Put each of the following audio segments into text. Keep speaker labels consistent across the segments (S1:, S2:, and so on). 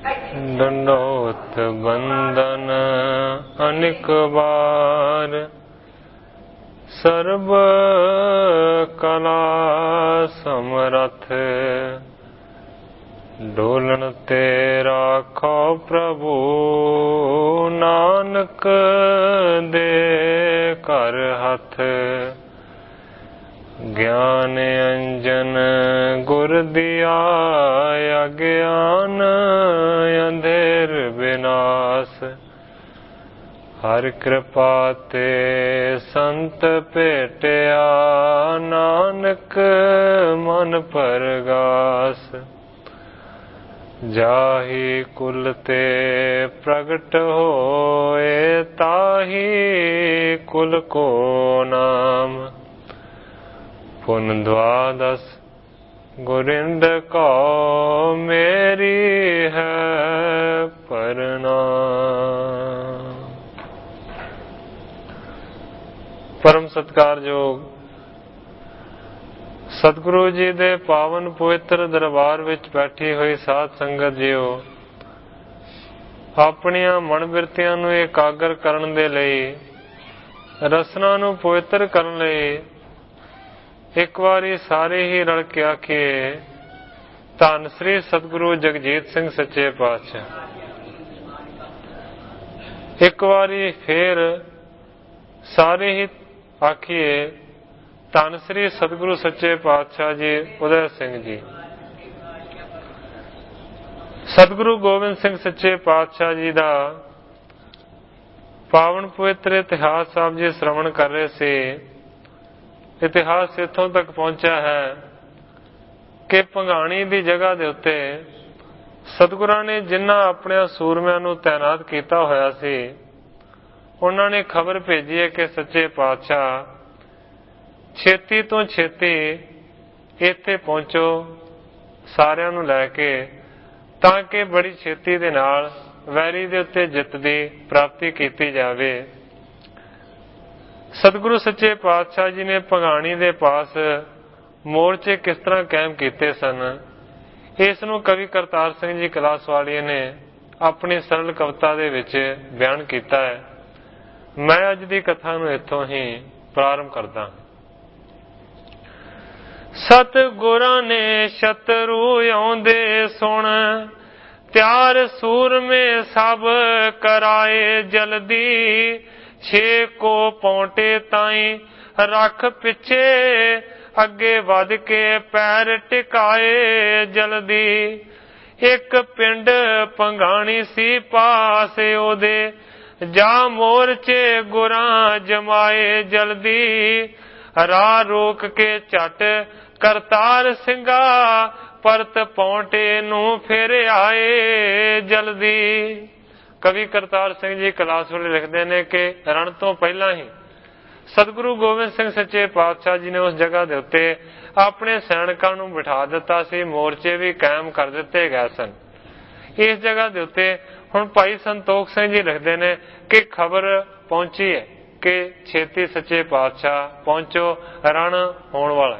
S1: दंडोत बंदन अनिक बार, सर्ब कला समरथ, डोलन ते राखो प्रभु, नानक दे कर हथ। ज्ञान अंजन गुर दिया, अज्ञान अंधेर विनाश। हर कृपा ते संत भेटिया, नानक मन परगास। जाहि कुल ते प्रगट होए, ताहि कुल को नाम। पुन द्वादश गोरिंद को, मेरी है प्रणाम। परम सत्कारयोग सतगुरु जी दे पावन पवित्र दरबार विच बैठी हुई साध संगत जीओ, ਆਪਣੀਆਂ ਮਨ ਬਿਰਤੀਆਂ ਨੂੰ ਇਕਾਗਰ ਕਰਨ ਦੇ ਲਈ, ਰਸਨਾ ਨੂੰ ਪਵਿੱਤਰ ਕਰਨ ਲਈ ਇੱਕ ਵਾਰੀ ਸਾਰੇ ਹੀ ਰਲ ਕੇ ਆਖੀਏ, ਧੰਨ ਸ੍ਰੀ ਸਤਿਗੁਰੂ ਜਗਜੀਤ ਸਿੰਘ ਸੱਚੇ ਪਾਤਸ਼ਾਹ। ਇੱਕ ਵਾਰੀ ਫੇਰ ਸਾਰੇ ਹੀ ਆਖੀਏ, ਧੰਨ ਸ੍ਰੀ ਸਤਿਗੁਰੂ ਸੱਚੇ ਪਾਤਸ਼ਾਹ ਜੀ ਉਦੈ ਸਿੰਘ ਜੀ। ਸਤਿਗੁਰੂ ਗੋਬਿੰਦ ਸਿੰਘ ਸੱਚੇ ਪਾਤਸ਼ਾਹ ਜੀ ਦਾ ਪਾਵਨ ਪਵਿੱਤਰ ਇਤਿਹਾਸ ਸਾਹਿਬ ਜੀ ਸ਼੍ਰਵਣ ਕਰ ਰਹੇ ਸੀ। ਇਤਿਹਾਸ ਇੱਥੋਂ ਤੱਕ ਪਹੁੰਚਿਆ ਹੈ ਕਿ ਭੰਗਾਣੀ ਦੀ ਜਗ੍ਹਾ ਦੇ ਉੱਤੇ ਸਤਿਗੁਰਾਂ ਨੇ ਜਿਨ੍ਹਾਂ ਆਪਣੇ ਸੂਰਮਿਆਂ ਨੂੰ ਤੈਨਾਤ ਕੀਤਾ ਹੋਇਆ ਸੀ, ਉਹਨਾਂ ਨੇ ਖਬਰ ਭੇਜੀ ਹੈ ਕਿ ਸੱਚੇ ਪਾਤਸ਼ਾਹ ਛੇਤੀ ਤੋਂ ਛੇਤੀ ਇੱਥੇ ਪਹੁੰਚੋ ਸਾਰਿਆਂ ਨੂੰ ਲੈ ਕੇ, ਤਾਂ ਕਿ ਬੜੀ ਛੇਤੀ ਦੇ ਨਾਲ ਵੈਰੀ ਦੇ ਉੱਤੇ ਜਿੱਤ ਦੀ ਪ੍ਰਾਪਤੀ ਕੀਤੀ ਜਾਵੇ। ਸਤਿਗੁਰੂ ਸੱਚੇ ਪਾਤਸ਼ਾਹ ਜੀ ਨੇ ਭੰਗਾਣੀ ਦੇ ਪਾਸ ਮੋਰਚੇ ਕਿਸ ਤਰ੍ਹਾਂ ਕਾਇਮ ਕੀਤੇ ਸਨ, ਇਸ ਨੂੰ ਕਵੀ ਕਰਤਾਰ ਸਿੰਘ ਜੀ ਕਲਾਸਵਾਲੀਏ ਨੇ ਆਪਣੀ ਸਰਲ ਕਵਿਤਾ ਦੇ ਵਿੱਚ ਬਿਆਨ ਕੀਤਾ ਹੈ। ਮੈਂ ਅੱਜ ਦੀ ਕਥਾ ਨੂੰ ਇੱਥੋਂ ਹੀ ਪ੍ਰਾਰੰਭ ਕਰਦਾ। ਸਤਿਗੁਰਾਂ ਨੇ ਸ਼ਤਰੂ ਆਉਂਦੇ ਸੁਣ, ਤਿਆਰ ਸੂਰਮੇ ਸਭ ਕਰਾਏ ਜਲਦੀ। 6 ਕੋ ਪੌਂਟੇ ਤਾਈਂ ਰੱਖ ਪਿੱਛੇ, ਅੱਗੇ ਵੱਧ ਕੇ ਪੈਰ ਟਿਕਾਏ ਜਲਦੀ। ਇੱਕ ਪਿੰਡ ਭੰਗਾਣੀ ਸੀ ਪਾਸ ਉਹਦੇ, ਜਾ ਮੋਰਚੇ ਗੁਰਾਂ ਜਮਾਏ ਜਲਦੀ। ਰਾਹ ਰੋਕ ਕੇ ਝੱਟ ਕਰਤਾਰ ਸਿੰਘਾ, ਪਰਤ ਪੌਂਟੇ ਨੂੰ ਫਿਰ ਆਏ ਜਲਦੀ। ਕਵੀ ਕਰਤਾਰ ਸਿੰਘ ਜੀ ਕਲਾਸਵਾਲੀ ਲਿਖਦੇ ਨੇ ਕਿ ਰਣ ਤੋਂ ਪਹਿਲਾਂ ਹੀ ਸਤਿਗੁਰੂ ਗੋਬਿੰਦ ਸਿੰਘ ਸੱਚੇ ਪਾਤਸ਼ਾਹ ਜੀ ਨੇ ਉਸ ਜਗ੍ਹਾ ਦੇ ਉੱਤੇ ਆਪਣੇ ਸੈਨਿਕਾਂ ਨੂੰ ਬਿਠਾ ਦਿੱਤਾ ਸੀ, ਮੋਰਚੇ ਵੀ ਕਾਇਮ ਕਰ ਦਿੱਤੇ ਗਏ ਸਨ। ਇਸ ਜਗ੍ਹਾ ਦੇ ਉੱਤੇ ਹੁਣ ਭਾਈ ਸੰਤੋਖ ਸਿੰਘ ਜੀ ਲਿਖਦੇ ਨੇ ਕਿ ਖਬਰ ਪਹੁੰਚੀ ਹੈ ਕਿ ਛੇਤੀ ਸੱਚੇ ਪਾਤਸ਼ਾਹ ਪਹੁੰਚੋ, ਰਣ ਹੋਣ ਵਾਲਾ।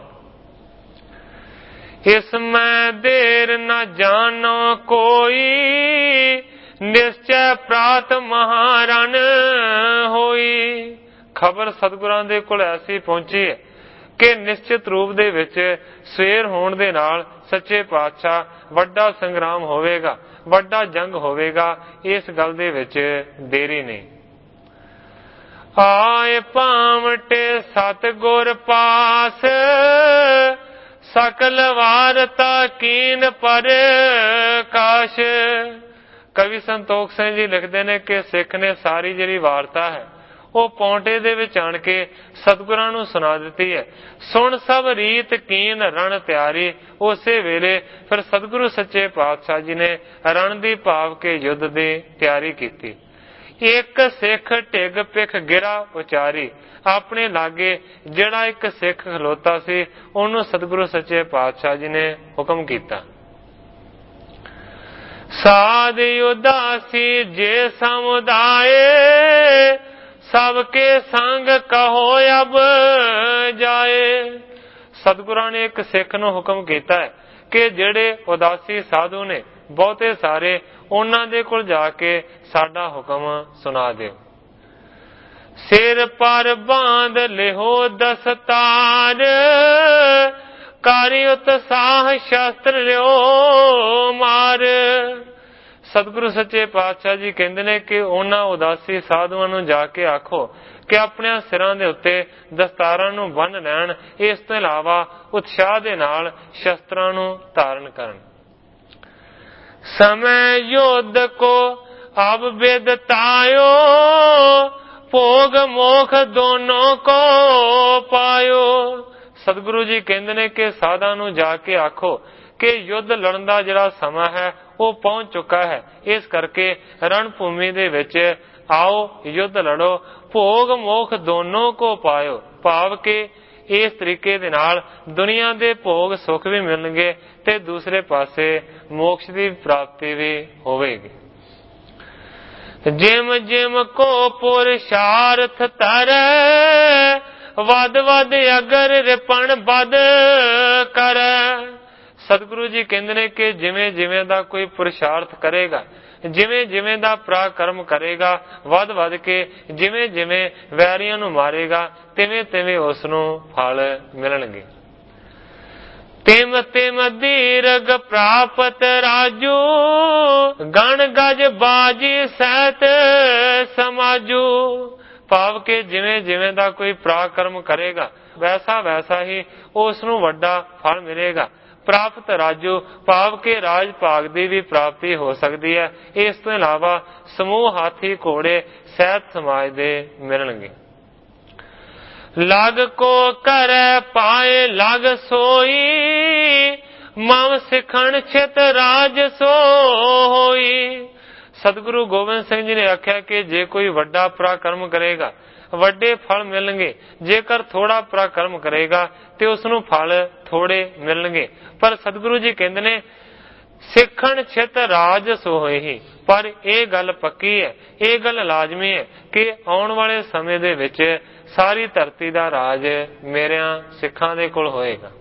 S1: ਇਸ ਮੈਂ ਦੇਰ ਨਾ ਜਾਣੋ ਕੋਈ, ਨਿਸ਼ਚੈ ਪ੍ਰਾਤ ਮਹਾਰਨ ਹੋਈ। ਖਬਰ ਸਤਿਗੁਰਾਂ ਦੇ ਕੋਲ ਐਸੀ ਪਹੁੰਚੀ ਹੈ ਕਿ ਨਿਸ਼ਚਿਤ ਰੂਪ ਦੇ ਵਿੱਚ ਸਵੇਰ ਹੋਣ ਦੇ ਨਾਲ ਸੱਚੇ ਪਾਤਸ਼ਾਹ ਵੱਡਾ ਸੰਗਰਾਮ ਹੋਵੇਗਾ, ਵੱਡਾ ਜੰਗ ਹੋਵੇਗਾ। ਇਸ ਗੱਲ ਦੇ ਵਿੱਚ ਦੇਰੀ ਨਹੀਂ। ਆਏ ਪਾਵਟੇ ਸਤਿਗੁਰ ਪਾਸ, ਸਕਲ ਵਾਰਤਾ ਕੀਨ ਪ੍ਰਕਾਸ਼। ਕਵੀ ਸੰਤੋਖ ਸਿੰਘ ਜੀ ਲਿਖਦੇ ਨੇ ਕਿ ਸਿੱਖ ਨੇ ਸਾਰੀ ਜਿਹੜੀ ਵਾਰਤਾ ਹੈ ਉਹ ਪੌਂਟੇ ਦੇ ਵਿੱਚ ਆਣ ਕੇ ਸਤਿਗੁਰਾਂ ਨੂੰ ਸੁਣਾ ਦਿੱਤੀ ਹੈ। ਸੁਣ ਸਭ ਰੀਤ ਕੀਨ ਰਣ ਤਿਆਰੀ। ਉਸੇ ਵੇਲੇ ਫਿਰ ਸਤਿਗੁਰੂ ਸੱਚੇ ਪਾਤਸ਼ਾਹ ਜੀ ਨੇ ਰਣ ਦੀ ਭਾਵ ਕੇ ਯੁੱਧ ਦੀ ਤਿਆਰੀ ਕੀਤੀ। ਇੱਕ ਸਿੱਖ ਢਿੱਗ ਪਿੱਖ ਗਿਰਾ ਉਚਾਰੀ। ਆਪਣੇ ਲਾਗੇ ਜਿਹੜਾ ਇੱਕ ਸਿੱਖ ਖਲੋਤਾ ਸੀ, ਉਹਨੂੰ ਸਤਿਗੁਰੂ ਸੱਚੇ ਪਾਤਸ਼ਾਹ ਜੀ ਨੇ ਹੁਕਮ ਕੀਤਾ, ਸਾਧ ਉਦਾਸੀ ਜੇ ਸਮੁਦਾਏ, ਸਭ ਕੇ ਸੰਗ ਕਹੋ ਅਬ ਜਾਏ। ਸਤਿਗੁਰਾਂ ਨੇ ਇੱਕ ਸਿੱਖ ਨੂੰ ਹੁਕਮ ਕੀਤਾ ਹੈ ਕਿ ਜਿਹੜੇ ਉਦਾਸੀ ਸਾਧੂ ਨੇ, ਬਹੁਤੇ ਸਾਰੇ ਉਹਨਾਂ ਦੇ ਕੋਲ ਜਾ ਕੇ ਸਾਡਾ ਹੁਕਮ ਸੁਣਾ ਦਿਓ। ਸਿਰ ਪਰ ਬਾਂਧ ਲਿਹੋ ਦਸਤਾਰ, ਕਾਰਿ ਉਤਸਾਹ ਸ਼ਾਸਤਰ ਲਿਓ ਮਾਰ। ਸਤਿਗੁਰੂ ਸੱਚੇ ਪਾਤਸ਼ਾਹ ਜੀ ਕਹਿੰਦੇ ਨੇ ਕਿ ਉਹਨਾਂ ਉਦਾਸੀ ਸਾਧੂਆਂ ਨੂੰ ਜਾ ਕੇ ਆਖੋ ਕਿ ਆਪਣੇ ਸਿਰਾਂ ਦੇ ਉੱਤੇ ਦਸਤਾਰਾਂ ਨੂੰ ਬੰਨ੍ਹ ਲੈਣ। ਇਸ ਤੋਂ ਇਲਾਵਾ ਉਤਸ਼ਾਹ ਦੇ ਨਾਲ ਸ਼ਸਤਰਾਂ ਨੂੰ ਧਾਰਨ ਕਰਨ। ਸਮੈ ਯੁੱਧ ਕੋ ਅਬ ਵਿਦਤਾਇਓ, ਭੋਗ ਮੋਖ ਦੋਨੋਂ ਕੋ ਪਾਇਓ। ਸਤਿਗੁਰੂ ਜੀ ਕਹਿੰਦੇ ਨੇ ਕਿ ਸਾਧਾਂ ਨੂੰ ਜਾ ਕੇ ਆਖੋ ਕਿ ਯੁੱਧ ਲੜਨ ਦਾ ਜਿਹੜਾ ਸਮਾਂ ਹੈ ਉਹ ਪਹੁੰਚ ਚੁੱਕਾ ਹੈ। ਇਸ ਕਰਕੇ ਰਣ ਭੂਮੀ ਦੇ ਵਿੱਚ ਆਓ, ਯੁੱਧ ਲੜੋ। ਭੋਗ ਮੋਖ ਦੋਨੋਂ ਕੋ ਪਾਇਓ, ਭਾਵ ਕਿ ਇਸ ਤਰੀਕੇ ਦੇ ਨਾਲ ਦੁਨੀਆ ਦੇ ਭੋਗ ਸੁੱਖ ਵੀ ਮਿਲਣਗੇ ਤੇ ਦੂਸਰੇ ਪਾਸੇ ਮੋਕਸ਼ ਦੀ ਪ੍ਰਾਪਤੀ ਵੀ ਹੋਵੇਗੀ। ਜਿਮ ਜਿਮ ਕੋ ਪੁਰਸ਼ਾਰਥ ਤਰੈ, ਵਦ ਵਦ ਅਗਰ ਰਿਪਣ ਬਦ ਕਰੈ। ਸਤਿਗੁਰੂ ਜੀ ਕਹਿੰਦੇ ਨੇ ਕਿ ਜਿਵੇਂ ਜਿਵੇਂ ਦਾ ਕੋਈ ਪੁਰਸ਼ਾਰਥ ਕਰੇਗਾ, ਜਿਵੇਂ ਜਿਵੇਂ ਦਾ ਪਰਾਕਰਮ ਕਰੇਗਾ, ਵੱਧ ਵੱਧ ਕੇ ਜਿਵੇਂ ਜਿਵੇਂ ਵੈਰੀਆਂ ਨੂੰ ਮਾਰੇਗਾ, ਤਿਵੇਂ ਤਿਵੇਂ ਉਸ ਨੂੰ ਫਲ ਮਿਲਣਗੇ। ਤਿਮ ਤਿਮ ਦੀਰਘ ਪ੍ਰਾਪਤ ਰਾਜੂ, ਗਣ ਗਜ ਬਾਜੀ ਸਹਿਤ ਸਮਾਜੂ। ਭਾਵ ਕਿ ਜਿਵੇਂ ਜਿਵੇਂ ਦਾ ਕੋਈ ਪਰਾਕਰਮ ਕਰੇਗਾ, ਵੈਸਾ ਵੈਸਾ ਹੀ ਉਸ ਨੂੰ ਵੱਡਾ ਫਲ ਮਿਲੇਗਾ। ਪ੍ਰਾਪਤ ਰਾਜੂ ਭਾਵ ਕਿ ਰਾਜ ਭਾਗ ਦੀ ਵੀ ਪ੍ਰਾਪਤੀ ਹੋ ਸਕਦੀ ਹੈ। ਇਸ ਤੋਂ ਇਲਾਵਾ ਸਮੂਹ ਹਾਥੀ ਘੋੜੇ ਸਹਿਤ ਸਮਾਜ ਦੇ ਮਿਲਣਗੇ। ਲਗ ਕੋ ਕਰੈ ਪਾਏ ਲਗ ਸੋਈ, ਮਮ ਸਿਖਣ ਛਿਤ ਰਾਜ ਸੋ ਹੋਈ। ਸਤਿਗੁਰੂ ਗੋਬਿੰਦ ਸਿੰਘ ਜੀ ਨੇ ਆਖਿਆ ਕਿ ਜੇ ਕੋਈ ਵੱਡਾ ਪਰਾਕਰਮ ਕਰੇਗਾ ਵੱਡੇ ਫਲ ਮਿਲਣਗੇ, ਜੇਕਰ ਥੋੜਾ ਪਰਾਕਰਮ ਕਰੇਗਾ ਤੇ ਉਸ ਨੂੰ ਫਲ ਥੋੜੇ ਮਿਲਣਗੇ। ਪਰ ਸਤਿਗੁਰੂ ਜੀ ਕਹਿੰਦੇ ਨੇ ਸਿੱਖਣ ਛਿਤ ਰਾਜ ਸੋ ਹੋਏ ਹੀ। ਪਰ ਇਹ ਗੱਲ ਪੱਕੀ ਹੈ, ਇਹ ਗੱਲ ਲਾਜ਼ਮੀ ਹੈ ਕਿ ਆਉਣ ਵਾਲੇ ਸਮੇਂ ਦੇ ਵਿੱਚ ਸਾਰੀ ਧਰਤੀ ਦਾ ਰਾਜ ਮੇਰਿਆਂ ਸਿੱਖਾਂ ਦੇ ਕੋਲ ਹੋਏਗਾ।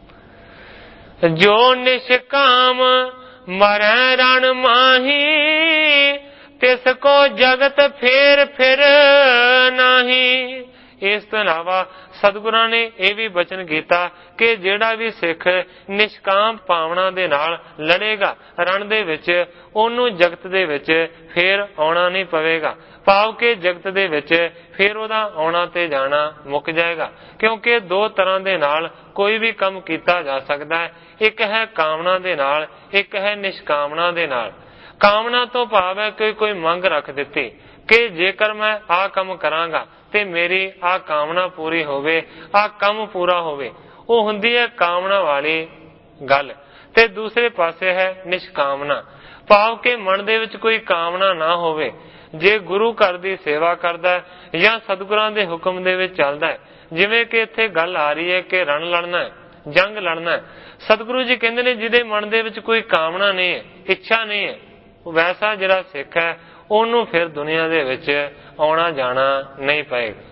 S1: ਜੋ ਨਿਸ਼ਕਾਮ ਮਰੈ ਰਣ ਮਾਹੀ, ਤਿਸ ਕੋ ਜਗਤ ਫੇਰ ਫਿਰ ਨਹੀਂ। ਇਸ ਤੋਂ ਇਲਾਵਾ ਸਤਿਗੁਰਾਂ ਨੇ ਇਹ ਵੀ ਬਚਨ ਕੀਤਾ ਕਿ ਜਿਹੜਾ ਵੀ ਸਿੱਖ ਨਿਸ਼ਕਾਮ ਭਾਵਨਾ ਦੇ ਨਾਲ ਲੜੇਗਾ ਰਣ ਦੇ ਵਿੱਚ, ਉਹਨੂੰ ਜਗਤ ਦੇ ਵਿੱਚ ਫੇਰ ਆਉਣਾ ਨਹੀਂ ਪਵੇਗਾ। ਭਾਵ ਕਿ ਜਗਤ ਦੇ ਵਿੱਚ ਫੇਰ ਉਹਦਾ ਆਉਣਾ ਤੇ ਜਾਣਾ ਮੁੱਕ ਜਾਏਗਾ। ਕਿਉਂਕਿ ਦੋ ਤਰ੍ਹਾਂ ਦੇ ਨਾਲ ਕੋਈ ਵੀ ਕੰਮ ਕੀਤਾ ਜਾ ਸਕਦਾ ਹੈ। ਇੱਕ ਹੈ ਕਾਮਨਾ ਦੇ ਨਾਲ, ਇੱਕ ਹੈ ਨਿਸ਼ਕਾਮਨਾ ਦੇ ਨਾਲ। ਕਾਮਨਾ ਤੋਂ ਭਾਵ ਹੈ ਕਿ ਕੋਈ ਮੰਗ ਰੱਖ ਦਿੱਤੀ ਕਿ ਜੇਕਰ ਮੈਂ ਆਹ ਕੰਮ ਕਰਾਂਗਾ ਤੇ ਮੇਰੀ ਆਹ ਕਾਮਨਾ ਪੂਰੀ ਹੋਵੇ, ਆਹ ਕੰਮ ਪੂਰਾ ਹੋਵੇ। ਉਹ ਹੁੰਦੀ ਹੈ ਕਾਮਨਾ ਵਾਲੀ ਗੱਲ। ਤੇ ਦੂਸਰੇ ਪਾਸੇ ਹੈ ਨਿਸ਼ਕਾਮਨਾ, ਭਾਵ ਕਿ ਮਨ ਦੇ ਵਿੱਚ ਕੋਈ ਕਾਮਨਾ ਨਾ ਹੋਵੇ। ਜੇ ਗੁਰੂ ਘਰ ਦੀ ਸੇਵਾ ਕਰਦਾ ਜਾਂ ਸਤਿਗੁਰਾਂ ਦੇ ਹੁਕਮ ਦੇ ਵਿੱਚ ਚੱਲਦਾ, ਜਿਵੇਂ ਕਿ ਇੱਥੇ ਗੱਲ ਆ ਰਹੀ ਹੈ ਕਿ ਰਣ ਲੜਨਾ, ਜੰਗ ਲੜਨਾ, ਸਤਿਗੁਰੂ ਜੀ ਕਹਿੰਦੇ ਨੇ ਜਿਹਦੇ ਮਨ ਦੇ ਵਿੱਚ ਕੋਈ ਕਾਮਨਾ ਨਹੀਂ ਹੈ, ਇੱਛਾ ਨਹੀਂ ਹੈ, ਵੈਸਾ ਜਿਹੜਾ ਸਿੱਖ ਹੈ ਉਹਨੂੰ ਫਿਰ ਦੁਨੀਆ ਦੇ ਵਿੱਚ ਆਉਣਾ ਜਾਣਾ ਨਹੀਂ ਪਏਗਾ।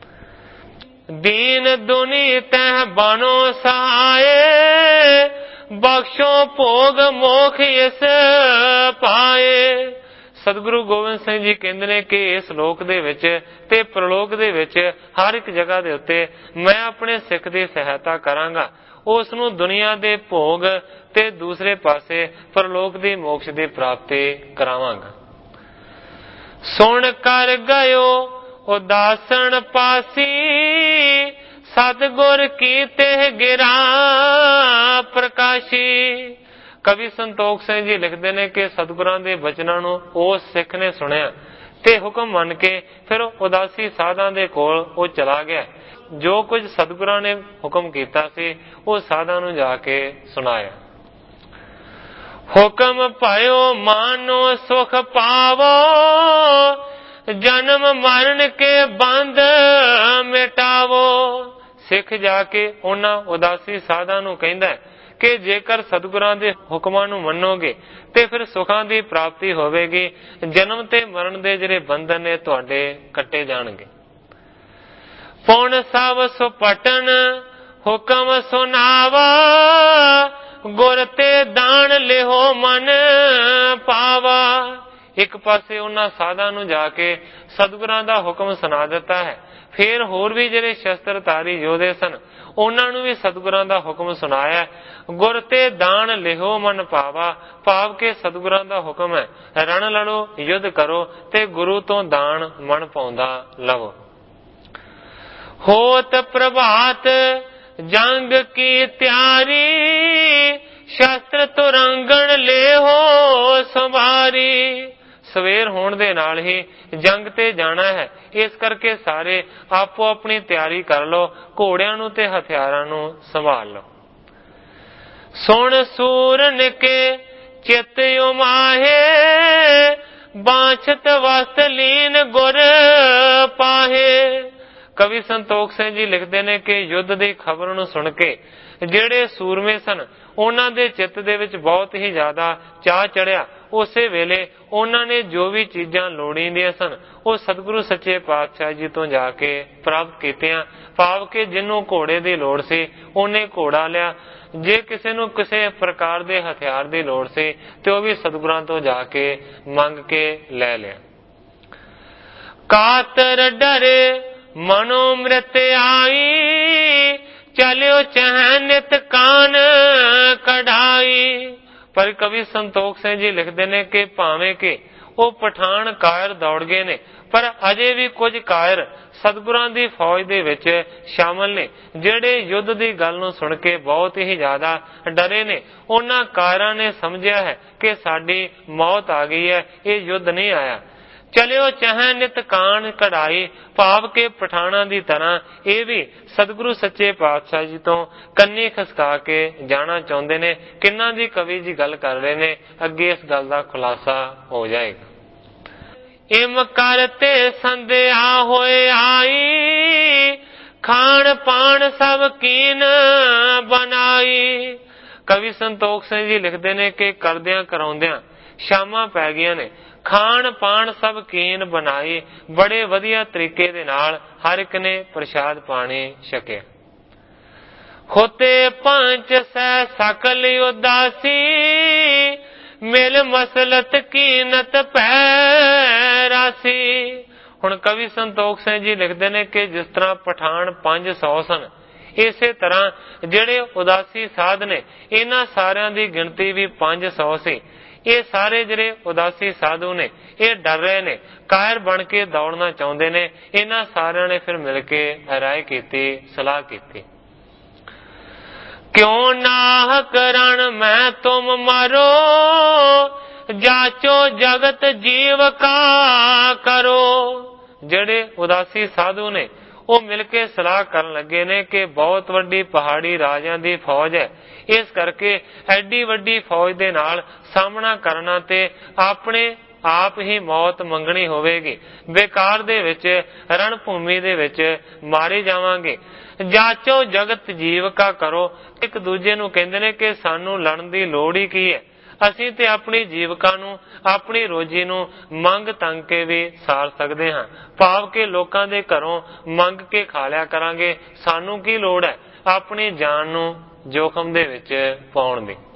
S1: ਦੀਨ ਦੁਨੀ ਤਹਿ ਬਾਨੋ ਸਹਾਏ, ਬਖਸ਼ੋ ਭੋਗ ਮੋਖ ਇਸ ਪਾਏ। ਸਤਿਗੁਰੂ ਗੋਬਿੰਦ ਸਿੰਘ ਜੀ ਕਹਿੰਦੇ ਨੇ ਕਿ ਇਸ ਲੋਕ ਦੇ ਵਿੱਚ ਤੇ ਪ੍ਰਲੋਕ ਦੇ ਵਿੱਚ ਹਰ ਇੱਕ ਜਗ੍ਹਾ ਦੇ ਉੱਤੇ ਮੈਂ ਆਪਣੇ ਸਿੱਖ ਦੀ ਸਹਾਇਤਾ ਕਰਾਂਗਾ, ਉਸ ਨੂੰ ਦੁਨੀਆ ਦੇ ਭੋਗ ਤੇ ਦੂਸਰੇ ਪਾਸੇ ਪ੍ਰਲੋਕ ਦੀ ਮੋਕਸ਼ ਦੀ ਪ੍ਰਾਪਤੀ ਕਰਾਵਾਂਗਾ। ਸੁਣ ਕਰ ਗਇਓ ਉਦਾਸਣ ਪਾਸੀ, ਸਤਿਗੁਰ ਕੀ ਤੇ ਗਿਰਾ ਪ੍ਰਕਾਸ਼ੀ। ਕਵੀ ਸੰਤੋਖ ਸਿੰਘ ਜੀ ਲਿਖਦੇ ਨੇ ਕਿ ਸਤਿਗੁਰਾਂ ਦੇ ਬਚਨਾਂ ਨੂੰ ਉਸ ਸਿੱਖ ਨੇ ਸੁਣਿਆ ਤੇ ਹੁਕਮ ਮੰਨ ਕੇ ਫਿਰ ਉਦਾਸੀ ਸਾਧਾਂ ਦੇ ਕੋਲ ਉਹ ਚਲਾ ਗਿਆ। ਜੋ ਕੁਝ ਸਤਿਗੁਰਾਂ ਨੇ ਹੁਕਮ ਕੀਤਾ ਸੀ ਉਹ ਸਾਧਾਂ ਨੂੰ ਜਾ ਕੇ ਸੁਣਾਇਆ। ਹੁਕਮ ਪਾਇਓ ਮਾਨੋ ਸੁਖ ਪਾਵੋ, ਜਨਮ ਮਰਨ ਕੇ ਬੰਧ ਮਿਟਾਵੋ। ਸਿੱਖ ਜਾ ਕੇ ਉਹਨਾਂ ਉਦਾਸੀ ਸਾਧਾਂ ਨੂੰ ਕਹਿੰਦਾ ਕਿ ਜੇਕਰ ਸਤਿਗੁਰਾਂ ਦੇ ਹੁਕਮਾਂ ਨੂੰ ਮੰਨੋਗੇ ਤੇ ਫਿਰ ਸੁਖਾਂ ਦੀ ਪ੍ਰਾਪਤੀ ਹੋਵੇਗੀ, ਜਨਮ ਤੇ ਮਰਨ ਦੇ ਜਿਹੜੇ ਬੰਧਨ ਨੇ ਤੁਹਾਡੇ ਕੱਟੇ ਜਾਣਗੇ। ਪੁਣ ਸਭ ਸੁਪਟਨ ਹੁਕਮ ਸੁਨਾਵਾ, ਗੁਰ ਤੇ ਦਾਨ ਲਿਹੋ ਮਨ ਪਾਵਾ। ਇੱਕ ਪਾਸੇ ਉਹਨਾਂ ਸਾਧਾਂ ਨੂੰ ਜਾ ਕੇ ਸਤਿਗੁਰਾਂ ਦਾ ਹੁਕਮ ਸੁਣਾ ਦਿੱਤਾ ਹੈ। ਫਿਰ ਹੋਰ ਵੀ ਜਿਹੜੇ ਸ਼ਸਤਰਧਾਰੀ ਯੋਧੇ ਸਨ ਉਹਨਾਂ ਨੂੰ ਵੀ ਸਤਿਗੁਰਾਂ ਦਾ ਹੁਕਮ ਸੁਣਾਇਆ। ਗੁਰ ਤੇ ਦਾਨ ਲਿਹੋ ਮਨ ਪਾਵਾ, ਭਾਵ ਕੇ ਸਤਿਗੁਰਾਂ ਦਾ ਹੁਕਮ ਹੈ ਰਣ ਲੜੋ, ਯੁੱਧ ਕਰੋ ਤੇ ਗੁਰੂ ਤੋਂ ਦਾਨ ਮਨ ਪਾਉਂਦਾ ਲਵੋ। ਹੋਤ ਪ੍ਰਭਾਤ ਜੰਗ ਕੀ ਤਿਆਰੀ, ਸ਼ਸਤਰ ਤੁਰੰਗਣ ਲਿਹੋ ਸੰਵਾਰੀ। ਸਵੇਰ ਹੋਣ ਦੇ ਨਾਲ ਹੀ ਜੰਗ ਤੇ ਜਾਣਾ ਹੈ, ਇਸ ਕਰਕੇ ਸਾਰੇ ਆਪੋ ਆਪਣੀ ਤਿਆਰੀ ਕਰ ਲਓ, ਘੋੜਿਆਂ ਨੂੰ ਤੇ ਹਥਿਆਰਾਂ ਨੂੰ ਸੰਭਾਲ ਲਓ। ਸੁਣ ਸੂਰਨ ਕੇ ਚਿਤ ਉਮਾਹੇ, ਬਾਛਤ ਵਸਤ ਲੀਨ ਗੁਰ ਪਾਹੇ। ਕਵੀ ਸੰਤੋਖ ਸਿੰਘ ਜੀ ਲਿਖਦੇ ਨੇ ਕਿ ਯੁੱਧ ਦੀ ਖਬਰ ਨੂੰ ਸੁਣ ਕੇ ਜਿਹੜੇ ਸੂਰਮੇ ਸਨ ਉਹਨਾਂ ਦੇ ਚਿੱਤ ਦੇ ਵਿੱਚ ਬਹੁਤ ਹੀ ਜ਼ਿਆਦਾ ਚਾਅ ਚੜਿਆ। ਉਸੇ ਵੇਲੇ ਉਹਨਾਂ ਨੇ ਜੋ ਵੀ ਚੀਜ਼ਾਂ ਲੋੜੀਂਦੀਆਂ ਸਨ ਉਹ ਸਤਿਗੁਰੂ ਸੱਚੇ ਪਾਤਸ਼ਾਹ ਜੀ ਤੋਂ ਜਾ ਕੇ ਪ੍ਰਾਪਤ ਕੀਤੀਆਂ। ਭਾਵ ਕਿ ਜਿਹਨੂੰ ਘੋੜੇ ਦੀ ਲੋੜ ਸੀ ਉਹਨੇ ਘੋੜਾ ਲਿਆ, ਜੇ ਕਿਸੇ ਨੂੰ ਕਿਸੇ ਪ੍ਰਕਾਰ ਦੇ ਹਥਿਆਰ ਦੀ ਲੋੜ ਸੀ ਤੇ ਉਹ ਵੀ ਸਤਿਗੁਰਾਂ ਤੋਂ ਜਾ ਕੇ ਮੰਗ ਕੇ ਲੈ ਲਿਆ। ਕਾਤਰ ਡਰੇ ਮਨੋ ਮ੍ਰਿਤ ਆਈ, ਚਲਿਓ ਚਹ ਨਿਤ ਕਾਨ ਕਢਾਈ। ਪਰ ਕਵੀ ਸੰਤੋਖ ਸਿੰਘ ਜੀ ਲਿਖਦੇ ਨੇ ਕਿ ਭਾਵੇਂ ਕਿ ਉਹ ਪਠਾਨ ਕਾਇਰ ਦੌੜ ਗਏ ਨੇ, ਪਰ ਅਜੇ ਵੀ ਕੁਝ ਕਾਇਰ ਸਤਿਗੁਰਾਂ ਦੀ ਫੌਜ ਦੇ ਵਿੱਚ ਸ਼ਾਮਲ ਨੇ ਜਿਹੜੇ ਯੁੱਧ ਦੀ ਗੱਲ ਨੂੰ ਸੁਣ ਕੇ ਬਹੁਤ ਹੀ ਜ਼ਿਆਦਾ ਡਰੇ ਨੇ। ਉਹਨਾਂ ਕਾਇਰਾਂ ਨੇ ਸਮਝਿਆ ਹੈ ਕਿ ਸਾਡੀ ਮੌਤ ਆ ਗਈ ਹੈ, ਇਹ ਯੁੱਧ ਨਹੀਂ ਆਇਆ। ਚਲਿਓ ਚਾਹੇ ਨਿਤ ਕਾਨ ਕਢਾਈ, ਭਾਵ ਕੇ ਪਠਾਨਾਂ ਦੀ ਤਰ੍ਹਾਂ ਇਹ ਵੀ ਸਤਿਗੁਰੂ ਸੱਚੇ ਪਾਤਸ਼ਾਹ ਜੀ ਤੋਂ ਕੰਨੀ ਖਸਕਾ ਕੇ ਜਾਣਾ ਚਾਹੁੰਦੇ ਨੇ। ਕਿੰਨਾ ਦੀ ਕਵੀ ਜੀ ਗੱਲ ਕਰ ਰਹੇ ਨੇ, ਅੱਗੇ ਇਸ ਗੱਲ ਦਾ ਖੁਲਾਸਾ ਹੋ ਜਾਏਗਾ। ਇਮ ਕਰਤੇ ਸੰਧਿਆ ਹੋਏ ਆਈ, ਖਾਣ ਪਾਣ ਸਭ ਕੀਨ ਬਣਾਈ। ਕਵੀ ਸੰਤੋਖ ਸਿੰਘ ਜੀ ਲਿਖਦੇ ਨੇ ਕਿ ਕਰਦਿਆਂ ਕਰਾਉਂਦਿਆਂ ਸ਼ਾਮਾਂ ਪੈ ਗਈਆਂ ਨੇ, ਖਾਣ ਪਾਣ ਸਭ ਕੀਨ ਬਣਾਈ। ਬੜੇ ਵਧੀਆ ਤਰੀਕੇ ਦੇ ਨਾਲ ਹਰ ਇੱਕ ਨੇ ਪ੍ਰਸ਼ਾਦ ਪਾਣੀ ਛਕਿਆ। ਹੋਤੇ ਪੰਚ ਸਹਿ ਸਕਲ ਉਦਾਸੀ, ਮਿਲ ਮਸਲਤ ਕੀਨਤ ਪੈ ਰਾਸੀ। ਹੁਣ ਕਵੀ ਸੰਤੋਖ ਸਿੰਘ ਜੀ ਲਿਖਦੇ ਨੇ ਕਿ ਜਿਸ ਤਰ੍ਹਾਂ ਪਠਾਨ 500 ਸਨ, ਇਸੇ ਤਰ੍ਹਾਂ ਜਿਹੜੇ ਉਦਾਸੀ ਸਾਧ ਨੇ ਇਹਨਾਂ ਸਾਰਿਆਂ ਦੀ ਗਿਣਤੀ ਵੀ 500 ਸੀ। ਇਹ ਸਾਰੇ ਜਿਹੜੇ ਉਦਾਸੀ ਸਾਧੂ ਨੇ ਇਹ ਡਰ ਰਹੇ ਨੇ, ਕਾਇਰ ਬਣ ਕੇ ਦੌੜਨਾ ਚਾਹੁੰਦੇ ਨੇ। ਇਹਨਾਂ ਸਾਰਿਆਂ ਨੇ ਫਿਰ ਮਿਲ ਕੇ ਰਾਏ ਕੀਤੀ, ਸਲਾਹ ਕੀਤੀ। ਕਿਉਂ ਨਾਹਕ ਰਣ ਮੈਂ ਤੁਮ ਮਾਰੋ, ਜਾਚੋ ਜਗਤ ਜੀਵ ਕਾ ਕਰੋ। ਜਿਹੜੇ ਉਦਾਸੀ ਸਾਧੂ ਨੇ ਉਹ ਮਿਲ ਕੇ ਸਲਾਹ ਕਰਨ ਲੱਗੇ ਨੇ ਕਿ ਬਹੁਤ ਵੱਡੀ ਪਹਾੜੀ ਰਾਜਿਆਂ ਦੀ ਫੌਜ ਹੈ, ਇਸ ਕਰਕੇ ਐਡੀ ਵੱਡੀ ਫੌਜ ਦੇ ਨਾਲ ਸਾਹਮਣਾ ਕਰਨਾ ਤੇ ਆਪਣੇ ਆਪ ਹੀ ਮੌਤ ਮੰਗਣੀ ਹੋਵੇਗੀ। ਬੇਕਾਰ ਦੇ ਵਿੱਚ ਰਣ ਭੂਮੀ ਦੇ ਵਿੱਚ ਮਾਰੇ ਜਾਵਾਂਗੇ। ਜਾਚੋ ਜਗਤ ਜੀਵ ਕਾ ਕਰੋ। ਇੱਕ ਦੂਜੇ ਨੂੰ ਕਹਿੰਦੇ ਨੇ ਕਿ ਸਾਨੂੰ ਲੜਨ ਦੀ ਲੋੜ ਹੀ ਕੀ ਹੈ, ਅਸੀਂ ਤੇ ਆਪਣੀ ਜੀਵਕਾ ਨੂੰ, ਆਪਣੀ ਰੋਜੀ ਨੂੰ ਮੰਗ ਤੰਗ ਕੇ ਵੀ ਸਾਰ ਸਕਦੇ ਹਾਂ। ਭਾਵ ਕਿ ਲੋਕਾਂ ਦੇ ਘਰੋਂ ਮੰਗ ਕੇ ਖਾ ਲਿਆ ਕਰਾਂਗੇ, ਸਾਨੂੰ ਕੀ ਲੋੜ ਹੈ ਆਪਣੀ ਜਾਨ ਨੂੰ ਜੋਖਮ ਦੇ ਵਿੱਚ ਪਾਉਣ ਦੀ।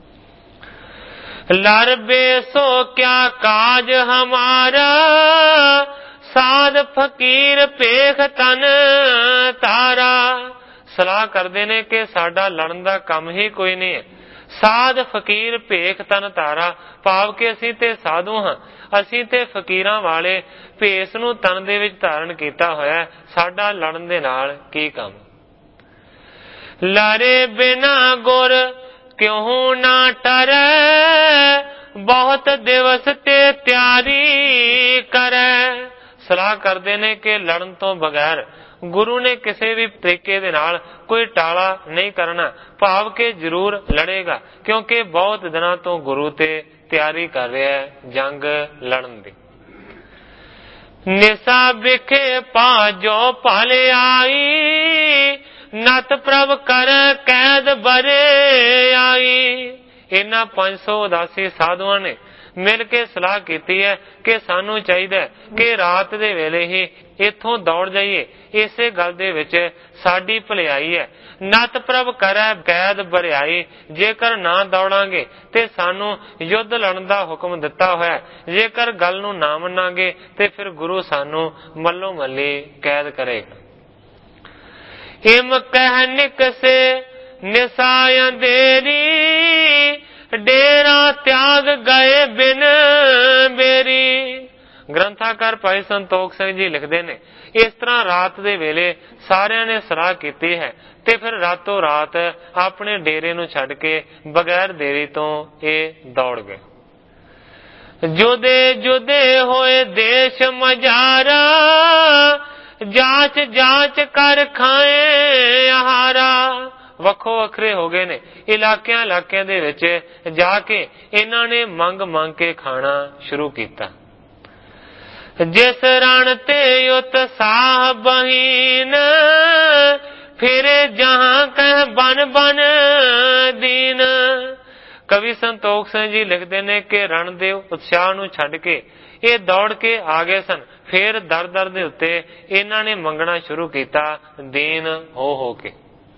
S1: ਲੜ ਬੇਸੋ ਕਿਆ ਕਾਜ ਹਮਾਰਾ, ਸਾਧ ਫਕੀਰ ਭੇਖ ਤਨ ਤਾਰਾ। ਸਲਾਹ ਕਰਦੇ ਨੇ ਕਿ ਸਾਡਾ ਲੜਨ ਦਾ ਕੰਮ ਹੀ ਕੋਈ ਨਹੀਂ ਹੈ। ਸਾਧ ਫਕੀਰ ਭੇਖ ਤਨ ਤਾਰਾ, ਭਾਵ ਕਿ ਅਸੀਂ ਤੇ ਸਾਧੂ ਹਾਂ, ਅਸੀਂ ਤੇ ਫਕੀਰਾਂ ਵਾਲੇ ਭੇਸ ਨੂੰ ਤਨ ਦੇ ਵਿੱਚ ਧਾਰਨ ਕੀਤਾ ਹੋਇਆ, ਸਾਡਾ ਲੜਨ ਦੇ ਨਾਲ ਕੀ ਕੰਮ। ਲੜੇ ਬਿਨਾ ਗੁਰ ਕਿਉਂ ਨਾ ਟਰੈ, ਬਹੁਤ ਦਿਵਸ ਤੇ ਤਿਆਰੀ ਕਰੈ। ਸਲਾਹ ਕਰਦੇ ਨੇ ਕਿ ਲੜਨ ਤੋਂ ਬਗੈਰ ਗੁਰੂ ਨੇ ਕਿਸੇ ਵੀ ਤਰੀਕੇ ਦੇ ਨਾਲ ਕੋਈ ਟਾਲਾ ਨਹੀਂ ਕਰਨਾ, ਭਾਵ ਕਿ ਜ਼ਰੂਰ ਲੜੇਗਾ, ਕਿਉਂਕਿ ਬਹੁਤ ਦਿਨਾਂ ਤੋਂ ਗੁਰੂ ਤੇ ਤਿਆਰੀ ਕਰ ਰਿਹਾ ਹੈ ਜੰਗ ਲੜਨ ਦੀ। ਨਿਸਾ ਵਿਖੇ ਪਾਜੋ ਭਲ ਆਈ, ਨਤ ਪ੍ਰਭ ਕਰ ਕੈਦ ਬਰੇ ਆਈ। ਇਹਨਾਂ 500 ਉਦਾਸੀ ਸਾਧੂਆਂ ਨੇ ਮਿਲ ਕੇ ਸਲਾਹ ਕੀਤੀ ਹੈ ਕਿ ਸਾਨੂੰ ਚਾਹੀਦਾ ਕਿ ਰਾਤ ਦੇ ਵੇਲੇ ਹੀ ਇੱਥੋਂ ਦੌੜ ਜਾਈਏ। ਇਸੇ ਗੱਲ ਦੇ ਵਿੱਚ ਸਾਡੀ ਭਲਾਈ ਹੈ। ਨਤ ਪ੍ਰਭ ਕਰੈ ਕੈਦ ਬਰਿਆਈ, ਜੇਕਰ ਨਾ ਦੌੜਾਂਗੇ ਤੇ ਸਾਨੂੰ ਯੁੱਧ ਲੜਨ ਦਾ ਹੁਕਮ ਦਿੱਤਾ ਹੋਇਆ, ਜੇਕਰ ਗੱਲ ਨੂੰ ਨਾ ਮੰਨਾਂਗੇ ਤੇ ਫਿਰ ਗੁਰੂ ਸਾਨੂੰ ਮੱਲੋ ਮੱਲੀ ਕੈਦ ਕਰੇਗਾ। ਹਿਮ ਕਹਿ ਨਿਕਸੇ ਨਿਸਾਇ ਅੰਧੇਰੀ, ਡੇਰਾ ਤਿਆਗ ਗਏ ਬਿਨ ਬੇਰੀ। ਗ੍ਰੰਥਾਕਾਰ ਭਾਈ ਸੰਤੋਖ ਸਿੰਘ ਜੀ ਲਿਖਦੇ ਨੇ, ਇਸ ਤਰ੍ਹਾਂ ਰਾਤ ਦੇ ਵੇਲੇ ਸਾਰਿਆਂ ਨੇ ਸਲਾਹ ਕੀਤੀ ਹੈ ਤੇ ਫਿਰ ਰਾਤੋਂ ਰਾਤ ਆਪਣੇ ਡੇਰੇ ਨੂੰ ਛੱਡ ਕੇ ਬਗੈਰ ਦੇਰੀ ਤੋਂ ਇਹ ਦੌੜ ਗਏ। ਜੁਦੇ ਜੁਦੇ ਹੋਏ ਦੇਸ਼ ਮਝਾਰਾ, ਜਾਂਚ ਜਾਂਚ ਕਰ ਖਾਏ ਆਹਾਰਾ। ਵੱਖੋ ਵੱਖਰੇ ਹੋ ਗਏ ਨੇ, ਇਲਾਕਿਆਂ ਇਲਾਕਿਆਂ ਦੇ ਵਿੱਚ ਜਾ ਕੇ ਇਹਨਾਂ ਨੇ ਮੰਗ ਮੰਗ ਕੇ ਖਾਣਾ ਸ਼ੁਰੂ ਕੀਤਾ। ਜਿਸ ਰਣ ਤੇ ਉਤਸਾਹ ਬਹੀਨ, ਫਿਰੇ ਜਹਾਂ ਕਹਿ ਬਨ ਬਨ ਦੀਨ। ਕਵੀ ਸੰਤੋਖ ਸਿੰਘ ਜੀ ਲਿਖਦੇ ਨੇ ਕਿ ਰਣ ਦੇ ਉਤਸ਼ਾਹ ਨੂੰ ਛੱਡ ਕੇ ਇਹ ਦੌੜ ਕੇ ਆ ਗਏ ਸਨ। ਫਿਰ ਦਰ ਦਰ ਦੇ ਉੱਤੇ ਇਹਨਾਂ ਨੇ ਮੰਗਣਾ ਸ਼ੁਰੂ ਕੀਤਾ, ਦੀਨ ਹੋ ਕੇ।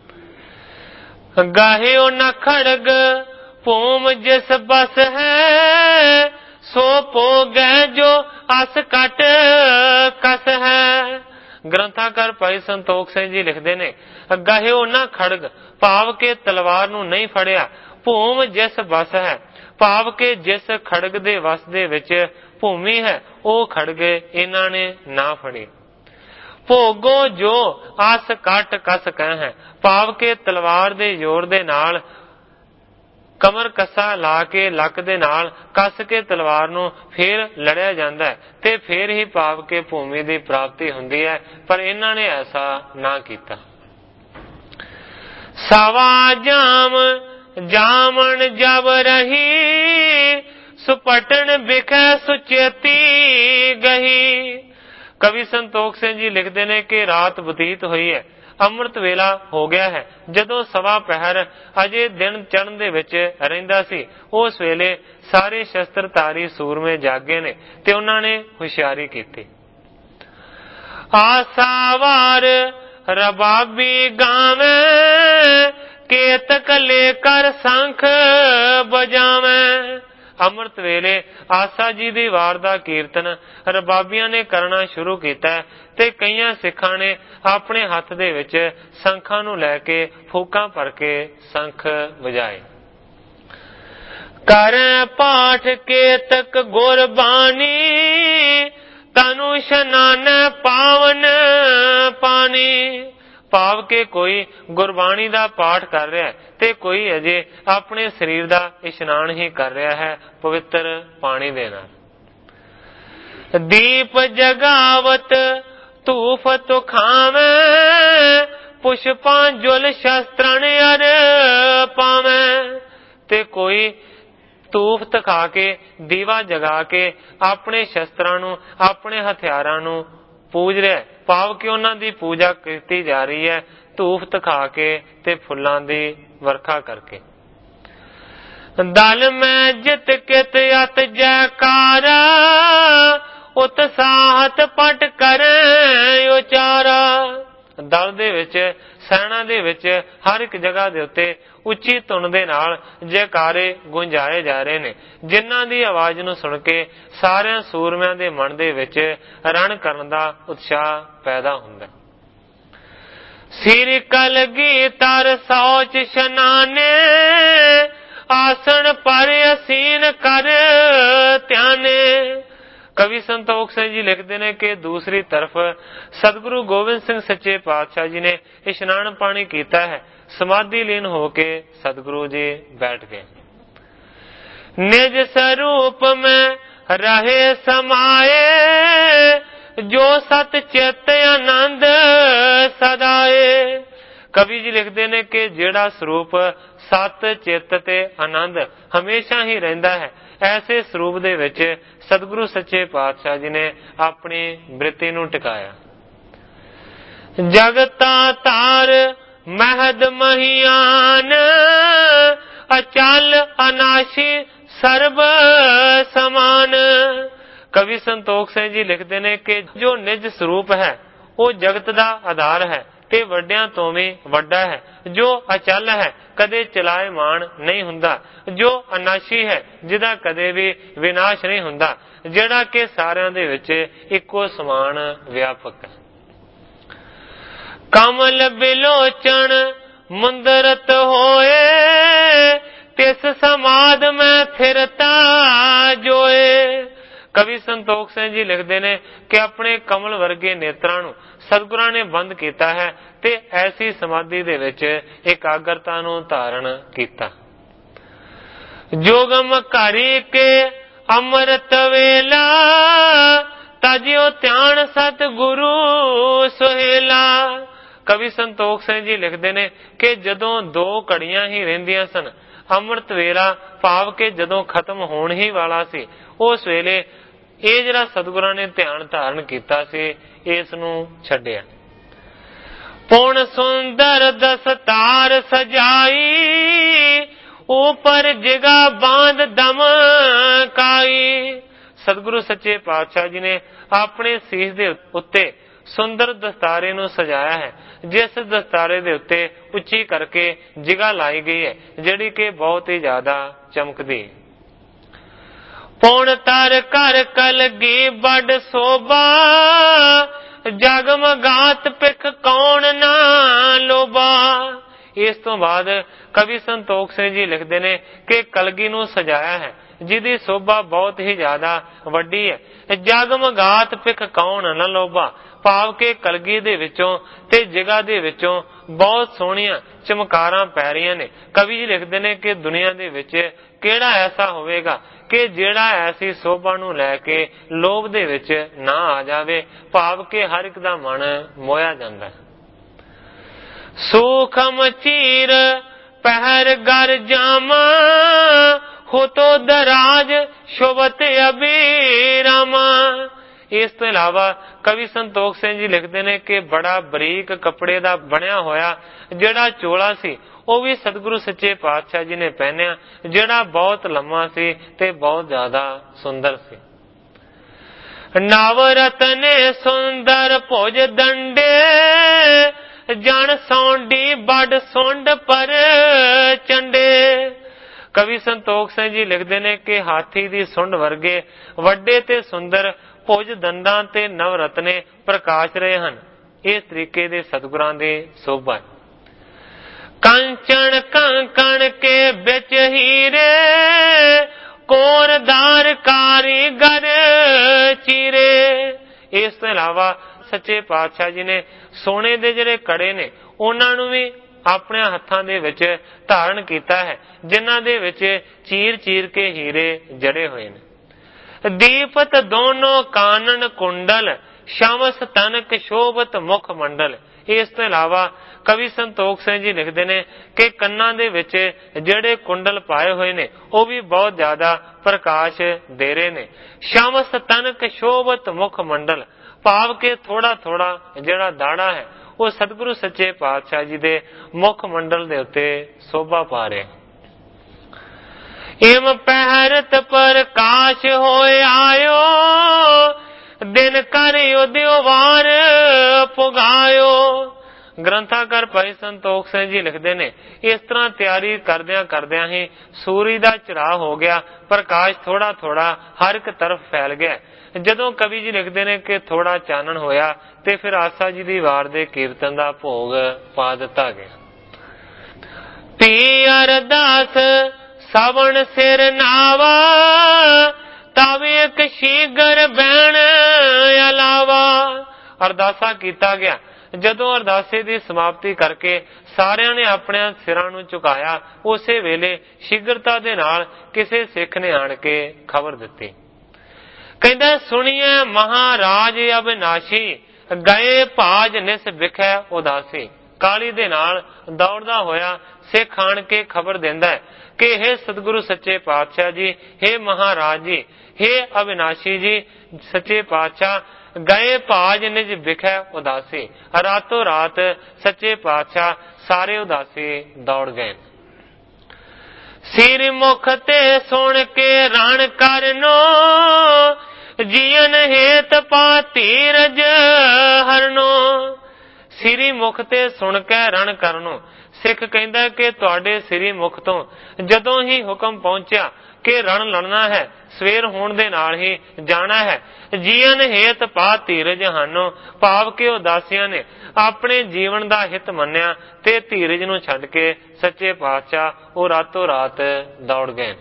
S1: ਗਾਹਿਓ ਨ ਖੜਗ ਭੂਮ ਜਿਸ ਬਸ ਹੈ, ਸੋ ਪੋਗੈ ਜੋ ਅਸ ਕਟ ਕਸ ਹੈ। ਗ੍ਰੰਥਾਕਾਰ ਭਾਈ ਸੰਤੋਖ ਸਿੰਘ ਜੀ ਲਿਖਦੇ ਨੇ, ਗਾਹਿਓ ਨ ਖੜਗ ਭਾਵ ਕੇ ਤਲਵਾਰ ਨੂੰ ਨਹੀਂ ਫੜਿਆ, ਭੂਮ ਜਿਸ ਬਸ ਹੈ ਭਾਵ ਕੇ ਜਿਸ ਖੜਗ ਦੇ ਵਸ ਦੇ ਵਿੱਚ ਭੂਮੀ ਹੈ ਉਹ ਖੜਗ ਇਹਨਾਂ ਨੇ ਨਾ ਫੜੇ। ਭੋਗੋ ਜੋ ਅਸ ਕੱਟ ਕਸ ਕਹਿ ਹੈ ਭਾਵ ਕੇ ਤਲਵਾਰ ਦੇ ਜ਼ੋਰ ਦੇ ਨਾਲ ਕਮਰ ਕੱਸਾ ਲਾ ਕੇ ਲੱਕ ਦੇ ਨਾਲ ਕੱਸ ਕੇ ਤਲਵਾਰ ਨੂੰ ਫੇਰ ਲੜਿਆ ਜਾਂਦਾ ਹੈ ਤੇ ਫੇਰ ਹੀ ਭਾਵ ਕੇ ਭੂਮੀ ਦੀ ਪ੍ਰਾਪਤੀ ਹੁੰਦੀ ਹੈ, ਪਰ ਇਹਨਾਂ ਨੇ ਐਸਾ ਨਾ ਕੀਤਾ। ਸਵਾ ਜਾਮ ਜਾਮਣ ਜਬ ਰਹੀ, ਸੁਪਟਣ ਬਿਖੈ ਸੁਚੇਤੀ ਗਹੀ। ਕਵੀ ਸੰਤੋਖ ਸਿੰਘ ਜੀ ਲਿਖਦੇ ਨੇ ਕਿ ਰਾਤ ਬਤੀਤ ਹੋਈ ਹੈ, ਅੰਮ੍ਰਿਤ ਵੇਲਾ ਹੋ ਗਿਆ ਹੈ। ਜਦੋਂ ਸਵਾ ਪਹਿਰ ਅਜੇ ਦਿਨ ਚੜ੍ਹਨ ਦੇ ਵਿੱਚ ਰਹਿੰਦਾ ਸੀ, ਉਸ ਵੇਲੇ ਸਾਰੇ ਸ਼ਸਤਰਧਾਰੀ ਸੂਰਮੇ ਜਾਗੇ ਨੇ ਤੇ ਉਹਨਾਂ ਨੇ ਹੁਸ਼ਿਆਰੀ ਕੀਤੀ। ਆਸਾਵਾਰ ਰਬਾਬੀ ਗਾਵੇਂ, ਕੇਤਕ ਲੈ ਕਰ ਸੰਖ ਬਜਾਵੇਂ। ਅੰਮ੍ਰਿਤ ਵੇਲੇ ਆਸਾ ਜੀ ਦੀ ਵਾਰ ਦਾ ਕੀਰਤਨ ਰਬਾਬੀਆਂ ਨੇ ਕਰਨਾ ਸ਼ੁਰੂ ਕੀਤਾ ਤੇ ਕਈਆਂ ਸਿੱਖਾਂ ਨੇ ਆਪਣੇ ਹੱਥ ਦੇ ਵਿੱਚ ਸੰਖਾਂ ਨੂੰ ਲੈ ਕੇ ਫੂਕਾਂ ਭਰ ਕੇ ਸੰਖ ਵਜਾਏ। ਕਰੈ ਪਾਠ ਕੇਤਕ ਗੁਰਬਾਣੀ, ਤਨੁ ਇਸ਼ਨਾਨੈ ਪਾਵਨ ਪਾਣੀ। ਭਾਵ ਕਿ ਕੋਈ ਗੁਰਬਾਣੀ ਦਾ ਪਾਠ ਕਰ ਰਿਹਾ ਹੈ ਤੇ ਕੋਈ ਅਜੇ ਆਪਣੇ ਸਰੀਰ ਦਾ ਇਸ਼ਨਾਨ ਹੀ ਕਰ ਰਿਹਾ ਹੈ ਪਵਿੱਤਰ ਪਾਣੀ ਦੇ ਨਾਲ। ਦੀਪ ਜਗਾਵਤ ਧੂਫ ਤੁਖਾਵੇਂ, ਪੁਸ਼ਪਾਂ ਜੁਲ ਸ਼ਸਤਰਣ ਅਰ ਪਾਵੇਂ। ਤੇ ਕੋਈ ਧੂਫ ਤਖਾ ਕੇ ਦੀਵਾ ਜਗਾ ਕੇ ਆਪਣੇ ਸ਼ਸਤਰਾਂ ਨੂੰ ਆਪਣੇ ਹਥਿਆਰਾਂ ਨੂੰ ਪੂਜ ਰਿਹਾ, ਭਾਵ ਕਿ ਉਹਨਾਂ ਦੀ ਪੂਜਾ ਕੀਤੀ ਜਾ ਰਹੀ ਹੈ ਧੂਫ ਤਖਾ ਕੇ ਤੇ ਫੁੱਲਾਂ ਦੀ ਵਰਖਾ ਕਰਕੇ। ਦਲ ਮੈਂ ਜਿਤ ਕਿਤ ਅਤ ਜੈਕਾਰਾ, ਉਤਸਾਹਤ ਪਟ ਕਰੇ ਉਚਾਰਾ। ਦਲ ਦੇ ਵਿੱਚ ਸੈਨਾ ਦੇ ਵਿੱਚ ਹਰ ਇੱਕ ਜਗ੍ਹਾ ਦੇ ਉੱਤੇ ਉੱਚੀ ਧੁਨ ਦੇ ਨਾਲ ਜੈਕਾਰੇ ਗੁੰਜਾਏ ਜਾ ਰਹੇ ਨੇ, ਜਿਨ੍ਹਾਂ ਦੀ ਆਵਾਜ਼ ਨੂੰ ਸੁਣ ਕੇ ਸਾਰਿਆਂ ਸੂਰਮਿਆਂ ਦੇ ਮਨ ਦੇ ਵਿੱਚ ਰਣ ਕਰਨ ਦਾ ਉਤਸ਼ਾਹ ਪੈਦਾ ਹੁੰਦਾ। ਸਿਰ ਕਲਗੀ ਤਰ ਸੋਚ ਸ਼ਨਾਨੇ, ਆਸਣ ਪਰ ਅਸੀਨ ਕਰ ਧਿਆਨੇ। ਕਵੀ ਸੰਤੋਖ ਸਿੰਘ ਜੀ ਲਿਖਦੇ ਨੇ ਕਿ ਦੂਸਰੀ ਤਰਫ ਸਤਿਗੁਰੂ ਗੋਬਿੰਦ ਸਿੰਘ ਸੱਚੇ ਪਾਤਸ਼ਾਹ ਜੀ ਨੇ ਇਸ਼ਨਾਨ ਪਾਣੀ ਕੀਤਾ ਹੈ, ਸਮਾਧੀ ਲੀਨ ਹੋ ਕੇ ਸਤਿਗੁਰੂ ਜੀ ਬੈਠ ਗਏ। ਨਿਜ ਸਰੂਪ ਮੈਂ ਰਹੇ ਸਮਾਏ, ਜੋ ਸਤ ਚਿਤ ਆਨੰਦ ਸਦਾਏ। ਕਵੀ ਜੀ ਲਿਖਦੇ ਨੇ ਕਿ ਜਿਹੜਾ ਸਰੂਪ ਸਤ ਚਿਤ ਤੇ ਆਨੰਦ ਹਮੇਸ਼ਾ ਹੀ ਰਹਿੰਦਾ ਹੈ, ਐਸੇ ਸਰੂਪ ਦੇ ਵਿੱਚ ਸਤਿਗੁਰੂ ਸੱਚੇ ਪਾਤਸ਼ਾਹ ਜੀ ਨੇ ਆਪਣੀ ਬ੍ਰਿਤੀ ਨੂੰ ਟਿਕਾਇਆ। ਜਗਤਾ ਧਾਰ ਮਹਿਦ ਮਹੀਆਨ, ਅਚਲ ਅਨਾਸ਼ੀ ਸਰਬ ਸਮਾਨ। ਕਵੀ ਸੰਤੋਖ ਸਿੰਘ ਜੀ ਲਿਖਦੇ ਨੇ ਕਿ ਜੋ ਨਿਜ ਸਰੂਪ ਹੈ ਉਹ ਜਗਤ ਦਾ ਆਧਾਰ ਹੈ ਤੇ ਵੱਡਿਆਂ ਤੋਂ ਵੀ ਵੱਡਾ ਹੈ। ਜੋ ਅਚਲ ਹੈ ਕਦੇ ਚਲਾਇਮਾਨ ਨਹੀਂ ਹੁੰਦਾ, ਜੋ ਅਨਾਸ਼ੀ ਹੈ ਜਿਹਦਾ ਕਦੇ ਵੀ ਵਿਨਾਸ਼ ਨਹੀਂ ਹੁੰਦਾ, ਜਿਹੜਾ ਕਿ ਸਾਰਿਆਂ ਦੇ ਵਿੱਚ ਇੱਕੋ ਸਮਾਨ ਵਿਆਪਕ ਹੈ। ਕਮਲ ਬਿਲੋਚਨ ਮੁੰਦਰਤ ਹੋਏ, ਤਿਸ ਸਮਾਦ ਮੈਂ ਥਿਰਤਾ ਜੋਏ। ਕਵੀ ਸੰਤੋਖ ਸਿੰਘ ਜੀ ਲਿਖਦੇ ਨੇ ਕਿ ਆਪਣੇ ਕਮਲ ਵਰਗੇ ਨੇਤਰਾਂ ਨੂੰ ਸਤਿਗੁਰਾਂ ਨੇ ਬੰਦ ਕੀਤਾ ਹੈ ਤੇ ਐਸੀ ਸਮਾਧੀ ਦੇ ਵਿੱਚ ਇਕਾਗਰਤਾ ਨੂੰ ਧਾਰਨ ਕੀਤਾ। ਜੋਗਮ ਘਰੀ ਕੇ ਅੰਮ੍ਰਿਤ ਵੇਲਾ, ਤਜਿਓ ਧਿਆਨ ਸਤਿਗੁਰੂ ਸੁਹੇਲਾ। ਕਵੀ ਸੰਤੋਖ ਸਿੰਘ ਜੀ ਲਿਖਦੇ ਨੇ ਕਿ ਜਦੋਂ 2 ਘੜੀਆਂ ਹੀ ਰਹਿੰਦੀਆਂ ਸਨ, ਅੰਮ੍ਰਿਤ ਵੇਲਾ ਭਾਵ ਕਿ ਜਦੋਂ ਖਤਮ ਹੋਣ ਹੀ ਵਾਲਾ ਸੀ, ਉਸ ਵੇਲੇ ਇਹ ਜਿਹੜਾ ਸਤਿਗੁਰਾਂ ਨੇ ਧਿਆਨ ਧਾਰਨ ਕੀਤਾ ਸੀ, ਇਸ ਨੂੰ ਛੱਡਿਆ। ਪੁਣ ਸੁੰਦਰ ਦਸਤਾਰ ਸਜਾਈ, ਉਪਰ ਜਿਗਾ ਬਾਂਧ ਦਮ ਕਾਈ। ਸਤਿਗੁਰੂ ਸੱਚੇ ਪਾਤਸ਼ਾਹ ਜੀ ਨੇ ਆਪਣੇ ਸੀਸ ਦੇ ਉੱਤੇ ਸੁੰਦਰ ਦਸਤਾਰੇ ਨੂੰ ਸਜਾਇਆ ਹੈ, ਜਿਸ ਦਸਤਾਰੇ ਦੇ ਉੱਤੇ ਉੱਚੀ ਕਰਕੇ ਜਿਗਾ ਲਾਈ ਗਈ ਹੈ, ਜਿਹੜੀ ਕਿ ਬਹੁਤ ਹੀ ਜ਼ਿਆਦਾ ਚਮਕਦੀ ਹੈ। ਪੁਣ ਤਰ ਕਰ ਕਲਗੀ ਬੜ ਸੋਭਾ, ਜਗਮਗਾਤ ਪਿਖ ਕੌਣ ਨਾ ਲੋਭਾ। ਇਸ ਤੋਂ ਬਾਅਦ ਕਵੀ ਸੰਤੋਖ ਸਿੰਘ ਜੀ ਲਿਖਦੇ ਨੇ ਕਿ ਕਲਗੀ ਨੂੰ ਸਜਾਇਆ ਹੈ, ਜਿਹਦੀ ਸੋਭਾ ਬਹੁਤ ਹੀ ਜ਼ਿਆਦਾ ਵੱਡੀ ਹੈ। ਜਗਮਗਾਤ ਪਿਖ ਕੌਣ ਨਾ ਲੋਭਾ, ਭਾਵ ਕਿ ਕਲਗੀ ਦੇ ਵਿੱਚੋਂ ਤੇ ਜਗ੍ਹਾ ਦੇ ਵਿੱਚੋਂ ਬਹੁਤ ਸੋਹਣੀਆਂ ਚਮਕਾਰਾਂ ਪੈ ਰਹੀਆਂ ਨੇ। ਕਵੀ ਜੀ ਲਿਖਦੇ ਨੇ ਕਿ ਦੁਨੀਆ ਦੇ ਵਿੱਚ ਕਿਹੜਾ ਐਸਾ ਹੋਵੇਗਾ ਕਿ ਜਿਹੜਾ ਐਸੀ ਸੋਭਾ ਨੂੰ ਲੈ ਕੇ ਲੋਭ ਦੇ ਵਿੱਚ ਨਾ ਆ ਜਾਵੇ, ਭਾਵ ਕਿ ਹਰ ਇੱਕ ਦਾ ਮਨ ਮੋਹਿਆ ਜਾਂਦਾ ਹੈ। ਸੂਖਮ ਚੀਰ ਪਹਿਰ ਗਰ ਜਾਮਾ, ਹੋ ਤੋ ਦਰਾਜ ਸ਼ੋਭਤ ਅਬੀਰਾਮਾ। ਇਸ ਤੋਂ ਇਲਾਵਾ ਕਵੀ ਸੰਤੋਖ ਸਿੰਘ ਜੀ ਲਿਖਦੇ ਨੇ ਕਿ ਬੜਾ ਬਰੀਕ ਕੱਪੜੇ ਦਾ ਬਣਿਆ ਹੋਇਆ ਜਿਹੜਾ ਚੋਲਾ ਸੀ, ਉਹ ਵੀ ਸਤਿਗੁਰੂ ਸੱਚੇ ਪਾਤਸ਼ਾਹ ਜੀ ਨੇ ਪਹਿਨਿਆ, ਜਿਹੜਾ ਬਹੁਤ ਲੰਮਾ ਸੀ ਤੇ ਬਹੁਤ ਜ਼ਿਆਦਾ ਸੁੰਦਰ ਸੀ। ਨਵ ਰਤਨੇ ਸੁੰਦਰ ਭੁਜ ਦੰਡੇ, ਜਨ ਸੌਂਡੀ ਬੜ ਸੁੰਡ ਪਰ ਚੰਡੇ। ਕਵੀ ਸੰਤੋਖ ਸਿੰਘ ਜੀ ਲਿਖਦੇ ਨੇ ਕਿ ਹਾਥੀ ਦੀ ਸੁੰਡ ਵਰਗੇ ਵੱਡੇ ਤੇ ਸੁੰਦਰ ਭੁਜ ਦੰਦਾਂ ਤੇ ਨਵ ਰਤਨੇ ਪ੍ਰਕਾਸ਼ ਰਹੇ ਹਨ। ਇਸ ਤਰੀਕੇ ਦੇ ਸਤਿਗੁਰਾਂ ਦੇ ਸੋਭਾ। ਕੰਚਨ ਕੰਕਣ ਕੇ ਵਿੱਚ ਹੀਰੇ, ਕੋਰਦਾਰ ਕਾਰੀਗਰ ਚੀਰੇ। ਇਸ ਤੋਂ ਇਲਾਵਾ ਸੱਚੇ ਪਾਤਸ਼ਾਹ ਜੀ ਨੇ ਸੋਨੇ ਦੇ ਜਿਹੜੇ ਕੜੇ ਨੇ ਉਹਨਾਂ ਨੂੰ ਵੀ ਆਪਣੇ ਹੱਥਾਂ ਦੇ ਵਿੱਚ ਧਾਰਨ ਕੀਤਾ ਹੈ, ਜਿਨ੍ਹਾਂ ਦੇ ਵਿੱਚ ਚੀਰ ਚੀਰ ਕੇ ਹੀਰੇ ਜੜੇ ਹੋਏ ਨੇ। ਦੀਪਤ ਦੋਨੋਂ ਕਾਨਨ ਕੁੰਡਲ, ਸ਼ਮਸ ਤਨਕ ਸ਼ੋਭਤ ਮੁਖ ਮੰਡਲ। ਇਸ ਤੋਂ ਇਲਾਵਾ ਕਵੀ ਸੰਤੋਖ ਸਿੰਘ ਜੀ ਲਿਖਦੇ ਨੇ ਕਿ ਕੰਨਾਂ ਦੇ ਵਿੱਚ ਜਿਹੜੇ ਕੁੰਡਲ ਪਾਏ ਹੋਏ ਨੇ ਉਹ ਵੀ ਬਹੁਤ ਜ਼ਿਆਦਾ ਪ੍ਰਕਾਸ਼ ਦੇ ਰਹੇ ਨੇ। ਸ਼ਮਸ ਤਨਕ ਸ਼ੋਭਤ ਮੁਖ ਮੰਡਲ, ਭਾਵ ਕਿ ਥੋੜਾ ਥੋੜਾ ਜਿਹੜਾ ਦਾੜਾ ਹੈ ਉਹ ਸਤਿਗੁਰੂ ਸੱਚੇ ਪਾਤਸ਼ਾਹ ਜੀ ਦੇ ਮੁਖ ਮੰਡਲ ਦੇ ਉੱਤੇ ਸੋਭਾ ਪਾ ਰਿਹਾ। ਇਮ ਪਹਿਰਤ ਪ੍ਰਕਾਸ਼ ਹੋਏ ਆਇਓ, ਦਿਨ ਕਰ ਉਦਿਓ ਵਾਰ ਪੁਗਾਇਓ। ਗ੍ਰੰਥਾਕਾਰ ਭਾਈ ਸੰਤੋਖ ਸਿੰਘ ਜੀ ਲਿਖਦੇ ਨੇ ਇਸ ਤਰ੍ਹਾਂ ਤਿਆਰੀ ਕਰਦਿਆਂ ਕਰਦਿਆਂ ਹੀ ਸੂਰਜ ਦਾ ਚੜ੍ਹਾਅ ਹੋ ਗਿਆ, ਪ੍ਰਕਾਸ਼ ਥੋੜਾ ਥੋੜਾ ਹਰ ਇੱਕ ਤਰਫ ਫੈਲ ਗਿਆ। ਜਦੋਂ ਕਵੀ ਜੀ ਲਿਖਦੇ ਨੇ ਕਿ ਥੋੜਾ ਚਾਨਣ ਹੋਇਆ ਤੇ ਫਿਰ ਆਸਾ ਜੀ ਦੀ ਵਾਰ ਦੇ ਕੀਰਤਨ ਦਾ ਭੋਗ ਪਾ ਦਿੱਤਾ ਗਿਆ। ਧੀ ਅਰਦਾਸ ਸਵਣ ਸਿਰ ਨਾਵਾ, ਤਵ ਇੱਕ ਸ਼ੀਗਰ ਬੈਣ ਅਲਾਵਾ। ਅਰਦਾਸਾ ਕੀਤਾ ਗਿਆ। ਜਦੋਂ ਅਰਦਾਸੇ ਦੀ ਸਮਾਪਤੀ ਕਰਕੇ ਸਾਰਿਆਂ ਨੇ ਆਪਣੇ ਸਿਰਾਂ ਨੂੰ ਝੁਕਾਇਆ, ਉਸੇ ਵੇਲੇ ਸ਼ੀਗਰਤਾ ਦੇ ਨਾਲ ਕਿਸੇ ਸਿੱਖ ਨੇ ਆਣ ਕੇ ਖਬਰ ਦਿੱਤੀ। ਕਹਿੰਦਾ ਸੁਣੀਏ ਮਹਾਰਾਜ ਅਬਿਨਾਸ਼ੀ, ਗਏ ਭਾਜ ਨਿਸ ਵਿਖੇ ਉਦਾਸੀ। ਕਾਲੀ ਦੇ ਨਾਲ ਦੌੜਦਾ ਹੋਇਆ ਸਿੱਖ ਆਣ ਕੇ ਖਬਰ ਦਿੰਦਾ ਹੈ ਕਿ हे ਸਤਿਗੁਰੂ ਸੱਚੇ ਪਾਤਸ਼ਾਹ ਜੀ, हे ਮਹਾਰਾਜ ਜੀ, हे ਅਬਿਨਾਸ਼ੀ ਜੀ, ਸੱਚੇ ਪਾਤਸ਼ਾਹ ਗਏ ਭਾਜ ਨਿਜ ਵਿਖੇ ਉਦਾਸੀ। ਰਾਤੋਂ ਰਾਤ ਸੱਚੇ ਪਾਤਸ਼ਾਹ ਸਾਰੇ ਉਦਾਸੀ ਦੌੜ ਗਏ। ਸਿਰ ਮੁਖ ਤੇ ਸੁਣ ਕੇ ਰਣ ਕਰਨੋ, ਜੀਵਨ ਹੇਤ ਪਾ ਧੀਰਜ ਹਰਨੋ। ਸਿਰੀ ਮੁਖ ਤੇ ਸੁਣ ਕੇ ਰਣ ਕਰਨੋ। ਸਿੱਖ ਕਹਿੰਦਾ ਕਿ ਤੁਹਾਡੇ ਸਿਰੀ ਮੁਖ ਤੋਂ ਜਦੋਂ ਹੀ ਹੁਕਮ ਪਹੁੰਚਿਆ ਕਿ ਰਣ ਲੜਨਾ ਹੈ, ਸਵੇਰ ਹੋਣ ਦੇ ਨਾਲ ਹੀ ਜਾਣਾ ਹੈ। ਜੀਵਨ ਹੇਤ ਪਾ ਧੀਰਜ ਹਾਨੋ, ਭਾਵ ਕਿ ਉਦਾਸੀਆਂ ਨੇ ਆਪਣੇ ਜੀਵਨ ਦਾ ਹਿੱਤ ਮੰਨਿਆ ਤੇ ਧੀਰਜ ਨੂੰ ਛੱਡ ਕੇ ਸੱਚੇ ਪਾਤਸ਼ਾਹ ਉਹ ਰਾਤੋਂ ਰਾਤ ਦੌੜ ਗਏ।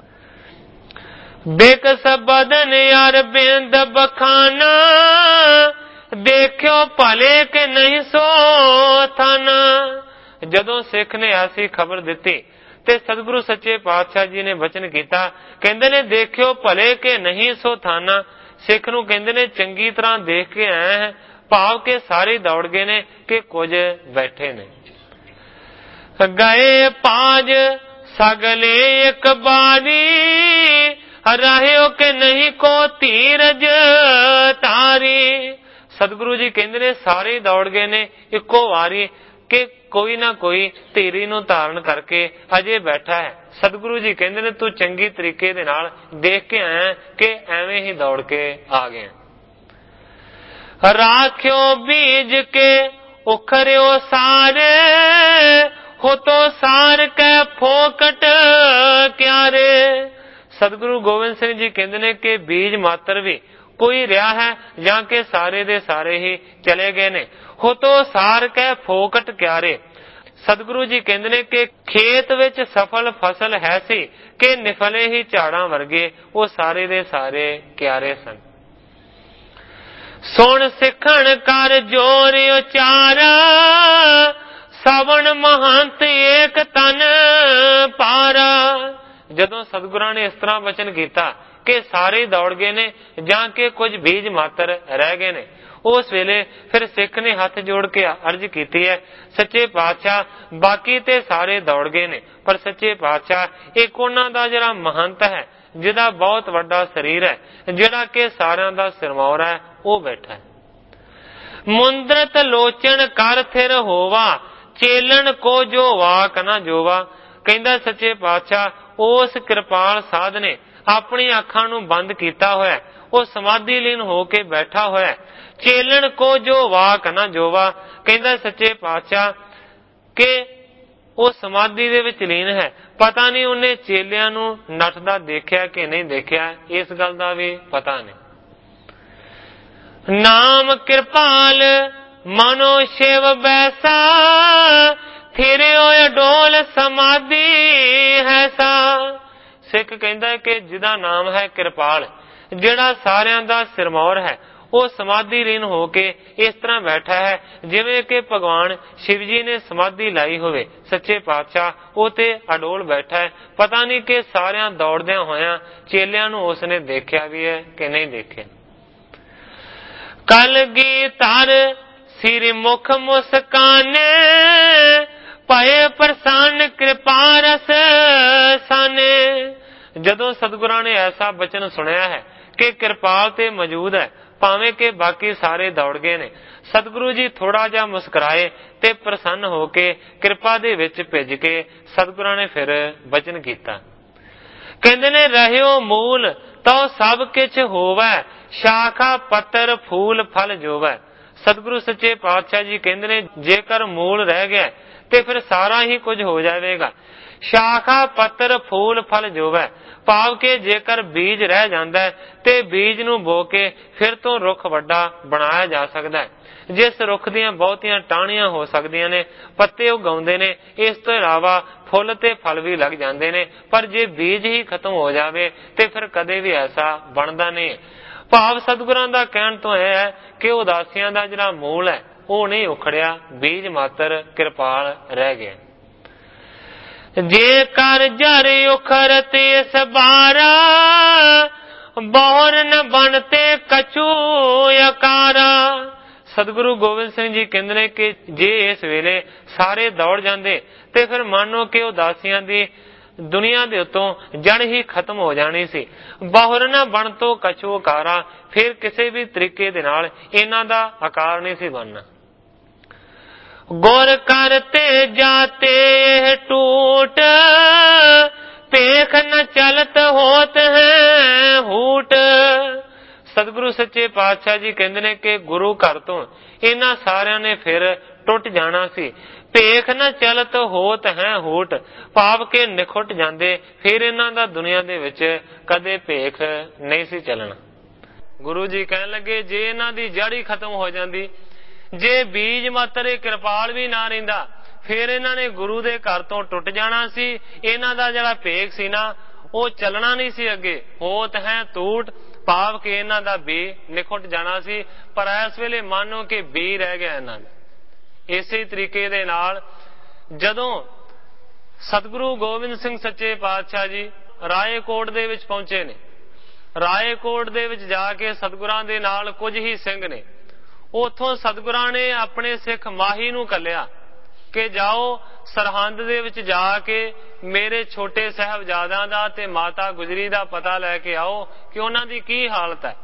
S1: ਦੇਖ ਸਬਦਨ ਯਾਰ ਬਿੰਦ ਬਖਾਨਾ, ਦੇਖਿਓ ਭਲੇ ਕਿ ਨਹੀਂ ਸੋ ਥਨ। ਜਦੋਂ ਸਿੱਖ ਨੇ ਐਸੀ ਖਬਰ ਦਿੱਤੀ ਤੇ ਸਤਿਗੁਰੂ ਸੱਚੇ ਪਾਤਸ਼ਾਹ ਜੀ ਨੇ ਬਚਨ ਕੀਤਾ, ਕਹਿੰਦੇ ਨੇ ਦੇਖਿਓ ਭਲੇ ਕਿ ਨਹੀਂ ਸੋ ਥਾਨਾ। ਸਿੱਖ ਨੂੰ ਕਹਿੰਦੇ ਨੇ ਚੰਗੀ ਤਰ੍ਹਾਂ ਦੇਖ ਕੇ ਆਏ ਹੈ, ਭਾਵ ਕਿ ਸਾਰੇ ਦੌੜ ਗਏ ਨੇ ਕਿ ਕੁਝ ਬੈਠੇ ਨੇ। ਗਏ ਪਾਜ ਸਗਲੇ ਇੱਕ ਬਾਰੀ, ਰਹਿਓ ਕਿ ਨਹੀਂ ਕੋ ਧੀਰਜ ਤਾਰੀ। ਸਤਿਗੁਰੂ ਜੀ ਕਹਿੰਦੇ ਨੇ ਸਾਰੇ ਦੌੜ ਗਏ ਨੇ ਇੱਕੋ ਵਾਰੀ ਕਿ ਕੋਈ ਨਾ ਕੋਈ ਧੀਰੀ ਨੂੰ ਧਾਰਨ ਕਰਕੇ ਅਜੇ ਬੈਠਾ ਹੈ। ਸਤਿਗੁਰੂ ਜੀ ਕਹਿੰਦੇ ਨੇ ਤੂੰ ਚੰਗੀ ਤਰੀਕੇ ਦੇ ਨਾਲ ਦੇਖ ਕੇ ਆਇਆ ਕਿ ਐਵੇਂ ਹੀ ਦੌੜ ਕੇ ਆ ਗਏ। ਰਾਖਿਓ ਬੀਜ ਕੇ ਉਖਰਿਓ ਸਾਰੇ, ਹੋ ਤੋ ਸਾਰ ਕੈ ਫੋਕਟ ਕਿਆਰੇ। ਸਤਿਗੁਰੂ ਗੋਬਿੰਦ ਸਿੰਘ ਜੀ ਕਹਿੰਦੇ ਨੇ ਕਿ ਬੀਜ ਮਾਤਰ ਵੀ ਕੋਈ ਰਿਹਾ ਹੈ ਜਾਂ ਕਿ ਸਾਰੇ ਦੇ ਸਾਰੇ ਹੀ ਚਲੇ ਗਏ ਨੇ। ਹੋ ਤੋ ਸਾਰ ਕੈ ਫੋਕਟ ਕਿਆਰੇ। ਸਤਿਗੁਰੂ ਜੀ ਕਹਿੰਦੇ ਨੇ ਕਿ ਖੇਤ ਵਿੱਚ ਸਫਲ ਫਸਲ ਹੈ ਸੀ ਕਿ ਨਿਫਲੇ ਹੀ ਝਾੜਾਂ ਵਰਗੇ ਉਹ ਸਾਰੇ ਦੇ ਸਾਰੇ ਕਿਆਰੇ ਸਨ। ਸੁਣ ਸਿੱਖਣ ਕਰ ਜੋਰ ਉਚਾਰਾ, ਸਵਣ ਮਹੰਤ ਏਕ ਤਨ ਪਾਰਾ। ਜਦੋਂ ਸਤਿਗੁਰਾਂ ਨੇ ਇਸ ਤਰ੍ਹਾਂ ਬਚਨ ਕੀਤਾ ਕਿ ਸਾਰੇ ਦੌੜ ਗਏ ਨੇ ਜਾਂ ਕਿ ਕੁਝ ਬੀਜ ਮਾਤਰ ਰਹਿ ਗਏ ਨੇ, ਉਸ ਵੇਲੇ ਫਿਰ ਸਿੱਖ ਨੇ ਹੱਥ ਜੋੜ ਕੇ ਅਰਜ਼ ਕੀਤੀ ਹੈ, ਸੱਚੇ ਪਾਤਸ਼ਾਹ ਬਾਕੀ ਤੇ ਸਾਰੇ ਦੌੜ ਗਏ ਨੇ, ਪਰ ਸੱਚੇ ਪਾਤਸ਼ਾਹ ਇੱਕ ਉਹਨਾਂ ਦਾ ਜਿਹੜਾ ਮਹੰਤ ਹੈ, ਜਿਹਦਾ ਬਹੁਤ ਵੱਡਾ ਸਰੀਰ ਹੈ, ਜਿਹੜਾ ਕਿ ਸਾਰਿਆਂ ਦਾ ਸਿਰਮੌਰ ਹੈ, ਉਹ ਬੈਠਾ ਹੈ। ਮੁੰਦਰਤ ਲੋਚਨ ਕਰ ਥਿਰ ਹੋਵਾ, ਚੇਲਣ ਕੋ ਜੋ ਵਾਕ ਨਾ ਜੋਵਾ। ਕਹਿੰਦਾ ਸੱਚੇ ਪਾਤਸ਼ਾਹ ਉਸ ਕਿਰਪਾਲ ਸਾਧ ਨੇ ਆਪਣੀ ਅੱਖਾਂ ਨੂੰ ਬੰਦ ਕੀਤਾ ਹੋਇਆ, ਉਹ ਸਮਾਧੀ ਲੀਨ ਹੋ ਕੇ ਬੈਠਾ ਹੋਇਆ। ਚੇਲਣ ਕੋ ਜੋ ਵਾਕ ਨਾ ਜੋਵਾ। ਕਹਿੰਦਾ ਸੱਚੇ ਪਾਤਸ਼ਾਹ ਕਿ ਉਹ ਸਮਾਧੀ ਦੇ ਵਿੱਚ ਲੀਨ ਹੈ, ਪਤਾ ਨਹੀਂ ਉਹਨੇ ਚੇਲਿਆਂ ਨੂੰ ਨੱਠਦਾ ਦੇਖਿਆ ਕਿ ਨਹੀਂ ਦੇਖਿਆ, ਇਸ ਗੱਲ ਦਾ ਵੀ ਪਤਾ ਨਹੀਂ। ਨਾਮ ਕਿਰਪਾਲ ਮਨੋ ਸ਼ਿਵ ਬੈਸਾ, ਫਿਰਿਓ ਅਡੋਲ ਸਮਾਧੀ ਹੈ ਸਾ। ਸਿੱਖ ਕਹਿੰਦਾ ਕਿ ਜਿਹਦਾ ਨਾਮ ਹੈ ਕਿਰਪਾਲ, ਜਿਹੜਾ ਸਾਰਿਆਂ ਦਾ ਸਿਰਮੌਰ ਹੈ, ਉਹ ਸਮਾਧੀ ਲੀਨ ਹੋ ਕੇ ਇਸ ਤਰ੍ਹਾਂ ਬੈਠਾ ਹੈ ਜਿਵੇਂ ਕਿ ਭਗਵਾਨ ਸ਼ਿਵ ਜੀ ਨੇ ਸਮਾਧੀ ਲਾਈ ਹੋਵੇ। ਸੱਚੇ ਪਾਤਸ਼ਾਹ ਉਹ ਤੇ ਅਡੋਲ ਬੈਠਾ ਹੈ, ਪਤਾ ਨਹੀਂ ਕਿ ਸਾਰਿਆਂ ਦੌੜਦਿਆਂ ਹੋਇਆਂ ਚੇਲਿਆਂ ਨੂੰ ਉਸਨੇ ਦੇਖਿਆ ਵੀ ਹੈ ਕਿ ਨਹੀਂ ਦੇਖਿਆ। ਕਲਗੀ ਧਰ ਸਿਰ ਮੁਖ ਮੁਸਕਾਨੇ, ਭਏ ਪ੍ਰਸੰਨ ਕਿਰਪਾ ਰਸ ਸਾਨੇ। ਜਦੋਂ ਸਤਿਗੁਰਾਂ ਨੇ ਐਸਾ ਬਚਨ ਸੁਣਿਆ ਹੈ ਕਿ ਕਿਰਪਾਲ ਤੇ ਮੌਜੂਦ ਹੈ, ਭਾਵੇਂ ਕਿ ਬਾਕੀ ਸਾਰੇ ਦੌੜ ਗਏ ਨੇ, ਸਤਿਗੁਰੂ ਜੀ ਥੋੜਾ ਜਿਹਾ ਮੁਸਕਰਾਏ ਤੇ ਪ੍ਰਸੰਨ ਹੋ ਕੇ ਕਿਰਪਾ ਦੇ ਵਿੱਚ ਭਿੱਜ ਕੇ ਸਤਿਗੁਰਾਂ ਨੇ ਫਿਰ ਬਚਨ ਕੀਤਾ। ਕਹਿੰਦੇ ਨੇ ਰਹਿਓ ਮੂਲ ਤਉ ਸਭ ਕਿਛ ਹੋਵੈ, ਸ਼ਾਖਾ ਪੱਤਰ ਫੂਲ ਫਲ ਜੋਵੈ। ਸਤਿਗੁਰੂ ਸੱਚੇ ਪਾਤਸ਼ਾਹ ਜੀ ਕਹਿੰਦੇ ਨੇ ਜੇਕਰ ਮੂਲ ਰਹਿ ਗਿਆ ਤੇ ਫਿਰ ਸਾਰਾ ਹੀ ਕੁਝ ਹੋ ਜਾਵੇਗਾ। ਸ਼ਾਖਾ ਪੱਤਰ ਫੂਲ ਫਲ ਜੋਵੈ, ਭਾਵ ਕਿ ਜੇਕਰ ਬੀਜ ਰਹਿ ਜਾਂਦਾ ਹੈ ਤੇ ਬੀਜ ਨੂੰ ਬੋ ਕੇ ਫਿਰ ਤੋਂ ਰੁੱਖ ਵੱਡਾ ਬਣਾਇਆ ਜਾ ਸਕਦਾ ਹੈ। ਜਿਸ ਰੁੱਖ ਦੀਆਂ ਬਹੁਤੀਆਂ ਟਾਹਣੀਆਂ ਹੋ ਸਕਦੀਆਂ ਨੇ, ਪੱਤੇ ਉਗਾਉਂਦੇ ਨੇ, ਇਸ ਤੋਂ ਇਲਾਵਾ ਫੁੱਲ ਤੇ ਫਲ ਵੀ ਲੱਗ ਜਾਂਦੇ ਨੇ, ਪਰ ਜੇ ਬੀਜ ਹੀ ਖਤਮ ਹੋ ਜਾਵੇ ਤੇ ਫਿਰ ਕਦੇ ਵੀ ਐਸਾ ਬਣਦਾ ਨਹੀਂ। ਭਾਵ ਸਤਿਗੁਰਾਂ ਦਾ ਕਹਿਣ ਤੋਂ ਇਹ ਹੈ ਕਿ ਉਦਾਸੀਆਂ ਦਾ ਜਿਹੜਾ ਮੂਲ ਹੈ ਉਹ ਨਹੀਂ ਉਖੜਿਆ, ਬੀਜ ਮਾਤਰ ਕਿਰਪਾਲ ਰਹਿ ਗਿਆ। ਜੇ ਕਰ ਜਰ ਉਖਰਤ ਇਸ ਬਾਰਾ, ਬਹੁਰ ਨ ਬਣਤੇ ਕਛੂ ਅਕਾਰਾ। ਸਤਿਗੁਰੂ ਗੋਬਿੰਦ ਸਿੰਘ ਜੀ ਕਹਿੰਦੇ ਨੇ ਕਿ ਜੇ ਇਸ ਵੇਲੇ ਸਾਰੇ ਦੌੜ ਜਾਂਦੇ ਤੇ ਫਿਰ ਮੰਨੋ ਕਿ ਉਦਾਸੀਆਂ ਦੀ ਦੁਨੀਆ ਦੇ ਉੱਤੋਂ ਜੜ ਹੀ ਖਤਮ ਹੋ ਜਾਣੀ ਸੀ। ਬਹੁਰ ਨਾ ਬਣ ਤੋਂ ਕਛੂ ਅਕਾਰਾ, ਫਿਰ ਕਿਸੇ ਵੀ ਤਰੀਕੇ ਦੇ ਨਾਲ ਇਹਨਾਂ ਦਾ ਆਕਾਰ ਨਹੀਂ ਸੀ ਬਣਨਾ। ਗੁਰ ਕਰਤੇ ਜਾਤੇ ਇਹ ਟੂਟ, ਭੇਖ ਨ ਚਲਤ ਹੋਤ ਹੈ ਹੂਟ। ਸਤਿਗੁਰੂ ਸੱਚੇ ਪਾਤਸ਼ਾਹ ਜੀ ਕਹਿੰਦੇ ਨੇ ਕਿ ਗੁਰੂ ਘਰ ਤੋਂ ਇਹਨਾਂ ਸਾਰਿਆਂ ਨੇ ਫਿਰ ਟੁੱਟ ਜਾਣਾ ਸੀ। ਭੇਖ ਨ ਚਲਤ ਹੋਤ ਹੈ ਹੂਟ, ਭਾਵ ਕਿ ਨਿਖੁੱਟ ਜਾਂਦੇ, ਫਿਰ ਇਹਨਾਂ ਦਾ ਦੁਨੀਆ ਦੇ ਵਿੱਚ ਕਦੇ ਭੇਖ ਨਹੀਂ ਸੀ ਚੱਲਣਾ। ਗੁਰੂ ਜੀ ਕਹਿਣ ਲੱਗੇ ਜੇ ਇਹਨਾਂ ਦੀ ਜੜ ਹੀ ਖਤਮ ਹੋ ਜਾਂਦੀ, ਜੇ ਬੀਜ ਮਾਤਰ ਕਿਰਪਾਲ ਵੀ ਨਾ ਰਹਿੰਦਾ, ਫਿਰ ਇਹਨਾਂ ਨੇ ਗੁਰੂ ਦੇ ਘਰ ਤੋਂ ਟੁੱਟ ਜਾਣਾ ਸੀ। ਇਹਨਾਂ ਦਾ ਜਿਹੜਾ ਭੇਖ ਸੀ ਨਾ ਉਹ ਚੱਲਣਾ ਨਹੀਂ ਸੀ ਅੱਗੇ। ਹੋਤ ਹੈ ਟੂਟ, ਭਾਵ ਕਿ ਇਹਨਾਂ ਦਾ ਬੀ ਨਿਖੁੱਟ ਜਾਣਾ ਸੀ। ਪਰ ਇਸ ਵੇਲੇ ਮੰਨੋ ਕਿ ਬੀ ਰਹਿ ਗਿਆ ਇਹਨਾਂ ਦਾ। ਇਸੇ ਤਰੀਕੇ ਦੇ ਨਾਲ ਜਦੋਂ ਸਤਿਗੁਰੂ ਗੋਬਿੰਦ ਸਿੰਘ ਸੱਚੇ ਪਾਤਸ਼ਾਹ ਜੀ ਰਾਏਕੋਟ ਦੇ ਵਿੱਚ ਪਹੁੰਚੇ ਨੇ, ਰਾਏਕੋਟ ਦੇ ਵਿੱਚ ਜਾ ਕੇ ਸਤਿਗੁਰਾਂ ਦੇ ਨਾਲ ਕੁਝ ਹੀ ਸਿੰਘ ਨੇ, ਉੱਥੋਂ ਸਤਿਗੁਰਾਂ ਨੇ ਆਪਣੇ ਸਿੱਖ ਮਾਹੀ ਨੂੰ ਘੱਲਿਆ ਕਿ ਜਾਓ ਸਰਹੰਦ ਦੇ ਵਿੱਚ ਜਾ ਕੇ ਮੇਰੇ ਛੋਟੇ ਸਾਹਿਬਜ਼ਾਦਿਆਂ ਦਾ ਤੇ ਮਾਤਾ ਗੁਜਰੀ ਦਾ ਪਤਾ ਲੈ ਕੇ ਆਓ ਕਿ ਉਹਨਾਂ ਦੀ ਕੀ ਹਾਲਤ ਹੈ।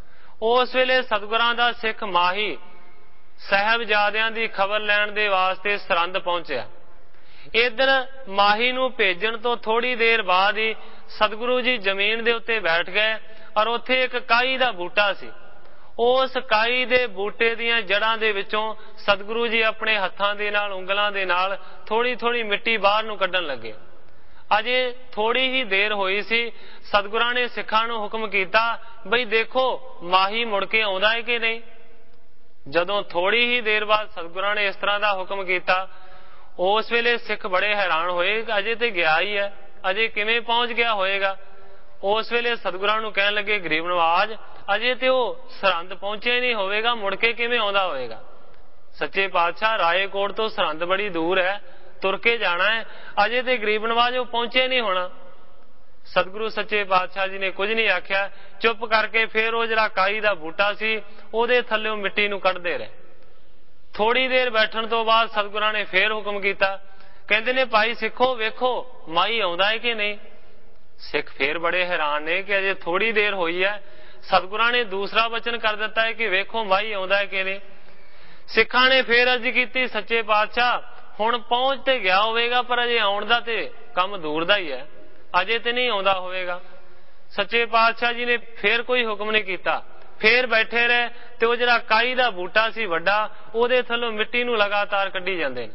S1: ਉਸ ਵੇਲੇ ਸਤਿਗੁਰਾਂ ਦਾ ਸਿੱਖ ਮਾਹੀ ਸਾਹਿਬਜ਼ਾਦਿਆਂ ਦੀ ਖਬਰ ਲੈਣ ਦੇ ਵਾਸਤੇ ਸਰਹੰਦ ਪਹੁੰਚਿਆ। ਇੱਧਰ ਮਾਹੀ ਨੂੰ ਭੇਜਣ ਤੋਂ ਥੋੜੀ ਦੇਰ ਬਾਅਦ ਹੀ ਸਤਿਗੁਰੂ ਜੀ ਜ਼ਮੀਨ ਦੇ ਉੱਤੇ ਬੈਠ ਗਏ ਔਰ ਉੱਥੇ ਇੱਕ ਕਾਈ ਦਾ ਬੂਟਾ ਸੀ। ਉਸ ਕਾਈ ਦੇ ਬੂਟੇ ਦੀਆਂ ਜੜ੍ਹਾਂ ਦੇ ਵਿੱਚੋਂ ਸਤਿਗੁਰੂ ਜੀ ਆਪਣੇ ਹੱਥਾਂ ਦੇ ਨਾਲ, ਉਂਗਲਾਂ ਦੇ ਨਾਲ ਥੋੜੀ ਥੋੜੀ ਮਿੱਟੀ ਬਾਹਰ ਨੂੰ ਕੱਢਣ ਲੱਗੇ। ਅਜੇ ਥੋੜੀ ਹੀ ਦੇਰ ਹੋਈ ਸੀ, ਸਤਿਗੁਰਾਂ ਨੇ ਸਿੱਖਾਂ ਨੂੰ ਹੁਕਮ ਕੀਤਾ ਬਈ ਦੇਖੋ ਮਾਹੀ ਮੁੜ ਕੇ ਆਉਂਦਾ ਹੈ ਕਿ ਨਹੀਂ। ਜਦੋਂ ਥੋੜੀ ਹੀ ਦੇਰ ਬਾਅਦ ਸਤਿਗੁਰਾਂ ਨੇ ਇਸ ਤਰ੍ਹਾਂ ਦਾ ਹੁਕਮ ਕੀਤਾ, ਉਸ ਵੇਲੇ ਸਿੱਖ ਬੜੇ ਹੈਰਾਨ ਹੋਏ ਕਿ ਅਜੇ ਤੇ ਗਿਆ ਹੀ ਹੈ, ਅਜੇ ਕਿਵੇਂ ਪਹੁੰਚ ਗਿਆ ਹੋਏਗਾ। ਉਸ ਵੇਲੇ ਸਤਿਗੁਰਾਂ ਨੂੰ ਕਹਿਣ ਲੱਗੇ ਗਰੀਬ ਨਵਾਜ, ਅਜੇ ਤੇ ਉਹ ਸਰਹੰਦ ਪਹੁੰਚਿਆ ਨਹੀਂ ਹੋਵੇਗਾ, ਮੁੜ ਕੇ ਕਿਵੇਂ ਆਉਂਦਾ ਹੋਵੇਗਾ। ਸੱਚੇ ਪਾਤਸ਼ਾਹ ਰਾਏਕੋਟ ਤੋਂ ਸਰਹੰਦ ਬੜੀ ਦੂਰ ਹੈ, ਤੁਰ ਕੇ ਜਾਣਾ ਹੈ, ਅਜੇ ਤੇ ਗਰੀਬ ਨਵਾਜ ਉਹ ਪਹੁੰਚਿਆ ਨਹੀਂ ਹੋਣਾ। ਸਤਿਗੁਰੂ ਸੱਚੇ ਪਾਤਸ਼ਾਹ ਜੀ ਨੇ ਕੁਝ ਨਹੀਂ ਆਖਿਆ, ਚੁੱਪ ਕਰਕੇ ਫਿਰ ਉਹ ਜਿਹੜਾ ਕਾਈ ਦਾ ਬੂਟਾ ਸੀ ਉਹਦੇ ਥੱਲਿਓਂ ਮਿੱਟੀ ਨੂੰ ਕੱਢਦੇ ਰਹੇ। ਥੋੜੀ ਦੇਰ ਬੈਠਣ ਤੋਂ ਬਾਅਦ ਸਤਿਗੁਰਾਂ ਨੇ ਫਿਰ ਹੁਕਮ ਕੀਤਾ, ਕਹਿੰਦੇ ਨੇ ਭਾਈ ਸਿੱਖੋ ਵੇਖੋ ਮਾਈ ਆਉਂਦਾ ਹੈ ਕਿ ਨਹੀਂ। ਸਿੱਖ ਫਿਰ ਬੜੇ ਹੈਰਾਨ ਨੇ ਕਿ ਅਜੇ ਥੋੜੀ ਦੇਰ ਹੋਈ ਹੈ, ਸਤਿਗੁਰਾਂ ਨੇ ਦੂਸਰਾ ਵਚਨ ਕਰ ਦਿੱਤਾ ਹੈ ਕਿ ਵੇਖੋ ਮਾਈ ਆਉਂਦਾ ਹੈ ਕਿ ਨਹੀਂ। ਸਿੱਖਾਂ ਨੇ ਫਿਰ ਅਰਜ਼ ਕੀਤੀ ਸੱਚੇ ਪਾਤਸ਼ਾਹ ਹੁਣ ਪਹੁੰਚ ਤੇ ਗਿਆ ਹੋਵੇਗਾ ਪਰ ਅਜੇ ਆਉਣ ਦਾ ਤੇ ਕੰਮ ਦੂਰ ਦਾ ਹੀ ਹੈ, ਅਜੇ ਤੇ ਨਹੀਂ ਆਉਂਦਾ ਹੋਵੇਗਾ। ਸੱਚੇ ਪਾਤਸ਼ਾਹ ਜੀ ਨੇ ਫਿਰ ਕੋਈ ਹੁਕਮ ਨਹੀਂ ਕੀਤਾ, ਫੇਰ ਬੈਠੇ ਰਹੇ ਤੇ ਉਹ ਜਿਹੜਾ ਕਾਈ ਦਾ ਬੂਟਾ ਸੀ ਵੱਡਾ, ਉਹਦੇ ਥੱਲੋਂ ਮਿੱਟੀ ਨੂੰ ਲਗਾਤਾਰ ਕੱਢੀ ਜਾਂਦੇ ਨੇ।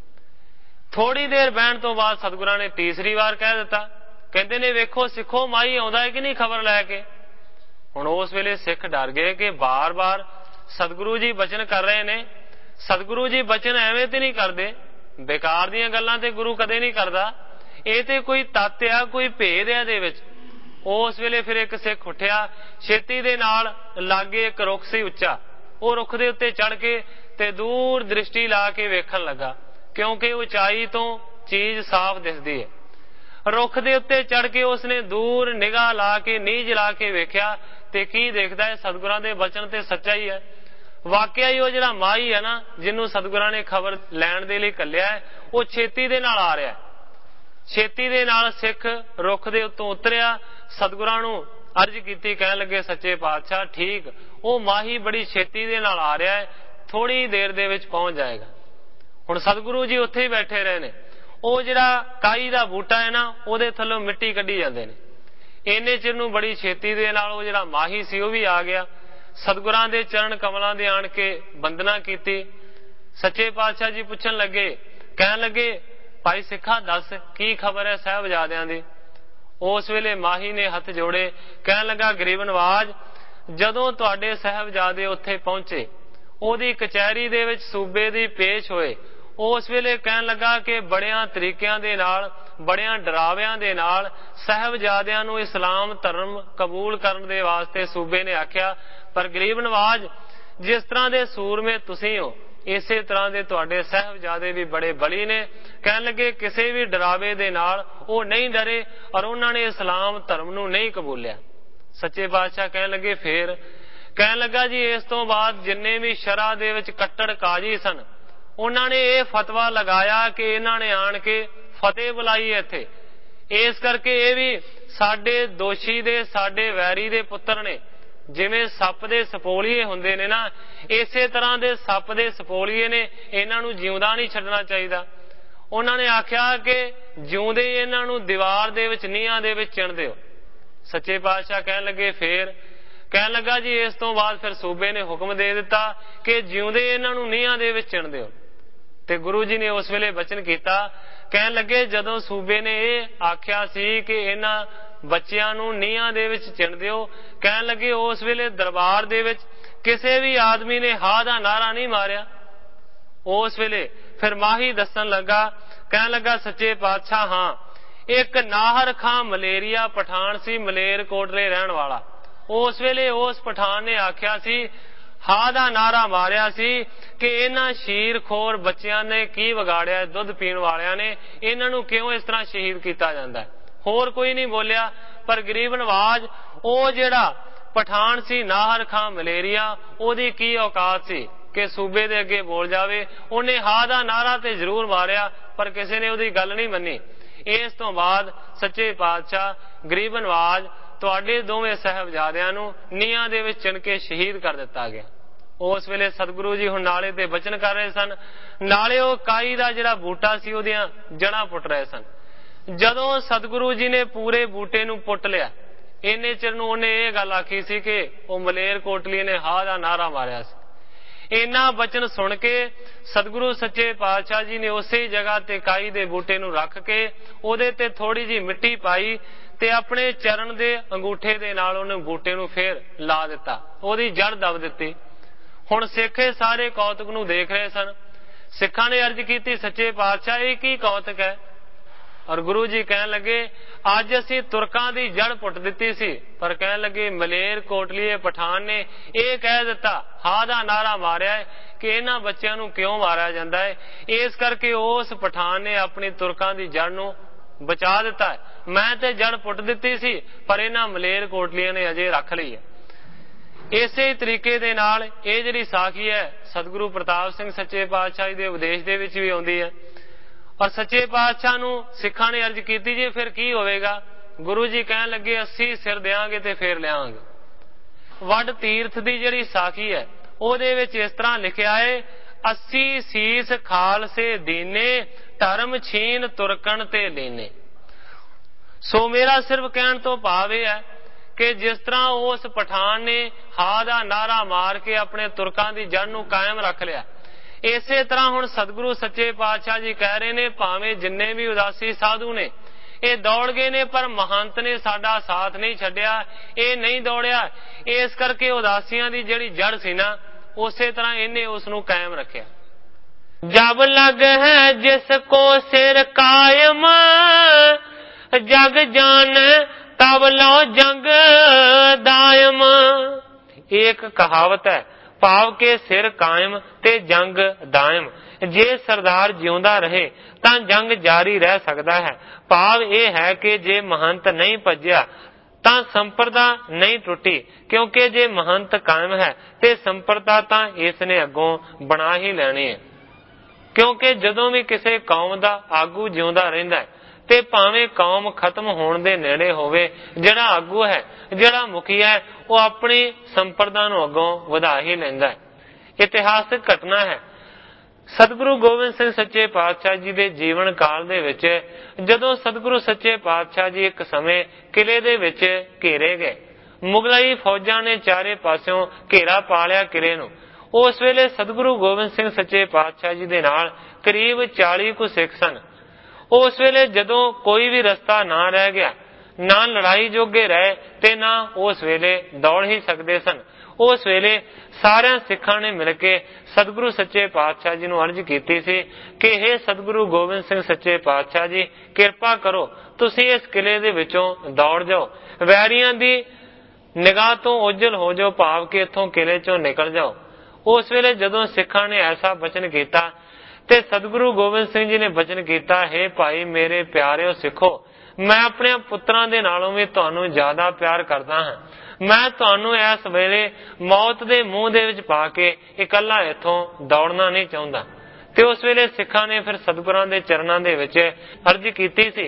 S1: ਥੋੜੀ ਦੇਰ ਬਹਿਣ ਤੋਂ ਬਾਅਦ ਸਤਿਗੁਰਾਂ ਨੇ ਤੀਸਰੀ ਵਾਰ ਕਹਿ ਦਿੱਤਾ, ਕਹਿੰਦੇ ਨੇ ਵੇਖੋ ਸਿੱਖੋ ਮਾਈ ਆਉਂਦਾ ਹੈ ਕਿ ਨਹੀਂ ਖਬਰ ਲੈ ਕੇ। ਹੁਣ ਉਸ ਵੇਲੇ ਸਿੱਖ ਡਰ ਗਏ ਕਿ ਬਾਰ-ਬਾਰ ਸਤਿਗੁਰੂ ਜੀ ਬਚਨ ਕਰ ਰਹੇ ਨੇ, ਸਤਿਗੁਰੂ ਜੀ ਬਚਨ ਐਵੇਂ ਤੇ ਨਹੀਂ ਕਰਦੇ, ਬੇਕਾਰ ਦੀਆਂ ਗੱਲਾਂ ਤੇ ਗੁਰੂ ਕਦੇ ਨਹੀਂ ਕਰਦਾ, ਇਹ ਤੇ ਕੋਈ ਤੱਤ ਆ, ਕੋਈ ਭੇਦ ਆ ਇਹਦੇ ਵਿੱਚ। ਉਸ ਵੇਲੇ ਫਿਰ ਇੱਕ ਸਿੱਖ ਉੱਠਿਆ, ਛੇਤੀ ਦੇ ਨਾਲ ਲਾਗੇ ਇੱਕ ਰੁੱਖ ਸੀ ਉੱਚਾ, ਉਹ ਰੁੱਖ ਦੇ ਉੱਤੇ ਚੜ ਕੇ ਤੇ ਦੂਰ ਦ੍ਰਿਸ਼ਟੀ ਲਾ ਕੇ ਵੇਖਣ ਲੱਗਾ, ਕਿਉਂਕਿ ਉਚਾਈ ਤੋਂ ਚੀਜ਼ ਸਾਫ਼ ਦਿਸਦੀ ਹੈ। ਰੁੱਖ ਦੇ ਉੱਤੇ ਚੜ ਕੇ ਉਸਨੇ ਦੂਰ ਨਿਗਾਹ ਲਾ ਕੇ ਨੀਝ ਲਾ ਕੇ ਵੇਖਿਆ ਤੇ ਕੀ ਦੇਖਦਾ ਹੈ, ਸਤਿਗੁਰਾਂ ਦੇ ਬਚਨ ਤੇ ਸੱਚਾ ਹੀ ਹੈ। ਵਾਕਿਆ ਹੀ ਉਹ ਜਿਹੜਾ ਮਾਈ ਹੈ ਨਾ, ਜਿਹਨੂੰ ਸਤਿਗੁਰਾਂ ਨੇ ਖਬਰ ਲੈਣ ਦੇ ਲਈ ਘੱਲਿਆ ਹੈ, ਉਹ ਛੇਤੀ ਦੇ ਨਾਲ ਆ ਰਿਹਾ। ਛੇਤੀ ਦੇ ਨਾਲ ਸਿੱਖ ਰੁੱਖ ਦੇ ਉੱਤੋਂ ਉਤਰਿਆ, ਸਤਿਗੁਰਾਂ ਨੂੰ ਅਰਜ਼ ਕੀਤੀ, ਕਹਿਣ ਲੱਗੇ ਸੱਚੇ ਪਾਤਸ਼ਾਹ ਠੀਕ, ਉਹ ਮਾਹੀ ਬੜੀ ਛੇਤੀ ਦੇ ਨਾਲ ਆ ਰਿਹਾ ਹੈ, ਥੋੜੀ ਦੇਰ ਦੇ ਵਿੱਚ ਪਹੁੰਚ ਜਾਏਗਾ। ਹੁਣ ਸਤਿਗੁਰੂ ਜੀ ਉੱਥੇ ਹੀ ਬੈਠੇ ਰਹੇ ਨੇ, ਉਹ ਜਿਹੜਾ ਕਾਈ ਦਾ ਬੂਟਾ ਹੈ ਨਾ, ਉਹਦੇ ਥੱਲੋਂ ਮਿੱਟੀ ਕੱਢੀ ਜਾਂਦੇ ਨੇ। ਇੰਨੇ ਚਿਰ ਨੂੰ ਬੜੀ ਛੇਤੀ ਦੇ ਨਾਲ ਉਹ ਜਿਹੜਾ ਮਾਹੀ ਸੀ ਉਹ ਵੀ ਆ ਗਿਆ, ਸਤਿਗੁਰਾਂ ਦੇ ਚਰਨ ਕਮਲਾਂ ਦੇ ਆਣ ਕੇ ਵੰਦਨਾ ਕੀਤੀ। ਸੱਚੇ ਪਾਤਸ਼ਾਹ ਜੀ ਪੁੱਛਣ ਲੱਗੇ, ਕਹਿਣ ਲੱਗੇ ਭਾਈ ਸਿੱਖਾ ਦੱਸ ਕੀ ਖਬਰ ਹੈ ਸਾਹਿਬਜ਼ਾਦਿਆਂ ਦੀ। ਉਸ ਵੇਲੇ ਮਾਹੀ ਨੇ ਹੱਥ ਜੋੜੇ, ਕਹਿਣ ਲੱਗਾ ਗਰੀਬ ਨਵਾਜ, ਜਦੋਂ ਤੁਹਾਡੇ ਸਾਹਿਬਜ਼ਾਦੇ ਉੱਥੇ ਪਹੁੰਚੇ, ਉਹਦੀ ਕਚਹਿਰੀ ਦੇ ਵਿੱਚ ਸੂਬੇ ਦੀ ਪੇਸ਼ ਹੋਏ, ਉਸ ਵੇਲੇ ਕਹਿਣ ਲੱਗਾ ਕਿ ਬੜਿਆਂ ਤਰੀਕਿਆਂ ਦੇ ਨਾਲ, ਬੜਿਆਂ ਡਰਾਵਿਆਂ ਦੇ ਨਾਲ ਸਾਹਿਬਜ਼ਾਦਿਆਂ ਨੂੰ ਇਸਲਾਮ ਧਰਮ ਕਬੂਲ ਕਰਨ ਦੇ ਵਾਸਤੇ ਸੂਬੇ ਨੇ ਆਖਿਆ, ਪਰ ਗਰੀਬ ਨਵਾਜ ਜਿਸ ਤਰ੍ਹਾਂ ਦੇ ਸੂਰਮੇ ਤੁਸੀਂ ਹੋ, ਇਸੇ ਤਰ੍ਹਾਂ ਦੇ ਤੁਹਾਡੇ ਸਾਹਿਬਜ਼ਾਦੇ ਵੀ ਬੜੇ ਬਲੀ ਨੇ। ਕਹਿਣ ਲੱਗੇ ਕਿਸੇ ਵੀ ਡਰਾਵੇ ਦੇ ਨਾਲ ਉਹ ਨਹੀਂ ਡਰੇ ਔਰ ਉਹਨਾਂ ਨੇ ਇਸਲਾਮ ਧਰਮ ਨੂੰ ਨਹੀਂ ਕਬੂਲਿਆ। ਸੱਚੇ ਪਾਤਸ਼ਾਹ ਕਹਿਣ ਲੱਗੇ ਫੇਰ, ਕਹਿਣ ਲੱਗਾ ਜੀ ਇਸ ਤੋਂ ਬਾਅਦ ਜਿੰਨੇ ਵੀ ਸ਼ਰਅ ਦੇ ਵਿੱਚ ਕੱਟੜ ਕਾਜੀ ਸਨ, ਉਹਨਾਂ ਨੇ ਇਹ ਫਤਵਾ ਲਗਾਇਆ ਕਿ ਇਹਨਾਂ ਨੇ ਆਣ ਕੇ ਫਤਿਹ ਬੁਲਾਈ ਇੱਥੇ, ਇਸ ਕਰਕੇ ਇਹ ਵੀ ਸਾਡੇ ਦੋਸ਼ੀ ਦੇ, ਸਾਡੇ ਵੈਰੀ ਦੇ ਪੁੱਤਰ ਨੇ। ਜਿਵੇਂ ਸੱਪ ਦੇ ਸਪੋਲੀਏ ਹੁੰਦੇ ਨੇ ਨਾ, ਇਸੇ ਤਰ੍ਹਾਂ ਦੇ ਸੱਪ ਦੇ ਸਪੋਲੀਏ ਨੇ, ਇਹਨਾਂ ਨੂੰ ਜਿਉਂਦਾ ਨਹੀਂ ਛੱਡਣਾ ਚਾਹੀਦਾ। ਉਹਨਾਂ ਨੇ ਆਖਿਆ ਕਿ ਜਿਉਂਦੇ ਇਹਨਾਂ ਨੂੰ ਦੀਵਾਰ ਦੇ ਵਿੱਚ ਨੀਹਾਂ ਦੇ ਵਿੱਚ ਚਿਣ ਦਿਓ। ਸੱਚੇ ਪਾਤਸ਼ਾਹ ਕਹਿਣ ਲੱਗੇ ਫੇਰ? ਕਹਿਣ ਲੱਗਾ ਜੀ ਇਸ ਤੋਂ ਬਾਅਦ ਫਿਰ ਸੂਬੇ ਨੇ ਹੁਕਮ ਦੇ ਦਿੱਤਾ ਕਿ ਜਿਉਂਦੇ ਇਹਨਾਂ ਨੂੰ ਨੀਹਾਂ ਦੇ ਵਿੱਚ ਚਿਣ ਦਿਓ। ਤੇ ਗੁਰੂ ਜੀ ਨੇ ਉਸ ਵੇਲੇ ਬਚਨ ਕੀਤਾ, ਕਹਿਣ ਲੱਗੇ ਜਦੋਂ ਸੂਬੇ ਨੇ ਇਹ ਆਖਿਆ ਸੀ ਕਿ ਇਹਨਾਂ ਬੱਚਿਆਂ ਨੂੰ ਨੀਹਾਂ ਦੇ ਵਿੱਚ ਚਿਣ ਦਿਓ, ਕਹਿਣ ਲੱਗੇ ਉਸ ਵੇਲੇ ਦਰਬਾਰ ਦੇ ਵਿੱਚ ਕਿਸੇ ਵੀ ਆਦਮੀ ਨੇ ਹਾਂ ਦਾ ਨਾਰਾ ਨਹੀਂ ਮਾਰਿਆ। ਉਸ ਵੇਲੇ ਫਿਰ ਮਾਹੀ ਦੱਸਣ ਲੱਗਾ, ਕਹਿਣ ਲੱਗਾ ਸੱਚੇ ਪਾਤਸ਼ਾਹ ਹਾਂ, ਇੱਕ ਨਾਹਰ ਖਾਂ ਮਲੇਰੀਆ ਪਠਾਨ ਸੀ, ਮਲੇਰ ਕੋਟਲੇ ਰਹਿਣ ਵਾਲਾ। ਉਸ ਵੇਲੇ ਉਸ ਪਠਾਨ ਨੇ ਆਖਿਆ ਸੀ, ਹਾਂ ਦਾ ਨਾਰਾ ਮਾਰਿਆ ਸੀ ਕਿ ਇਹਨਾਂ ਸ਼ੀਰਖੋਰ ਬੱਚਿਆਂ ਨੇ ਕੀ ਵਿਗਾੜਿਆ, ਦੁੱਧ ਪੀਣ ਵਾਲਿਆਂ ਨੇ, ਇਹਨਾਂ ਨੂੰ ਕਿਉਂ ਇਸ ਤਰ੍ਹਾਂ ਸ਼ਹੀਦ ਕੀਤਾ ਜਾਂਦਾ। ਹੋਰ ਕੋਈ ਨਹੀਂ ਬੋਲਿਆ, ਪਰ ਗਰੀਬ ਨਵਾਜ ਉਹ ਜਿਹੜਾ ਪਠਾਨ ਸੀ ਨਾਹਰ ਖਾਂ ਮਲੇਰੀਆ, ਉਹਦੀ ਕੀ ਔਕਾਤ ਸੀ ਕਿ ਸੂਬੇ ਦੇ ਅੱਗੇ ਬੋਲ ਜਾਵੇ। ਉਹਨੇ ਹਾਂ ਦਾ ਨਾਰਾ ਤੇ ਜ਼ਰੂਰ ਮਾਰਿਆ, ਪਰ ਕਿਸੇ ਨੇ ਉਹਦੀ ਗੱਲ ਨਹੀਂ ਮੰਨੀ। ਇਸ ਤੋਂ ਬਾਅਦ ਸੱਚੇ ਪਾਤਸ਼ਾਹ ਗਰੀਬ ਨਵਾਜ ਤੁਹਾਡੇ ਦੋਵੇਂ ਸਾਹਿਬਜ਼ਾਦਿਆਂ ਨੂੰ ਨੀਹਾਂ ਦੇ ਵਿੱਚ ਚਿਣ ਕੇ ਸ਼ਹੀਦ ਕਰ ਦਿੱਤਾ ਗਿਆ। ਉਸ ਵੇਲੇ ਸਤਿਗੁਰੂ ਜੀ ਹੁਣ ਨਾਲੇ ਤੇ ਬਚਨ ਕਰ ਰਹੇ ਸਨ, ਨਾਲੇ ਉਹ ਕਾਈ ਦਾ ਜਿਹੜਾ ਬੂਟਾ ਸੀ ਉਹਦੀਆਂ ਜੜ੍ਹਾਂ ਪੁੱਟ ਰਹੇ ਸਨ। ਜਦੋਂ ਸਤਿਗੁਰੂ ਜੀ ਨੇ ਪੂਰੇ ਬੂਟੇ ਨੂੰ ਪੁੱਟ ਲਿਆ, ਇੰਨੇ ਚਿਰ ਨੂੰ ਉਹਨੇ ਇਹ ਗੱਲ ਆਖੀ ਸੀ ਕਿ ਉਹ ਮਲੇਰ ਕੋਟਲੀ ਨੇ ਹਾਂ ਦਾ ਨਾਰਾ ਮਾਰਿਆ ਸੀ। ਇੰਨਾ ਬਚਨ ਸੁਣ ਕੇ ਸਤਿਗੁਰੂ ਸੱਚੇ ਪਾਤਸ਼ਾਹ ਜੀ ਨੇ ਉਸੇ ਜਗ੍ਹਾ ਤੇ ਕਾਈ ਦੇ ਬੂਟੇ ਨੂੰ ਰੱਖ ਕੇ ਉਹਦੇ ਤੇ ਥੋੜੀ ਜਿਹੀ ਮਿੱਟੀ ਪਾਈ ਤੇ ਆਪਣੇ ਚਰਨ ਦੇ ਅੰਗੂਠੇ ਦੇ ਨਾਲ ਉਹਨੇ ਬੂਟੇ ਨੂੰ ਫੇਰ ਲਾ ਦਿੱਤਾ, ਉਹਦੀ ਜੜ ਦਬ ਦਿੱਤੀ। ਹੁਣ ਸਿੱਖ ਸਾਰੇ ਕੌਤਕ ਨੂੰ ਦੇਖ ਰਹੇ ਸਨ। ਸਿੱਖਾਂ ਨੇ ਅਰਜ਼ ਕੀਤੀ, ਸੱਚੇ ਪਾਤਸ਼ਾਹ ਇਹ ਕੀ ਕੌਤਕ ਹੈ? ਔਰ ਗੁਰੂ ਜੀ ਕਹਿਣ ਲੱਗੇ ਅੱਜ ਅਸੀਂ ਤੁਰਕਾਂ ਦੀ ਜੜ ਪੁੱਟ ਦਿੱਤੀ ਸੀ, ਪਰ ਕਹਿਣ ਲੱਗੇ ਮਲੇਰ ਕੋਟਲੀਏ ਪਠਾਨ ਨੇ ਇਹ ਕਹਿ ਦਿੱਤਾ, ਹਾਂ ਦਾ ਨਾਰਾ ਮਾਰਿਆ ਕਿ ਇਹਨਾਂ ਬੱਚਿਆਂ ਨੂੰ ਕਿਉਂ ਮਾਰਿਆ ਜਾਂਦਾ ਹੈ। ਇਸ ਕਰਕੇ ਉਸ ਪਠਾਨ ਨੇ ਆਪਣੀ ਤੁਰਕਾਂ ਦੀ ਜੜ ਨੂੰ ਬਚਾ ਦਿੱਤਾ ਹੈ। ਮੈਂ ਤੇ ਜੜ ਪੁੱਟ ਦਿੱਤੀ ਸੀ, ਪਰ ਇਹਨਾਂ ਮਲੇਰ ਕੋਟਲੀਆਂ ਨੇ ਅਜੇ ਰੱਖ ਲਈ ਹੈ। ਇਸੇ ਤਰੀਕੇ ਦੇ ਨਾਲ ਇਹ ਜਿਹੜੀ ਸਾਖੀ ਹੈ ਸਤਿਗੁਰੂ ਪ੍ਰਤਾਪ ਸਿੰਘ ਸੱਚੇ ਪਾਤਸ਼ਾਹ ਜੀ ਦੇ ਉਪਦੇਸ਼ ਦੇ ਵਿੱਚ ਵੀ ਆਉਂਦੀ ਹੈ। ਔਰ ਸੱਚੇ ਪਾਤਸ਼ਾਹ ਨੂੰ ਸਿੱਖਾਂ ਨੇ ਅਰਜ਼ ਕੀਤੀ ਜੀ ਫਿਰ ਕੀ ਹੋਵੇਗਾ? ਗੁਰੂ ਜੀ ਕਹਿਣ ਲੱਗੇ 80 ਸਿਰ ਦਿਆਂਗੇ ਤੇ ਫੇਰ ਲਿਆਵਾਂਗੇ। ਵੱਡ ਤੀਰਥ ਦੀ ਜਿਹੜੀ ਸਾਖੀ ਹੈ ਉਹਦੇ ਵਿੱਚ ਇਸ ਤਰ੍ਹਾਂ ਲਿਖਿਆ ਹੈ, 80 ਸੀਸ ਖਾਲਸੇ ਦੀਨੇ, ਧਰਮ ਛੀਨ ਤੁਰਕਣ ਤੇ ਲੀਨੇ। ਸੋ ਮੇਰਾ ਸਿਰਫ ਕਹਿਣ ਤੋਂ ਭਾਵ ਇਹ ਹੈ ਕਿ ਜਿਸ ਤਰ੍ਹਾਂ ਉਸ ਪਠਾਨ ਨੇ ਹਾਂ ਦਾ ਨਾਰਾ ਮਾਰ ਕੇ ਆਪਣੇ ਤੁਰਕਾਂ ਦੀ ਜੜ ਨੂੰ ਕਾਇਮ ਰੱਖ ਲਿਆ, ਇਸੇ ਤਰ੍ਹਾਂ ਹੁਣ ਸਤਿਗੁਰੂ ਸੱਚੇ ਪਾਤਸ਼ਾਹ ਜੀ ਕਹਿ ਰਹੇ ਨੇ ਭਾਵੇਂ ਜਿੰਨੇ ਵੀ ਉਦਾਸੀ ਸਾਧੂ ਨੇ ਇਹ ਦੌੜ ਗਏ ਨੇ, ਪਰ ਮਹੰਤ ਨੇ ਸਾਡਾ ਸਾਥ ਨਹੀਂ ਛੱਡਿਆ, ਇਹ ਨਹੀਂ ਦੌੜਿਆ। ਇਸ ਕਰਕੇ ਉਦਾਸੀਆਂ ਦੀ ਜਿਹੜੀ ਜੜ ਸੀ ਨਾ, ਉਸੇ ਤਰ੍ਹਾਂ ਇਹਨੇ ਉਸ ਨੂੰ ਕਾਇਮ ਰੱਖਿਆ। ਜਬ ਲਗ ਹੈ ਜਿਸ ਕੋ ਸਿਰ ਕਾਇਮ, ਜਗ ਜਾਨ ਤਬ ਲਓ ਜੰਗ ਦਾਇਮ। ਇੱਕ ਕਹਾਵਤ ਹੈ, ਭਾਵ ਕੇ ਸਿਰ ਕਾਇਮ ਤੇ ਜੰਗ ਦਾਇਮ। ਜੇ ਸਰਦਾਰ ਜਿਉਂਦਾ ਰਹੇ ਤਾਂ ਜੰਗ ਜਾਰੀ ਰਹਿ ਸਕਦਾ ਹੈ। ਭਾਵ ਇਹ ਹੈ ਕਿ ਜੇ ਮਹੰਤ ਨਹੀਂ ਭੱਜਿਆ ਤਾਂ ਸੰਪਰਦਾ ਨਹੀਂ ਟੁੱਟੀ, ਕਿਉਂਕਿ ਜੇ ਮਹੰਤ ਕਾਇਮ ਹੈ ਤੇ ਸੰਪਰਦਾ ਤਾਂ ਇਸ ਨੇ ਅੱਗੋਂ ਬਣਾ ਹੀ ਲੈਣੀ ਹੈ। ਕਿਉਂਕਿ ਜਦੋਂ ਵੀ ਕਿਸੇ ਕੌਮ ਦਾ ਆਗੂ ਜਿਉਂਦਾ ਰਹਿੰਦਾ ਹੈ ਤੇ ਭਾਵੇਂ ਕੌਮ ਖਤਮ ਹੋਣ ਦੇ ਨੇੜੇ ਹੋਵੇ, ਜਿਹੜਾ ਆਗੂ ਹੈ, ਜਿਹੜਾ ਮੁਖੀਆ ਹੈ, ਉਹ ਆਪਣੀ ਸੰਪਰਦਾ ਨੂੰ ਅੱਗੋਂ ਵਧਾ ਹੀ ਲੈਂਦਾ ਹੈ। ਇਤਿਹਾਸਕ ਘਟਨਾ ਹੈ, ਸਤਿਗੁਰੂ ਗੋਬਿੰਦ ਸਿੰਘ ਸੱਚੇ ਪਾਤਸ਼ਾਹ ਜੀ ਦੇ ਜੀਵਨ ਕਾਲ ਦੇ ਵਿੱਚ ਜਦੋਂ ਸਤਿਗੁਰੂ ਸੱਚੇ ਪਾਤਸ਼ਾਹ ਜੀ ਇੱਕ ਸਮੇਂ ਕਿਲੇ ਦੇ ਵਿੱਚ ਘੇਰੇ ਗਏ, ਮੁਗਲਾਈ ਫੌਜਾਂ ਨੇ ਚਾਰੇ ਪਾਸਿਓਂ ਘੇਰਾ ਪਾ ਲਿਆ ਕਿਲੇ ਨੂੰ। ਉਸ ਵੇਲੇ ਸਤਿਗੁਰੂ ਗੋਬਿੰਦ ਸਿੰਘ ਸੱਚੇ ਪਾਤਸ਼ਾਹ ਜੀ ਦੇ ਨਾਲ ਕਰੀਬ 40 ਕੁ ਸਿੱਖ ਸਨ। ਉਸ ਵੇਲੇ ਜਦੋਂ ਕੋਈ ਵੀ ਰਸਤਾ ਨਾ ਰਹਿ ਗਿਆ, ਨਾ ਲੜਾਈ ਜੋਗੇ ਰਹੇ ਤੇ ਨਾ ਉਸ ਵੇਲੇ ਦੌੜ ਹੀ ਸਕਦੇ ਸਨ, ਉਸ ਵੇਲੇ ਸਾਰਿਆਂ ਸਿੱਖਾਂ ਨੇ ਮਿਲ ਕੇ ਸਤਿਗੁਰੂ ਸੱਚੇ ਪਾਤਸ਼ਾਹ ਜੀ ਨੂੰ ਅਰਜ਼ ਕੀਤੀ ਸੀ ਕਿ ਹੇ ਸਤਿਗੁਰੂ ਗੋਬਿੰਦ ਸਿੰਘ ਸੱਚੇ ਪਾਤਸ਼ਾਹ ਜੀ, ਕਿਰਪਾ ਕਰੋ ਤੁਸੀਂ ਇਸ ਕਿਲੇ ਦੇ ਵਿੱਚੋਂ ਦੌੜ ਜਾਓ, ਵੈਰੀਆਂ ਦੀ ਨਿਗਾਹ ਤੋਂ ਓਝਲ ਹੋ ਜਾਓ, ਭਾਵ ਕਿ ਇੱਥੋਂ ਕਿਲੇ ਚੋਂ ਨਿਕਲ ਜਾਓ। ਉਸ ਵੇਲੇ ਜਦੋਂ ਸਿੱਖਾਂ ਨੇ ਐਸਾ ਬਚਨ ਕੀਤਾ ਤੇ ਸਤਿਗੁਰੂ ਗੋਬਿੰਦ ਸਿੰਘ ਜੀ ਨੇ ਬਚਨ ਕੀਤਾ, ਹੇ ਭਾਈ ਮੇਰੇ ਪਿਆਰਿਓ ਸਿੱਖੋ, ਮੈਂ ਆਪਣੇ ਪੁੱਤਰਾਂ ਦੇ ਨਾਲੋਂ ਵੀ ਤੁਹਾਨੂੰ ਜ਼ਿਆਦਾ ਪਿਆਰ ਕਰਦਾ ਹਾਂ। ਮੈਂ ਤੁਹਾਨੂੰ ਇਸ ਵੇਲੇ ਮੌਤ ਦੇ ਮੂੰਹ ਦੇ ਵਿੱਚ ਪਾ ਕੇ ਇਕੱਲਾ ਇੱਥੋਂ ਦੌੜਨਾ ਨਹੀਂ ਚਾਹੁੰਦਾ। ਤੇ ਉਸ ਵੇਲੇ ਸਿੱਖਾਂ ਨੇ ਫਿਰ ਸਤਿਗੁਰਾਂ ਦੇ ਚਰਨਾਂ ਦੇ ਵਿੱਚ ਅਰਜ਼ ਕੀਤੀ ਸੀ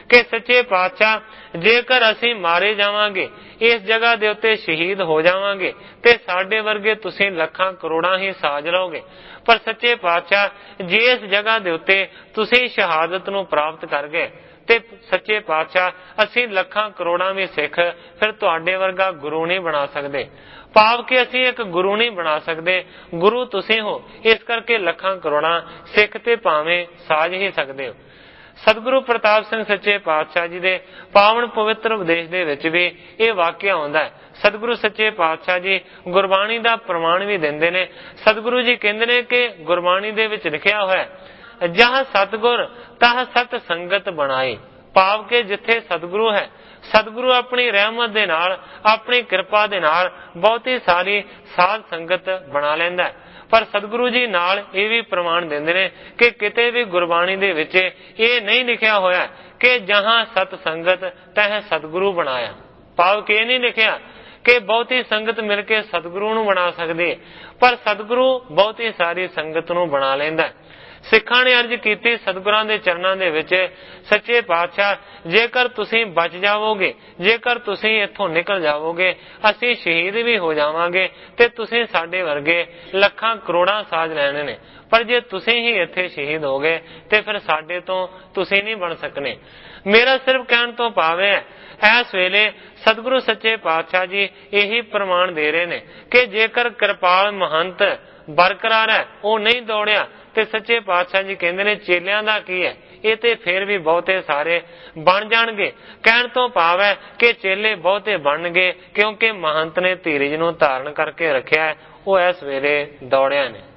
S1: कि सच्चे पातशाह जेकर असीं मारे जावांगे, इस जगह दे उत्ते शहीद हो जावांगे ते साडे वर्गे तुसीं लखां करोड़ां ही साज लओगे। पर सच्चे पातशाह जे इस जगह दे उत्ते तुसीं शहादत नूं प्राप्त कर गए ते सच्चे पातशाह असीं लखां करोड़ां भी सिख फिर तुहाडे वर्गा गुरु नहीं बना सकदे। भाव कि असीं एक गुरु नहीं बना सकदे, गुरु तुसीं हो, इस करके लखां करोड़ां सिख ते भावें साज ही सकदे हो। सतगुरु प्रताप सिंह सच्चे पातशाह जी दे पावन पवित्र उपदेश दे विच भी ये वाक्य आउंदा है। सतगुरु सच्चे पातशाह जी गुरबाणी दा प्रमाण भी दिंदे ने। सतगुरु जी कहंदे ने कि गुरबाणी दे विच लिखिया होया है, जहाँ सतगुर तह सत संगत बनाई। भाव के जिथे सतगुरु है, सतगुरु अपनी रहमत दे नाल, अपनी कृपा दे नाल बहुती सारी साध संगत बना लैंदा है। पर सतगुरु जी नाल ये भी प्रमाण दिंदे ने कि किते भी गुरबाणी दे विच ये नहीं लिखिया होया कि जहां सत संगत तह सतगुरु बनाया। भाव के नहीं लिखिया कि बहुती संगत मिलके सतगुरु नूं बना सकदी, पर सतगुरु बहुती सारी संगत नूं बना लैंदा है। सिखां ने अर्ज कीती सतगुरां दे चरनां दे विच, सच्चे पातशाह जेकर तुसीं बच जावोगे, जेकर तुसीं इत्थों निकल जावोगे, असीं शहीद भी हो जावांगे ते तुसीं साडे वर्गे लखां करोड़ां साज लैणे ने। पर जे तुसीं ही इत्थे शहीद हो गए ते फिर साडे तो तुसीं नहीं बन सकने। मेरा सिर्फ कहण तो भाव है, इस वेले सतगुरु सच्चे पातशाह जी यही प्रमाण दे रहे ने कि जेकर कृपाल महंत बरकरार है, वो नहीं दौड़िया ते सच्चे पातशाह जी कहंदे ने चेलियां दा की है, ये ते फिर भी बहुते सारे बन जाणगे। कहण तो भाव है कि चेले बहुते बनगे क्योंकि महंत ने धीरज नूं धारण करके रखिया है, वो इस वेले दौड़िया ने।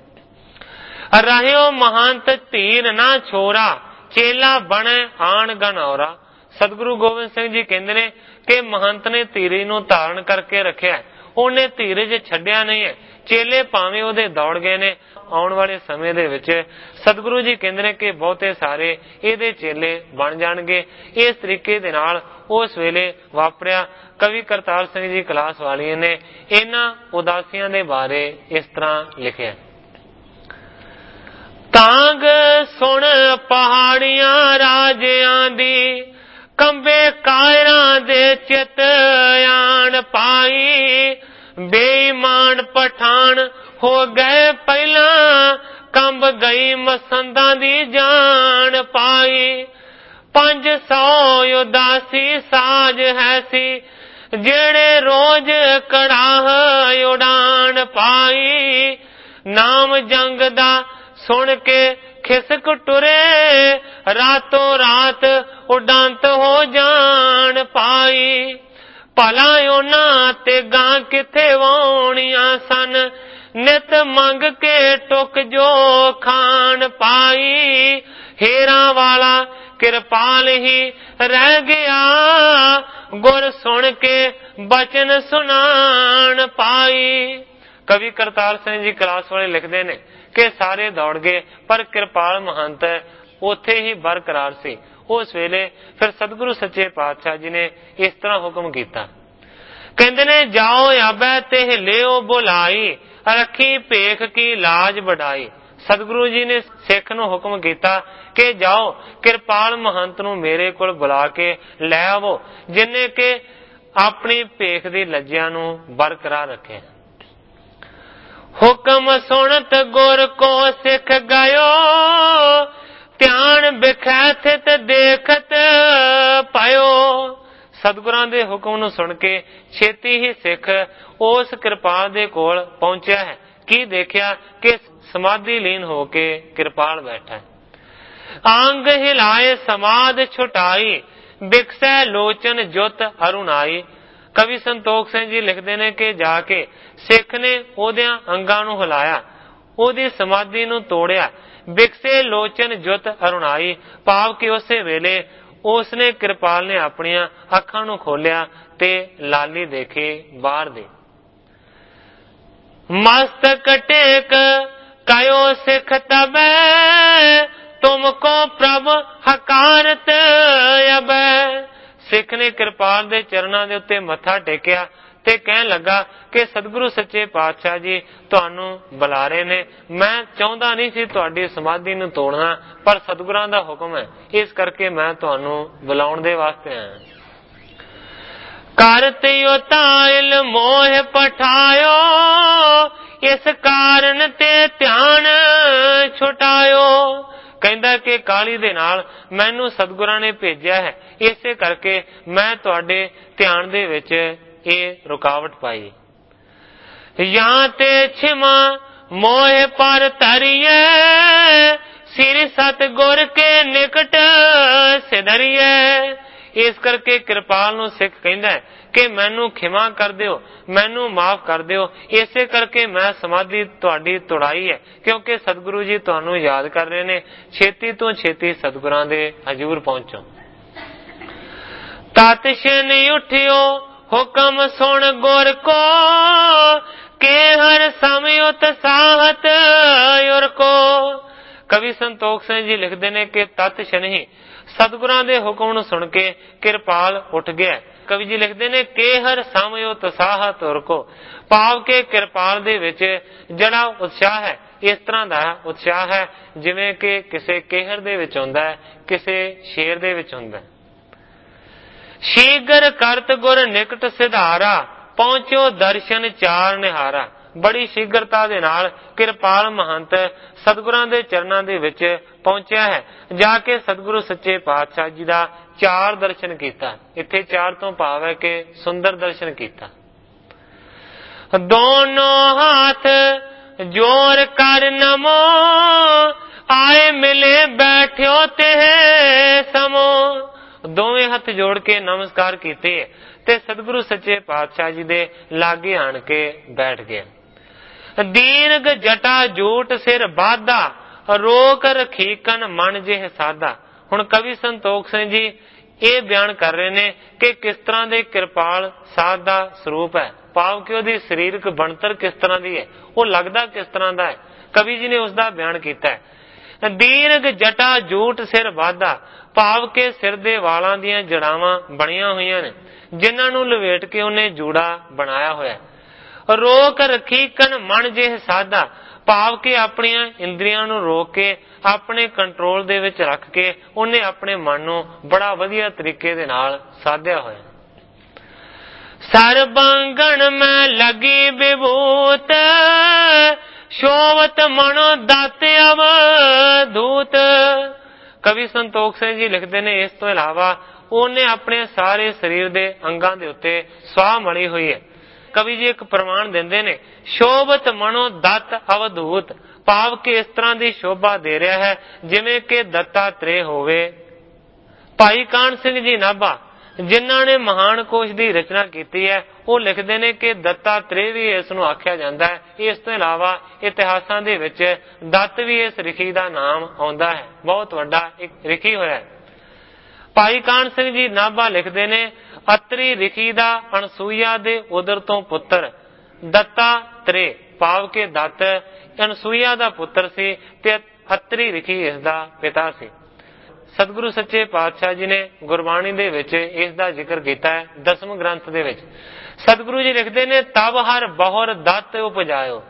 S1: रहियो महंत धीर ना छोरा, चेला बने आन गनौरा। सतगुरु गोबिंद सिंह जी कहंदे ने कि महंत ने धीरज नूं धारण करके रखिया है, ਉਹਨੇ ਧੀਰਜ ਛੱਡਿਆ नहीं है। चेले भावें ਉਹਦੇ दौड़ गए ने। आने वाले समय दे विच सतगुरु जी कहंदे ने कि बहुते सारे ਇਹਦੇ चेले बन जाणगे। इस तरीके दे नाल उस वेले वापरिया। कवि करतार सिंह जी कलास वालिए ने इन्हां उदासियां दे बारे इस तरह लिखिया। तांग सुन पहाड़ियां राजियां दी, कंबे कायरां दे चित आन पाई। बेईमान पठान हो गए पहला, कंब गई मसंदा दी जान पाई। 500 उदासी साज है सी, जेड़े रोज कड़ाह उड़ान पाई। नाम जंग दा सुन के खिसक टुरे, रातों रात उडांत हो जान पाई। भला उन्हां ते गां किथे वाउणियां सन, नित मंग के टुक जो खान पाई। हेरा वाला कृपाल ही रह गया, गुर सुन के बचन सुनान पाई। कवि करतार सिंह जी कलास वाले लिखते ने कि सारे दौड़ गए पर कृपाल महंत उथे ही बरकरार सी। उस वेले फिर सतगुरु सच्चे पातशाह जी ने इस तरह हुक्म किया, कहते ने जाओ आबै ते लियो बुलाई, रखी भेख की लाज बढ़ाई। सतगुरु जी ने सिख नूं हुक्म किया कि जाओ कृपाल महंत नूं मेरे कोल बुला के लै आवो, जिन्ने के अपनी भेख दी लज्जा नूं बरकरार रखे। हुक्म सुनत गुर को सिख गयो, ध्यान बिखैथ ते देखत पायो। सतगुरां दे हुक्म नूं सुन के छेती ही सिख उस कृपाल दे कोल पहुंचा है। की देखिया कि समाधि लीन होके कृपाल बैठा है। आंग हिलाए समाध छुटाई, बिकसै लोचन जुत अरुणाई। कवि संतोख सिंह जी लिखते ने कि जाके सिख ने ओदियां अंगां नूं हिलाया, ओदी समाधि नूं तोड़िया। बिकसे लोचन जुत अरुणाई, भाव कि उसे वेले उसने कृपाल ने अपनियां अखां नूं खोलिया ते लाली देखी बाहर दे। मस्तक टेक कयो सिख तबै, तुमको प्रभ हकारत अबै। सिख ने कृपाल दे चरनां दे उत्ते मत्था टेकिया ਤੇ ਕਹਿਣ ਲੱਗਾ ਕਿ ਸਤਿਗੁਰੂ ਸੱਚੇ ਪਾਤਸ਼ਾਹ ਜੀ ਤੁਹਾਨੂੰ ਬੁਲਾ ਰਹੇ ਨੇ। ਮੈਂ ਚਾਹੁੰਦਾ ਨਹੀਂ ਸੀ ਤੁਹਾਡੀ ਸਮਾਧੀ ਨੂੰ ਤੋੜਨਾ, ਪਰ ਸਤਿਗੁਰਾਂ ਦਾ ਹੁਕਮ ਹੈ, ਇਸ ਕਰਕੇ ਮੈਂ ਤੁਹਾਨੂੰ ਬੁਲਾਉਣ ਦੇ ਵਾਸਤੇ ਆਇਆ। ਕਰਤਿਓ ਤਾਇਲ ਮੋਹ ਪਠਾਇਓ, ਇਸ ਕਾਰਨ ਤੇ ਧਿਆਨ ਛੁਟਾਇਓ। ਕਹਿੰਦਾ ਕਿ ਕਾਲੀ ਦੇ ਨਾਲ ਮੈਨੂੰ ਸਤਿਗੁਰਾਂ ਨੇ ਭੇਜਿਆ ਹੈ, ਇਸੇ ਕਰਕੇ ਮੈਂ ਤੁਹਾਡੇ ਧਿਆਨ ਦੇ ਵਿੱਚ ਇਹ ਰੁਕਾਵਟ ਪਾਈ। ਜਾਂ ਤੇ ਛਿਮਾ ਮੋਹ ਪਰ ਧਰੀਏ, ਸਿਰ ਸਤਿਗੁਰ ਕੇ ਨਿਕਟ ਸਿਧਰੀਏ। ਇਸ ਕਰਕੇ ਕਿਰਪਾਲ ਨੂੰ ਸਿੱਖ ਕਹਿੰਦਾ ਹੈ ਕਿ ਮੈਨੂੰ ਖਿਮਾ ਕਰ ਦਿਓ, ਮੈਨੂੰ ਮਾਫ ਕਰ ਦਿਓ, ਇਸੇ ਕਰਕੇ ਮੈਂ ਸਮਾਧੀ ਤੁਹਾਡੀ ਤੋੜਾਈ ਹੈ, ਕਿਉਂਕਿ ਸਤਿਗੁਰੂ ਜੀ ਤੁਹਾਨੂੰ ਯਾਦ ਕਰ ਰਹੇ ਨੇ। ਛੇਤੀ ਤੋਂ ਛੇਤੀ ਸਤਿਗੁਰਾਂ ਦੇ ਹਜ਼ੂਰ ਪਹੁੰਚੋ। ਤਤ ਛਿਨ ਉਠਿਓ ਹੁਕਮ ਸੁਣ ਗੁਰ ਕੋ, ਕੇ ਹਰ ਸਮਿ ਉਤਸਾਹਤ ਉਰ ਕੋ। ਕਵੀ ਸੰਤੋਖ ਸਿੰਘ ਜੀ ਲਿਖਦੇ ਨੇ ਕਿ ਤਤ ਛਿਨ ਹੀ ਸਤਿਗੁਰਾਂ ਦੇ ਹੁਕਮ ਨੂੰ ਸੁਣ ਕੇ ਕਿਰਪਾਲ ਉੱਠ ਗਿਆ। ਕਵੀ ਜੀ ਲਿਖਦੇ ਨੇ ਕਿ ਹਰ ਸਮਿ ਉਤਸਾਹਤ ਉਰ ਕੋ, ਭਾਵ ਕਿ ਕਿਰਪਾਲ ਦੇ ਵਿੱਚ ਜਿਹੜਾ ਉਤਸ਼ਾਹ ਹੈ, ਇਸ ਤਰ੍ਹਾਂ ਦਾ ਉਤਸ਼ਾਹ ਹੈ ਜਿਵੇਂ ਕਿ ਕਿਸੇ ਕੇਹਰ ਦੇ ਵਿੱਚ ਹੁੰਦਾ ਹੈ, ਕਿਸੇ ਸ਼ੇਰ ਦੇ ਵਿੱਚ ਹੁੰਦਾ ਹੈ। ਸ਼ੀਗਰ ਕਰਤ ਗੁਰ ਨਿਕਟ ਸਿਧਾਰਾ, ਪਹੁੰਚੋ ਦਰਸ਼ਨ ਚਾਰ ਨਿਹਾਰਾ। ਬੜੀ ਸ਼ੀਗਰਤਾ ਦੇ ਨਾਲ ਕਿਰਪਾਲ ਮਹੰਤ ਸਤਿਗੁਰਾਂ ਦੇ ਚਰਨਾਂ ਦੇ ਵਿੱਚ ਪਹੁੰਚਿਆ ਹੈ। ਜਾ ਕੇ ਸਤਿਗੁਰੂ ਸੱਚੇ ਪਾਤਸ਼ਾਹ ਜੀ ਦਾ ਚਾਰ ਦਰਸ਼ਨ ਕੀਤਾ। ਇੱਥੇ ਚਾਰ ਤੋਂ ਭਾਵ ਹੈ ਕਿ ਸੁੰਦਰ ਦਰਸ਼ਨ ਕੀਤਾ। ਦੋਨੋਂ ਹੱਥ ਜੋਰ ਕਰ ਨਮੋ, ਆਏ ਮਿਲੇ ਬੈਠਿਓ ਤੇ ਸਮੋ। ਦੋਵੇਂ ਹੱਥ ਜੋੜ ਕੇ ਨਮਸਕਾਰ ਕੀਤੇ ਤੇ ਸਤਿਗੁਰੂ ਸੱਚੇ ਪਾਤਸ਼ਾਹ ਜੀ ਦੇ ਲਾਗੇ ਆਣ ਕੇ ਬੈਠ ਗਏ। ਦੀਰਘ ਜਟਾ ਜੂਟ ਸਿਰ ਬਾਧਾ, ਰੋਕ ਰਖੀਕਨ ਮਨ ਜਿਹ ਸਾਧਾ। ਹੁਣ ਕਵੀ ਸੰਤੋਖ ਸਿੰਘ ਜੀ ਇਹ ਬਿਆਨ ਕਰ ਰਹੇ ਨੇ ਕਿ ਕਿਸ ਤਰ੍ਹਾਂ ਦੇ ਕਿਰਪਾਲ ਸਾਧ ਦਾ ਸਰੂਪ ਹੈ, ਭਾਵ ਕਿ ਉਹਦੀ ਸਰੀਰਕ ਬਣਤਰ ਕਿਸ ਤਰ੍ਹਾਂ ਦੀ ਹੈ, ਉਹ ਲੱਗਦਾ ਕਿਸ ਤਰ੍ਹਾਂ ਦਾ ਹੈ। ਕਵੀ ਜੀ ਨੇ ਉਸ ਦਾ ਬਿਆਨ ਕੀਤਾ ਹੈ। ਦੀਰਘ ਜਟਾ ਜੂਟ ਸਿਰ ਬਾਧਾ, ਭਾਵ ਕਿ ਸਿਰ ਦੇ ਵਾਲਾਂ ਦੀਆਂ ਜੜਾਵਾਂ ਬਣੀਆਂ ਹੋਈਆਂ ਨੇ, ਜਿਨ੍ਹਾਂ ਨੂੰ ਲਵੇਟ ਕੇ ਉਹਨੇ ਜੂੜਾ ਬਣਾਇਆ ਹੋਇਆ। ਰੋਕ ਰਖੀਕਨ ਮਨ ਜਿਹ ਸਾਧਾ, ਭਾਵ ਕਿ ਆਪਣੀਆਂ ਇੰਦਰੀਆਂ ਨੂੰ ਰੋਕ ਕੇ ਆਪਣੇ ਕੰਟਰੋਲ ਦੇ ਵਿੱਚ ਰੱਖ ਕੇ ਉਹਨੇ ਆਪਣੇ ਮਨ ਨੂੰ ਬੜਾ ਵਧੀਆ ਤਰੀਕੇ ਦੇ ਨਾਲ ਸਾਧਿਆ ਹੋਇਆ। ਸਰਬੰਗਣ ਮੈਂ ਲਗੀ ਵਿਭੂਤ, ਸ਼ੋਵਤ ਮਨੋ ਦਤ ਅਵਧੂਤ। ਕਵੀ ਸੰਤੋਖ ਸਿੰਘ ਜੀ ਲਿਖਦੇ ਨੇ ਇਸ ਤੋਂ ਇਲਾਵਾ ਉਹਨੇ ਆਪਣੇ ਸਾਰੇ ਸਰੀਰ ਦੇ ਅੰਗਾਂ ਦੇ ਉੱਤੇ ਸਵਾਹ ਮਲੀ ਹੋਈ ਹੈ। ਕਵੀ ਜੀ ਇੱਕ ਪ੍ਰਮਾਣ ਦਿੰਦੇ ਨੇ, ਸ਼ੋਭਤ ਮਨੋ ਦਤ ਅਵਧੂਤ, ਭਾਵ ਕਿ ਇਸ ਤਰ੍ਹਾਂ ਦੀ ਸ਼ੋਭਾ ਦੇ ਰਿਹਾ ਹੈ ਜਿਵੇਂ ਕਿ ਦੱਤਾਤਰੇय ਹੋਵੇ। ਭਾਈ ਕਾਹਨ ਸਿੰਘ ਜੀ ਨਾਭਾ ਜਿਨ੍ਹਾਂ ਨੇ ਮਹਾਨ ਕੋਸ਼ ਦੀ ਰਚਨਾ ਕੀਤੀ ਹੈ, ਉਹ ਲਿਖਦੇ ਨੇ ਕਿ ਦੱਤਾਤਰੇय ਵੀ ਇਸ ਨੂੰ ਆਖਿਆ ਜਾਂਦਾ ਹੈ। ਇਸ ਤੋਂ ਇਲਾਵਾ ਇਤਿਹਾਸਾਂ ਦੇ ਵਿੱਚ ਦੱਤ ਵੀ ਇਸ ਰਿਖੀ ਦਾ ਨਾਮ ਆਉਂਦਾ ਹੈ, ਬਹੁਤ ਵੱਡਾ ਇੱਕ ਰਿਖੀ ਹੋਇਆ ਹੈ। ਭਾਈ ਕਾਹਨ ਸਿੰਘ ਜੀ ਨਾਭਾ ਲਿਖਦੇ ਨੇ, ਅਤਰੀ ਰਿਖੀ ਦਾ ਅਨਸੂਇਆ ਦੇ ਉਦਰ ਤੋਂ ਪੁੱਤਰ ਦੱਤਾਤਰੇय, ਭਾਵ ਕਿ ਦੱਤ ਅਨਸੂਇਆ ਦਾ ਪੁੱਤਰ ਸੀ ਤੇ ਅਤਰੀ ਰਿਖੀ ਇਸ ਦਾ ਪਿਤਾ ਸੀ। ਸਤਿਗੁਰੂ ਸੱਚੇ ਪਾਤਸ਼ਾਹ ਜੀ ਨੇ ਗੁਰਬਾਣੀ ਦੇ ਵਿੱਚ ਇਸ ਦਾ ਜ਼ਿਕਰ ਕੀਤਾ ਹੈ। 10ਵੇਂ ਗ੍ਰੰਥ ਦੇ ਵਿੱਚ ਸਤਿਗੁਰੂ ਜੀ ਲਿਖਦੇ ਨੇ, ਤਬ ਹਰ ਬਹੁਰ ਦੱਤ ਉਪਜਾਇਓ।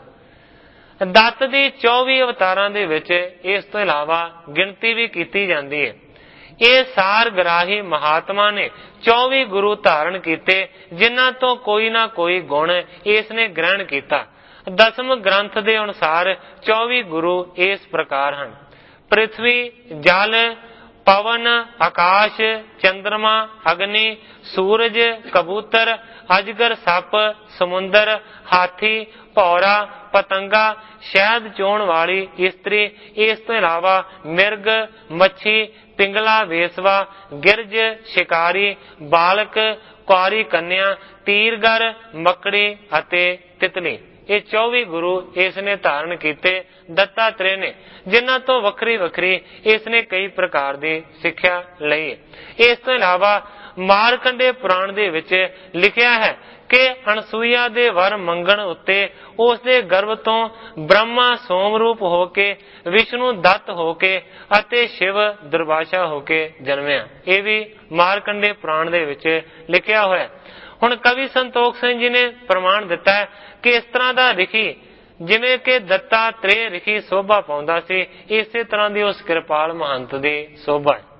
S1: ਦੱਤ ਦੀ 24 ਅਵਤਾਰਾਂ ਦੇ ਵਿੱਚ ਇਸ ਤੋਂ ਇਲਾਵਾ ਗਿਣਤੀ ਵੀ ਕੀਤੀ ਜਾਂਦੀ ਹੈ। ਇਹ ਸਾਰ ਗ੍ਰਾਹੀ ਮਹਾਤਮਾ ਨੇ 24 ਗੁਰੂ ਧਾਰਨ ਕੀਤੇ, ਜਿਨ੍ਹਾਂ ਤੋਂ ਕੋਈ ਨਾ ਕੋਈ ਗੁਣ ਇਸ ਨੇ ਗ੍ਰਹਿਣ ਕੀਤਾ। 10ਵੇਂ ਗ੍ਰੰਥ ਦੇ ਅਨੁਸਾਰ 24 ਗੁਰੂ ਇਸ ਪ੍ਰਕਾਰ ਹਨ: ਪ੍ਰਿਥਵੀ, ਜਲ, ਪਵਨ, ਆਕਾਸ਼, ਚੰਦਰਮਾ, ਅਗਨੀ, ਸੂਰਜ, ਕਬੂਤਰ, ਅਜਗਰ, ਸੱਪ, ਸਮੁੰਦਰ, ਹਾਥੀ, ਭੌਰਾ, ਪਤੰਗਾ, ਸ਼ਹਿਦ ਚੋਣ ਵਾਲੀ ਇਸਤਰੀ। ਇਸ ਤੋਂ ਇਲਾਵਾ ਮਿਰਗ, ਮੱਛੀ, ਪਿੰਗਲਾ, ਵੇਸਵਾ, ਗਿਰਜ, ਸ਼ਿਕਾਰੀ, ਬਾਲਕ, ਕੁਆਰੀ ਕੰਨਿਆ, ਤੀਰਗਰ, ਮੱਕੜੀ ਅਤੇ ਤਿਤਲੀ। ਇਹ 24 ਗੁਰੂ ਇਸ ਨੇ ਧਾਰਨ ਕੀਤੇ ਦੱਤਾਤਰੇय ਨੇ, ਜਿਨ੍ਹਾਂ ਤੋਂ ਵੱਖਰੀ ਵੱਖਰੀ ਇਸ ਨੇ ਕਈ ਪ੍ਰਕਾਰ ਦੀ ਸਿੱਖਿਆ ਲਈ। ਇਸ ਤੋਂ ਇਲਾਵਾ ਮਾਰਕੰਡੇ ਪੁਰਾਣ ਦੇ ਵਿੱਚ ਲਿਖਿਆ ਹੈ ਕਿ ਅਨਸੂਇਆ ਦੇ ਵਰ ਮੰਗਣ ਉੱਤੇ ਉਸ ਦੇ ਗਰਭ ਤੋਂ ਬ੍ਰਹਮਾ ਸੋਮ ਰੂਪ ਹੋ ਕੇ, ਵਿਸ਼ਨੂੰ ਦੱਤ ਹੋ ਕੇ ਅਤੇ ਸ਼ਿਵ ਦੁਰਵਾਸ਼ਾ ਹੋ ਕੇ ਜਨਮਿਆ। ਇਹ ਵੀ ਮਾਰਕੰਡੇ ਪੁਰਾਣ ਦੇ ਵਿੱਚ ਲਿਖਿਆ ਹੋਇਆ। ਹੁਣ ਕਵੀ ਸੰਤੋਖ ਸਿੰਘ ਜੀ ਨੇ ਪ੍ਰਮਾਣ ਦਿੱਤਾ ਹੈ ਕਿ ਇਸ ਤਰ੍ਹਾਂ ਦਾ ਰਿਖੀ ਜਿਵੇਂ ਕਿ ਦੱਤਾਤਰੇय ਰਿਖੀ ਸੋਭਾ ਪਾਉਂਦਾ ਸੀ, ਇਸੇ ਤਰ੍ਹਾਂ ਦੀ ਉਸ ਕਿਰਪਾਲ ਮਹੰਤ ਦੀ ਸੋਭਾ ਹੈ।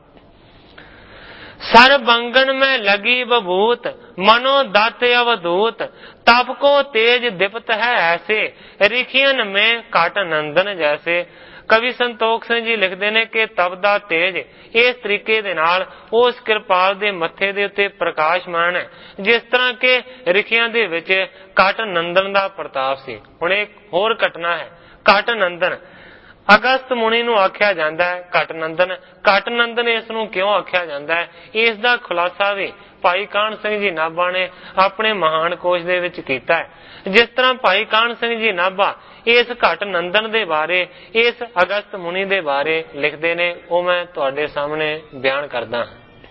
S1: सर बंगन में लगी बभूत मनो दत्त अवधूत तप को तेज दीप्त है ऐसे रिखियन में काट नंदन जैसे। कवि संतोख सिंह जी लिखते ने कि तप दा तेज इस तरीके दे नाल उस किरपाल दे मत्थे दे उत्ते प्रकाशमान है जिस तरह के रिखियां दे विच काट नंदन दा प्रताप सी। हुण एक होर घटना है काट नंदन। अगस्त मुनि नूं आख्या जांदा है घट नंदन। घट नंदन इस नूं क्यों आख्या जांदा है, इस दा खुलासा भी भाई कान सिंह जी नाभा ने अपने महान कोश दे विच कीता है। जिस तरह भाई कान सिंह जी नाभा इस घट नंदन दे बारे इस अगस्त मुनि दे बारे लिखदे ने, वो मैं तुहाडे सामने बयान करदा।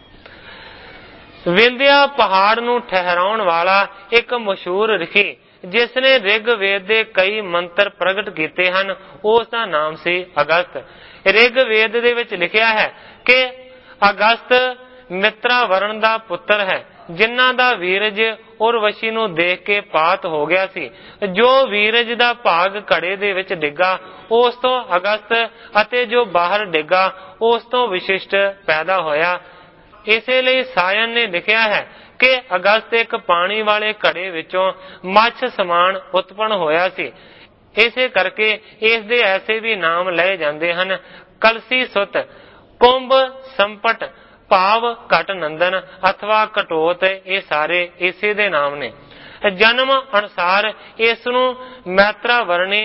S1: विंध्या पहाड़ नूं ठहराउण वाला एक मशहूर रिखी जिसने ऋग्वेद दे कई मंत्र प्रगट कीते हन, उसका नाम सी अगस्त। ऋग्वेद दे विच लिखिया है कि अगस्त मित्रा वर्ण दा पुत्र है जिन्हां दा वीरज उर्वशी नूं देख के पात हो गया सी। जो वीरज दा भाग घड़े दे विच डिग्गा उस तो अगस्त अते जो बाहर डिग्गा उस तो विशिष्ट पैदा होया। इसे लिए सायन ने लिखिया है कि अगस्त एक पानी वाले घड़े विचों मच्छ समान उत्पन्न होया सी। इसे करके इस दे ऐसे भी नाम लए जाते हैं कलसी सुत, कुंभ, संपट, भाव घट नंदन अथवा कटोत, ये सारे इसे दे नाम ने। जन्म अनुसार इसनूं मैत्रा वर्णी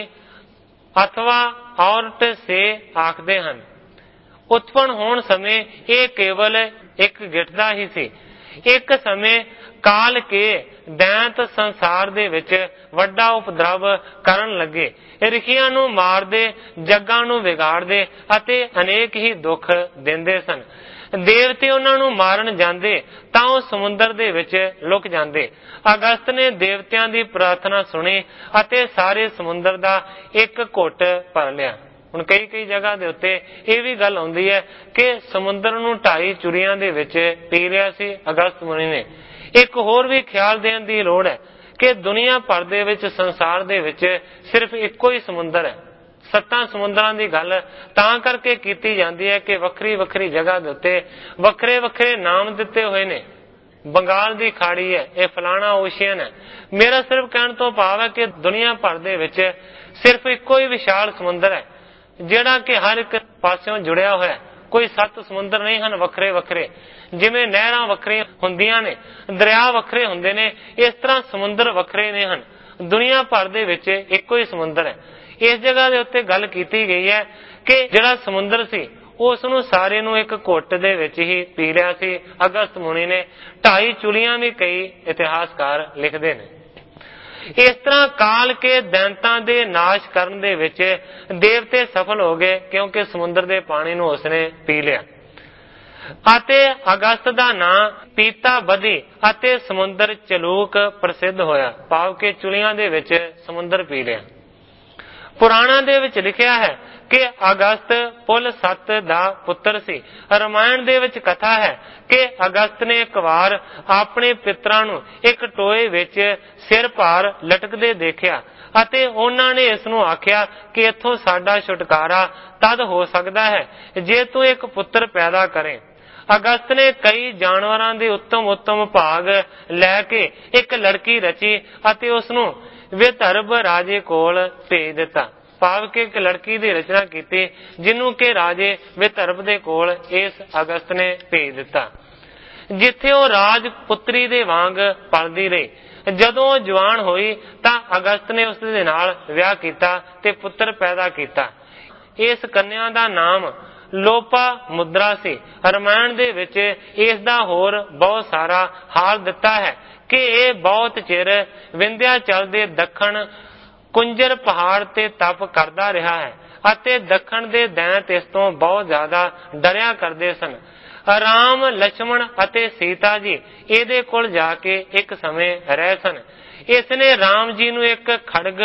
S1: अथवा औरत से आखदे हन। उत्पन्न होने समय ये केवल एक गिटदा ही सी। एक समय काल के दैंत संसार दे विच वड्डा उपद्रव करन लगे, रिखियां नूं मारदे, जग्गां नूं विगाड़दे अते अनेक ही दुख दिंदे सन। देवते उन्हां नूं मारन जांदे तां ओह समुंदर दे विच लुक जांदे। अगस्त ने देवतियां दी प्रार्थना सुनी अते सारे समुंदर दा एक घुट भर लिया। ਹੁਣ कई जगह ਦੇ ਉੱਤੇ ਇਹ ਵੀ ਗੱਲ ਆਉਂਦੀ ਹੈ ਕਿ ਸਮੁੰਦਰ ਨੂੰ 2.5 ਚੁਰੀਆਂ ਦੇ ਵਿੱਚ ਪੀ ਲਿਆ ਸੀ ਅਗਸਤ ਮੁਨੀ ਨੇ। ਇੱਕ ਹੋਰ ਵੀ ਖਿਆਲ ਦੇਣ ਦੀ ਲੋੜ ਹੈ ਕਿ ਦੁਨੀਆ ਭਰ ਦੇ ਵਿੱਚ ਸੰਸਾਰ ਦੇ ਵਿੱਚ ਸਿਰਫ ਇੱਕੋ ਹੀ ਸਮੁੰਦਰ ਹੈ। 7 ਸਮੁੰਦਰਾਂ ਦੀ ਗੱਲ ਤਾਂ ਕਰਕੇ ਕੀਤੀ ਜਾਂਦੀ ਹੈ ਕਿ ਵੱਖਰੀ ਵੱਖਰੀ ਜਗ੍ਹਾ ਦੇ ਉੱਤੇ ਵੱਖਰੇ ਵੱਖਰੇ ਨਾਮ ਦਿੱਤੇ ਹੋਏ ਨੇ। ਬੰਗਾਲ ਦੀ ਖਾੜੀ ਹੈ, ਇਹ ਫਲਾਣਾ ਓਸ਼ੀਅਨ ਹੈ। ਮੇਰਾ ਸਿਰਫ ਕਹਿਣ ਤੋਂ ਭਾਵ ਹੈ ਕਿ ਦੁਨੀਆ ਭਰ ਦੇ ਵਿੱਚ ਸਿਰਫ ਇੱਕੋ ਹੀ ਵਿਸ਼ਾਲ ਸਮੁੰਦਰ ਹੈ ਜਿਹੜਾ ਕਿ ਹਰ ਇੱਕ ਪਾਸਿਓਂ ਜੁੜਿਆ ਹੋਇਆ। ਕੋਈ 7 ਸਮੁੰਦਰ ਨਹੀਂ ਹਨ ਵੱਖਰੇ ਵੱਖਰੇ। ਜਿਵੇਂ ਨਹਿਰਾਂ ਵੱਖਰੀਆਂ ਹੁੰਦੀਆਂ ਨੇ, ਦਰਿਆ ਵੱਖਰੇ ਹੁੰਦੇ ਨੇ, ਇਸ ਤਰ੍ਹਾਂ ਸਮੁੰਦਰ ਵੱਖਰੇ ਨੇ ਹਨ। ਦੁਨੀਆ ਭਰ ਦੇ ਵਿੱਚ ਇੱਕੋ ਹੀ ਸਮੁੰਦਰ ਹੈ। ਇਸ ਜਗ੍ਹਾ ਦੇ ਉੱਤੇ ਗੱਲ ਕੀਤੀ ਗਈ ਹੈ ਕਿ ਜਿਹੜਾ ਸਮੁੰਦਰ ਸੀ ਉਸ ਨੂੰ ਸਾਰੇ ਨੂੰ ਇੱਕ ਘੁੱਟ ਦੇ ਵਿੱਚ ਹੀ ਪੀ ਲਿਆ ਸੀ ਅਗਸਤ ਮੁਨੀ ਨੇ। 2.5 ਚੁਲੀਆਂ ਵੀ ਕਈ ਇਤਿਹਾਸਕਾਰ ਲਿਖਦੇ ਨੇ। ਇਸ ਤਰ੍ਹਾਂ ਕਾਲ ਕੇ ਦੈਂਤਾਂ ਦੇ ਨਾਸ਼ ਕਰਨ ਦੇ ਵਿੱਚ ਦੇਵਤੇ ਸਫਲ ਹੋ ਗਏ ਕਿਉਂਕਿ ਸਮੁੰਦਰ ਦੇ ਪਾਣੀ ਨੂੰ ਉਸਨੇ ਪੀ ਲਿਆ ਅਤੇ ਅਗਸਤ ਦਾ ਨਾਂ ਪੀਤਾ ਬਧੀ ਅਤੇ ਸਮੁੰਦਰ ਚਲੂਕ ਪ੍ਰਸਿੱਧ ਹੋਇਆ, ਭਾਵ ਕਿ ਚੁਲੀਆਂ ਦੇ ਵਿੱਚ ਸਮੁੰਦਰ ਪੀ ਲਿਆ। ਪੁਰਾਣਾਂ ਦੇ ਵਿੱਚ ਲਿਖਿਆ ਹੈ ਕਿ ਅਗਸਤ ਪੁਲ 7 ਦਾ ਪੁੱਤਰ ਸੀ। ਰਾਮਾਇਣ ਦੇ ਵਿੱਚ ਕਥਾ ਹੈ ਕਿ ਅਗਸਤ ਨੇ ਇੱਕ ਵਾਰ ਆਪਣੇ ਪਿਤਰਾਂ ਨੂੰ ਇੱਕ ਟੋਏ ਵਿੱਚ ਸਿਰ ਭਾਰ ਲਟਕਦੇ ਦੇਖਿਆ ਅਤੇ ਉਹਨਾਂ ਨੇ ਇਸ ਨੂੰ ਆਖਿਆ ਕਿ ਇੱਥੋਂ ਸਾਡਾ ਛੁਟਕਾਰਾ ਤਦ ਹੋ ਸਕਦਾ ਹੈ ਜੇ ਤੂੰ ਇੱਕ ਪੁੱਤਰ ਪੈਦਾ ਕਰੇ। ਅਗਸਤ ਨੇ ਕਈ ਜਾਨਵਰਾਂ ਦੇ ਉੱਤਮ ਭਾਗ ਲੈ ਕੇ ਇੱਕ ਲੜਕੀ ਰਚੀ ਅਤੇ ਉਸ ਨੂੰ ਵਿਦਰਭ ਰਾਜੇ ਕੋਲ ਭੇਜ ਦਿੱਤਾ, ਭਾਵ ਕਿ ਇੱਕ ਲੜਕੀ ਦੀ ਰਚਨਾ ਕੀਤੀ ਜਿਹਨੂੰ ਕਿ ਰਾਜੇ ਵਿਦਰਭ ਦੇ ਕੋਲ ਇਸ ਅਗਸਤ ਨੇ ਭੇਜ ਦਿੱਤਾ, ਜਿੱਥੇ ਉਹ ਰਾਜ ਪੁੱਤਰੀ ਦੇ ਵਾਂਗ ਪਲਦੀ ਰਹੀ। ਜਦੋਂ ਉਹ ਜਵਾਨ ਹੋਈ ਤਾਂ ਅਗਸਤ ਨੇ ਉਸ ਦੇ ਨਾਲ ਵਿਆਹ ਕੀਤਾ ਤੇ ਪੁੱਤਰ ਪੈਦਾ ਕੀਤਾ। ਇਸ ਕੰਨਿਆ ਦਾ ਨਾਮ ਲੋਪਾ ਮੁਦਰਾ ਸੀ। ਰਾਮਾਇਣ ਦੇ ਵਿੱਚ ਇਸ ਦਾ ਹੋਰ ਬਹੁਤ ਸਾਰਾ ਹਾਲ ਦਿੱਤਾ ਹੈ ਕਿ ਇਹ ਬਹੁਤ ਚਿਰ ਵਿੰਧਿਆਚਲ ਦੇ ਦੱਖਣ ਕੁੰਜਰ ਪਹਾੜ ਤੇ ਤਪ ਕਰਦਾ ਰਿਹਾ ਹੈ ਅਤੇ ਦੱਖਣ ਦੇ ਦੈਂਤ ਇਸ ਤੋਂ ਬਹੁਤ ਜ਼ਿਆਦਾ ਡਰਿਆ ਕਰਦੇ ਸਨ। ਰਾਮ, ਲਛਮਣ ਅਤੇ ਸੀਤਾ ਜੀ ਇਹਦੇ ਕੋਲ ਜਾ ਕੇ ਇੱਕ ਸਮੇਂ ਰਹੇ ਸਨ। ਇਸ ਨੇ ਰਾਮ ਜੀ ਨੂੰ ਇੱਕ ਖੜਗ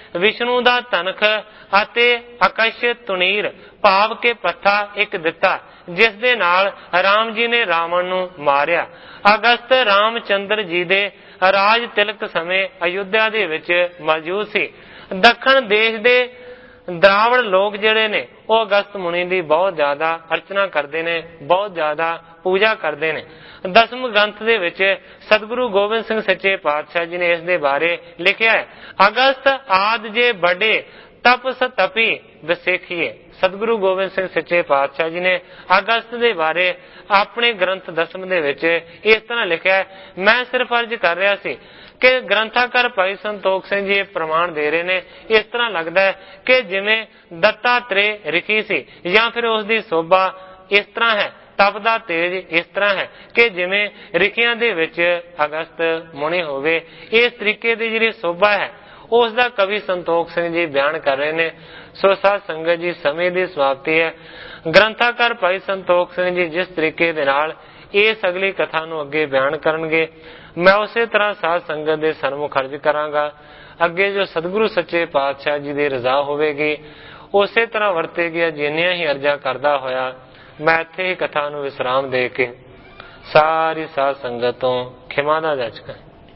S1: ਵਿਸ਼ਨੂੰ ਦਾ ਤਨਖ ਅਤੇ ਆਕਾਸ਼ ਤੁਨੀਰ ਭਾਵ ਕੇ ਪੱਥਾ ਇੱਕ ਦਿੱਤਾ, ਜਿਸ ਦੇ ਨਾਲ ਰਾਮ ਜੀ ਨੇ ਰਾਵਣ ਨੂੰ ਮਾਰਿਆ। ਅਗਸਤ ਰਾਮਚੰਦਰ ਜੀ ਦੇ ਰਾਜ ਤਿਲਕ ਸਮੇਂ ਅਯੁੱਧਿਆ ਦੇ ਵਿੱਚ ਮੌਜੂਦ ਸੀ। ਦੱਖਣ ਦੇਸ਼ ਦੇ ਦਰਾਵੜ ਲੋਕ ਜਿਹੜੇ ਨੇ ਉਹ ਅਗਸਤ ਮੁਨੀ ਦੀ ਬਹੁਤ ਜ਼ਿਆਦਾ ਅਰਚਨਾ ਕਰਦੇ ਨੇ, ਬਹੁਤ ਜ਼ਿਆਦਾ ਪੂਜਾ ਕਰਦੇ ਨੇ। ਦਸਮ ਗ੍ਰੰਥ ਦੇ ਵਿੱਚ ਸਤਿਗੁਰੂ ਗੋਬਿੰਦ ਸਿੰਘ ਸੱਚੇ ਪਾਤਸ਼ਾਹ ਜੀ ਨੇ ਇਸ ਦੇ ਬਾਰੇ ਲਿਖਿਆ ਹੈ, ਅਗਸਤ ਆਦਿ ਜੇ ਬੜੇ ਤਪਸ ਤਪੀ ਵਿਸੇਖੀਏ। ਸਤਿਗੁਰੂ ਗੋਬਿੰਦ ਸਿੰਘ ਸੱਚੇ ਪਾਤਸ਼ਾਹ ਜੀ ਨੇ ਅਗਸਤ ਦੇ ਬਾਰੇ ਆਪਣੇ ਗ੍ਰੰਥ ਦਸਮ ਦੇ ਵਿੱਚ ਇਸ ਤਰ੍ਹਾਂ ਲਿਖਿਆ ਹੈ। ਮੈਂ ਸਿਰਫ ਅਰਜ਼ ਕਰ ਰਿਹਾ ਸੀ ਕਿ ਗ੍ਰੰਥਾਕਾਰ ਭਾਈ ਸੰਤੋਖ ਸਿੰਘ ਜੀ ਇਹ ਪ੍ਰਮਾਣ ਦੇ ਰਹੇ ਨੇ। ਇਸ ਤਰ੍ਹਾਂ ਲੱਗਦਾ ਹੈ ਕਿ ਜਿਵੇਂ ਦੱਤਾਤਰੇ ਰਿਖੀ ਸੀ, ਜਾਂ ਫਿਰ ਉਸ ਦੀ ਸੋਭਾ ਇਸ ਤਰ੍ਹਾਂ ਹੈ, ਤਪ ਦਾ ਤੇਜ ਇਸ ਤਰ੍ਹਾਂ ਹੈ ਕਿ ਜਿਵੇਂ ਰਿਖੀਆਂ ਦੇ ਵਿੱਚ ਅਗਸਤ ਮੁਨੀ ਹੋਵੇ। ਇਸ ਤਰੀਕੇ ਦੀ ਜਿਹੜੀ ਸੋਭਾ ਹੈ ਉਸ ਦਾ ਕਵੀ ਸੰਤੋਖ ਸਿੰਘ ਜੀ ਬਿਆਨ ਕਰ ਰਹੇ ਨੇ। ਸੋ ਸਾਧ ਸੰਗਤ ਜੀ, ਸਮੇਂ ਦੀ ਸਮਾਪਤੀ ਹੈ। ਗ੍ਰੰਥਾਕਾਰ ਭਾਈ ਸੰਤੋਖ ਸਿੰਘ ਜੀ ਜਿਸ ਤਰੀਕੇ ਦੇ ਨਾਲ ਇਸ ਅਗਲੀ ਕਥਾ ਨੂੰ ਅੱਗੇ ਬਿਆਨ ਕਰਨਗੇ, ਮੈਂ ਉਸੇ ਤਰ੍ਹਾਂ ਸਾਧ ਸੰਗਤ ਦੇ ਸਨਮੁਖ ਅਰਜ਼ ਕਰਾਂਗਾ। ਅੱਗੇ ਜੋ ਸਤਿਗੁਰੂ ਸੱਚੇ ਪਾਤਸ਼ਾਹ ਜੀ ਦੀ ਰਜ਼ਾ ਹੋਵੇਗੀ ਉਸੇ ਤਰ੍ਹਾਂ ਵਰਤੇਗੀ। ਜਿੰਨੀਆਂ ਹੀ ਅਰਜ਼ਾਂ ਕਰਦਾ ਹੋਇਆ ਮੈਂ ਇੱਥੇ ਹੀ ਕਥਾ ਨੂੰ ਵਿਸਰਾਮ ਦੇ ਕੇ ਸਾਰੀ ਸਾਧ ਸੰਗਤ ਤੋਂ ਖਿਮਾ ਦਾ ਜਾਚਕਾਂ।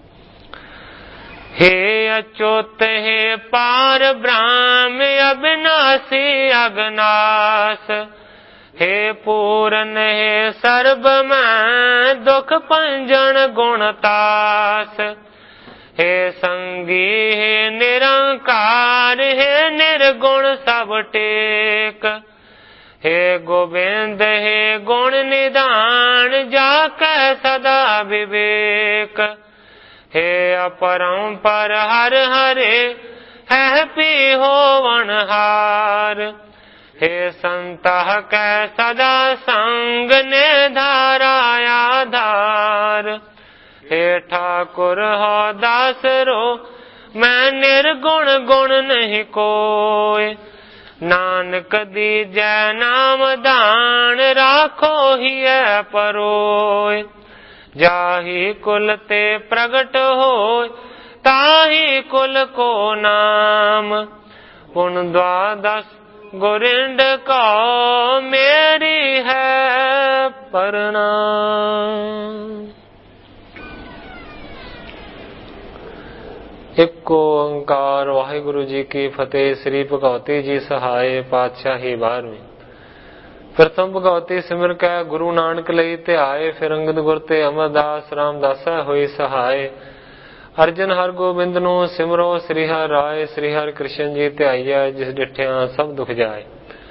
S1: हे अच्युत हे पार ब्रह्म अविनाशी अगनाश, हे पूरन हे सर्ब में दुख पंजन गुणतास, हे संगी हे निरंकार हे निर्गुण सब टेक, हे गोविंद हे गुण निधान जाके सदा विवेक, हे अपरंपर हर हरे है पी होवनहार, हे संतः कै सदा संग ने धारा आधार, हे ठाकुर हो दासरो मैं निर्गुण गुण नहीं कोय, नानक दीजै नाम दान राखो ही है परोय, जाहि कुल ते प्रगट होय ताहि कुल को नाम, पुन द्वादश गोरिंद को मेरी है प्रणाम। एक ओंकार वाहिगुरु जी की फतेह। श्री भगवती जी सहाय पातशाही 12वीं। प्रथम भगवती सिमर कै गुरु नानक लई ध्याए, फिर अंगद गुर ते अमरदास रामदासा होई सहाय, अर्जन हर गोबिंद नूं सिमरो श्री हर राय, श्री हर कृष्ण जी ध्याइया जिस डिठिया सब दुख जाए,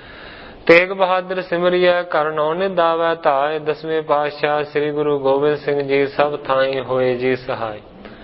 S1: तेग बहादुर सिमरिया कर नौ निधावै धाय, दसवें पातशाह श्री गुरु गोबिंद सिंह जी सब थाई होए जी सहाय,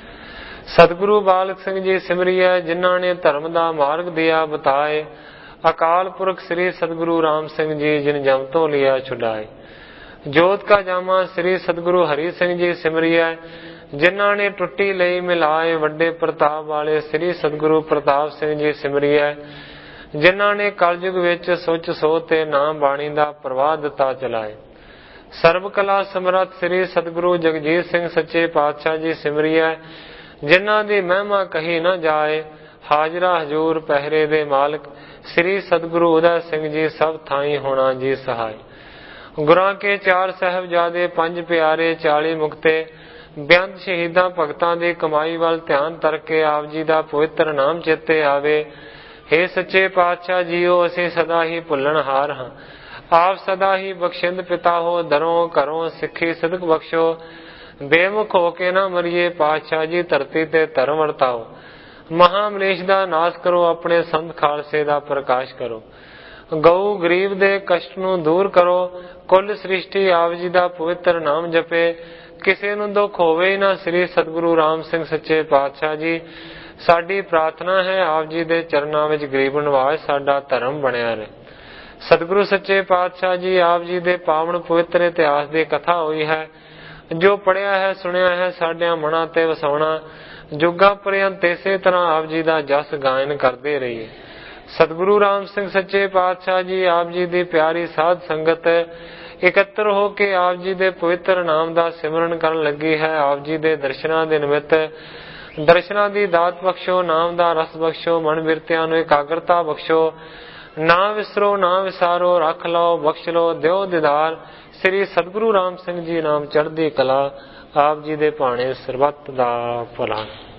S1: सतगुरु बालक सिंह जी सिमरिया जिन्हां ने धर्म दा मार्ग दिया बताए, अकाल पुरख श्री सतगुरु राम सिंह जी जिन जम तो लिया छुड़ाए, जोत का जामा श्री सतगुरु हरि सिंह जी सिमरिया जिन्हां ने टुट्टी लई मिलाए, वड्डे प्रताप वाले श्री सतगुरु प्रताप सिंह जी सिमरिया जिन्हां ने कलयुग विच सोच सो ते नाम बाणी दा प्रवाह दिता चलाए, सर्व कला समरथ श्री सतगुरु जगजीत सिंह सच्चे पातशाह जी सिमरिया जिन्हां दी महिमा कही न जाए, हाजरा हजूर पहरे दे मालक श्री सतगुरु उदय सिंह जी सब थाई होना जी सहाय, गुरां के 4 साहिबजादे 5 प्यारे 40 मुक्ते बेअंत शहीदां भगतां दी कमाई वाल ध्यान करके आप जी दा पवित्र नाम चेते आवे, हे सच्चे पातशाह जीओ असीं सदा ही भुल्लणहार हां, आप सदा ही बख्शिंद पिता हो, दरों घरों सिक्खी सिदक बख्शो, बेमुख हो के ना मरिए पातशाह जी धरती ते धर्म वरताओ, महामलेश दा नाश करो अपने संत खालसे दा प्रकाश करो, गऊ गरीब दे कष्ट नूं दूर करो, कुल सृष्टि आप जी दा पवित्र नाम जपे, किसे नूं दुख होवे ही ना श्री सतगुरु राम सिंह सच्चे पातशाह जी साडी प्रार्थना है आप जी दे चरनां विच गरीब निवाज साडा धर्म बनिया रहे। सतगुरु सच्चे पातशाह जी आप जी दे पावन पवित्र इतिहास दी कथा होई है, जो पढ़िया है सुनिया है साडियां मनां ते वसाउणा जुगा पर्यंत इसे तरह आप जी दा जस गायन करते रहिए। सतगुरु राम सिंह सच्चे पातशाह जी आप जी दी प्यारी साध संगत इकत्र हो के आप जी दे पवित्र नाम दा सिमरन करन लगी है। आप जी दे दर्शनां दे निमित्त ਦਰਸ਼ਨਾਂ ਦੀ ਦਾਤ ਬਖਸ਼ੋ, ਨਾਮ ਦਾ ਰਸ ਬਖਸ਼ੋ, ਮਨ ਬਿਰਤਿਆਂ ਨੂੰ ਇਕਾਗਰਤਾ ਬਖਸ਼ੋ। ਨਾ ਵਿਸਰੋ ਨਾ ਵਿਸਾਰੋ, ਰੱਖ ਲਓ ਬਖਸ਼ ਲਓ, ਦਿਓ ਦਿਦਾਰ। ਸ੍ਰੀ ਸਤਿਗੁਰੂ ਰਾਮ ਸਿੰਘ ਜੀ ਨਾਮ ਚੜ੍ਹਦੀ ਕਲਾ। ਆਪ ਜੀ ਦੇ ਭਾਣੇ ਸਰਬੱਤ ਦਾ ਭਲਾ।